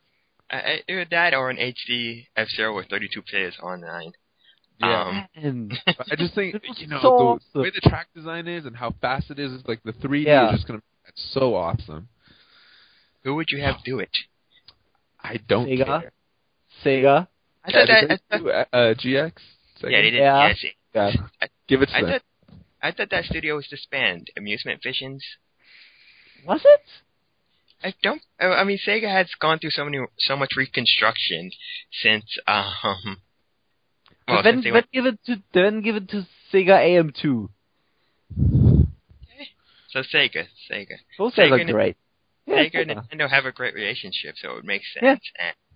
I, either that or an H D F-Zero with thirty-two players online. Yeah. Um, And I just think It was you know so the, awesome. the way the track design is and how fast it is. Like the three D Yeah. is just gonna. It's so awesome. who would you have do it? I don't Sega? care. Sega. I Yeah, thought did that. they I thought, do, uh, uh, G X? Sega? yeah, they did. Yeah. Yeah, see, Yeah. I- Give it to I them. thought. I thought that studio was disbanded. Amusement Visions. Was it? I don't. I I mean, Sega has gone through so many, so much reconstruction since. Um. Well, then, since they then went, give it to then give it to Sega A M two. so Sega, Sega, Those Sega guys are and- great. Yeah, Sega and Sega. Nintendo have a great relationship, so it would make sense. And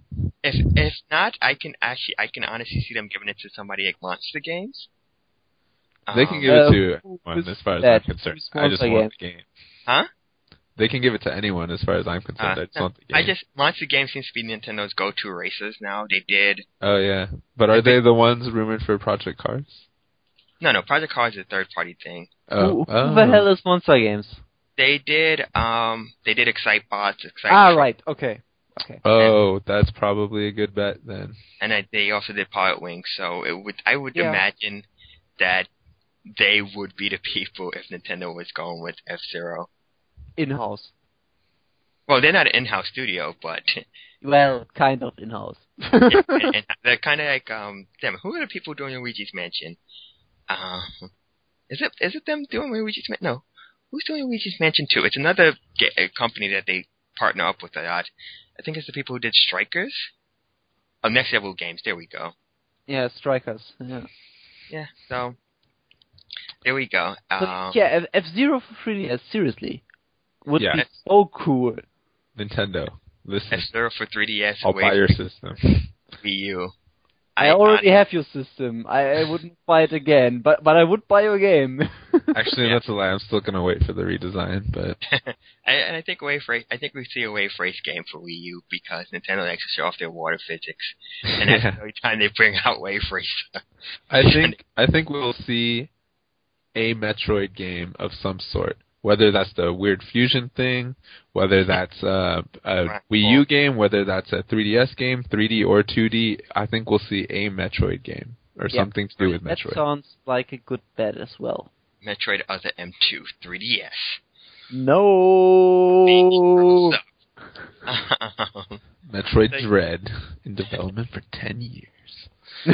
if if not, I can actually I can honestly see them giving it to somebody like Monster Games. They can Um, give it Uh, to who- anyone who's as far as that? I'm concerned. Who's I just Monster want the game. Huh? They can give it to anyone as far as I'm concerned. Uh, I just no, want the game. I just Monster Games seems to be Nintendo's go-to racers now. They did Oh yeah, but are they the ones rumored for Project Cars? no no Project Cars is a third-party thing. Oh, Who, who oh. the hell is Monster Games? They did um they did Excitebots, Excite Ah, Truck, right. Okay. Okay. Oh, that's probably a good bet then. and I, they also did Pilot Wings. So it would I would Yeah. imagine that they would be the people if Nintendo was going with F-Zero. In-house. Well, they're not an in-house studio, but Well, kind of in-house. yeah, and, and they're kind of like um. Damn, who are the people doing Luigi's Mansion? Uh, is it is it them doing Luigi's Mansion? No, who's doing Luigi's Mansion two? It's another ga- uh, company that they partner up with a lot. I think it's the people who did Strikers. Oh, Next Level Games. There we go. Yeah, Strikers. Yeah. Yeah. So there we go. So, Um, yeah, F- F-Zero for three D S, seriously. Would Yeah. be so cool. Nintendo, listen. F-Zero for three D S. I'll Wii, buy your system. Wii U. I already have your system. I, I wouldn't buy it again, but but I would buy your game. Actually, Yeah. that's a lie. I'm still gonna wait for the redesign, but and and I think Wave Race. I think we see a Wave Race game for Wii U because Nintendo likes to show off their water physics, and that's Yeah. the only time they bring out Wave Race. I think I think we'll see a Metroid game of some sort. Whether that's the Weird Fusion thing, whether that's uh, a Right. Wii U game, whether that's a three D S game, three D or two D, I think we'll see a Metroid game or Yeah. something to do with That Metroid. sounds like a good bet as well. Metroid Other M two three D S. No. Um, Metroid Thank- Dread in development for ten years.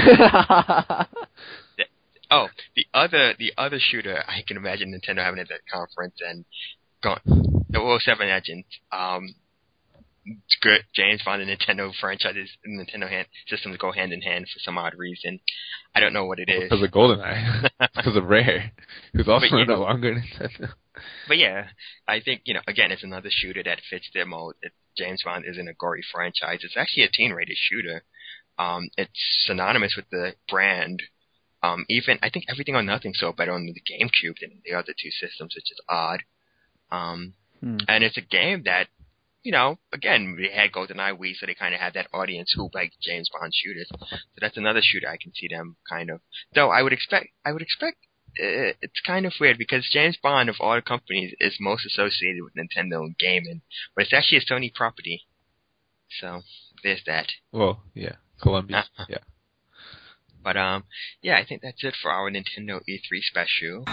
oh, the other the other shooter I can imagine Nintendo having at that conference and going the oh seven Legends. Um, it's good. James Bond and Nintendo franchises and Nintendo hand, systems go hand in hand for some odd reason. I don't know what it is. Because of GoldenEye. Because of Rare, who's also But, yeah. no longer Nintendo. But yeah, I think, you know, again, it's another shooter that fits their mold. It, James Bond isn't a gory franchise. It's actually a teen-rated shooter. Um, it's synonymous with the brand. Um, even, I think Everything or Nothing sold better on the GameCube than the other two systems, which is odd. Um, Hmm. and it's a game that, you know, again, they had GoldenEye Wii, so they kind of had that audience who like James Bond shooters. So that's another shooter I can see them kind of. Though I would expect, I would expect, uh, it's kind of weird because James Bond of all the companies is most associated with Nintendo and gaming, but it's actually a Sony property. So there's that. Well, yeah. Columbia. Uh-huh. Yeah. But um, yeah, I think that's it for our Nintendo E three special.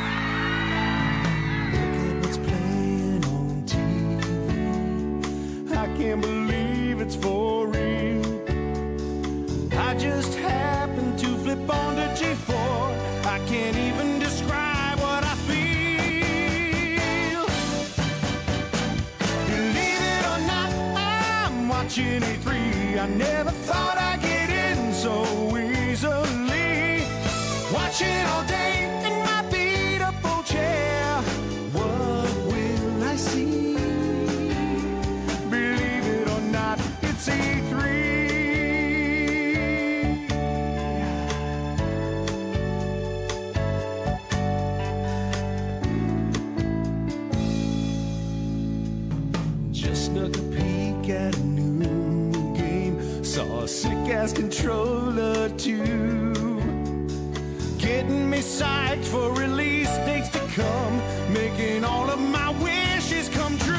What's playing on T V? I can't believe it's for real. I just happened to flip on to G four. I can't even describe what I feel. Believe it or not, I'm watching E three. I never thought I'd get in so easily. Watching all day in my beat-up chair. What will I see? Believe it or not, it's E three. Just snuck a peek at a new game. Saw a sick-ass controller too. Getting me psyched for release dates to come, making all of my wishes come true.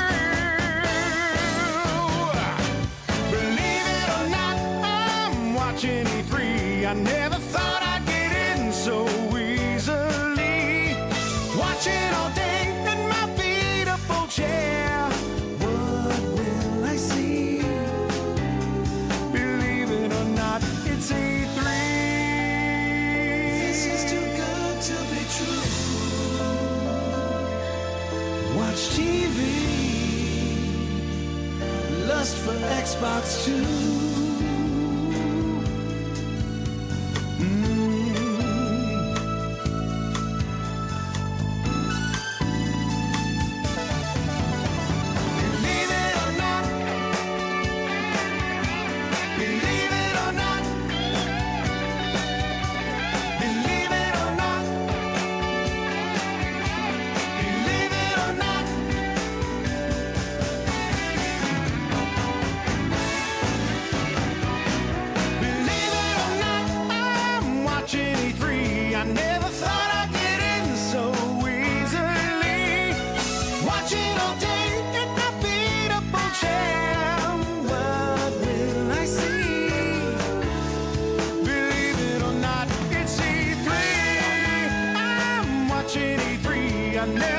Believe it or not, I'm watching E three. I never thought I'd get in so easily. Watching all day in my beat-up chair. What will I see? Believe it or not, it's E three. This is too good to be true. Watch T V. Lust for Xbox two. Mm. Believe it or not, never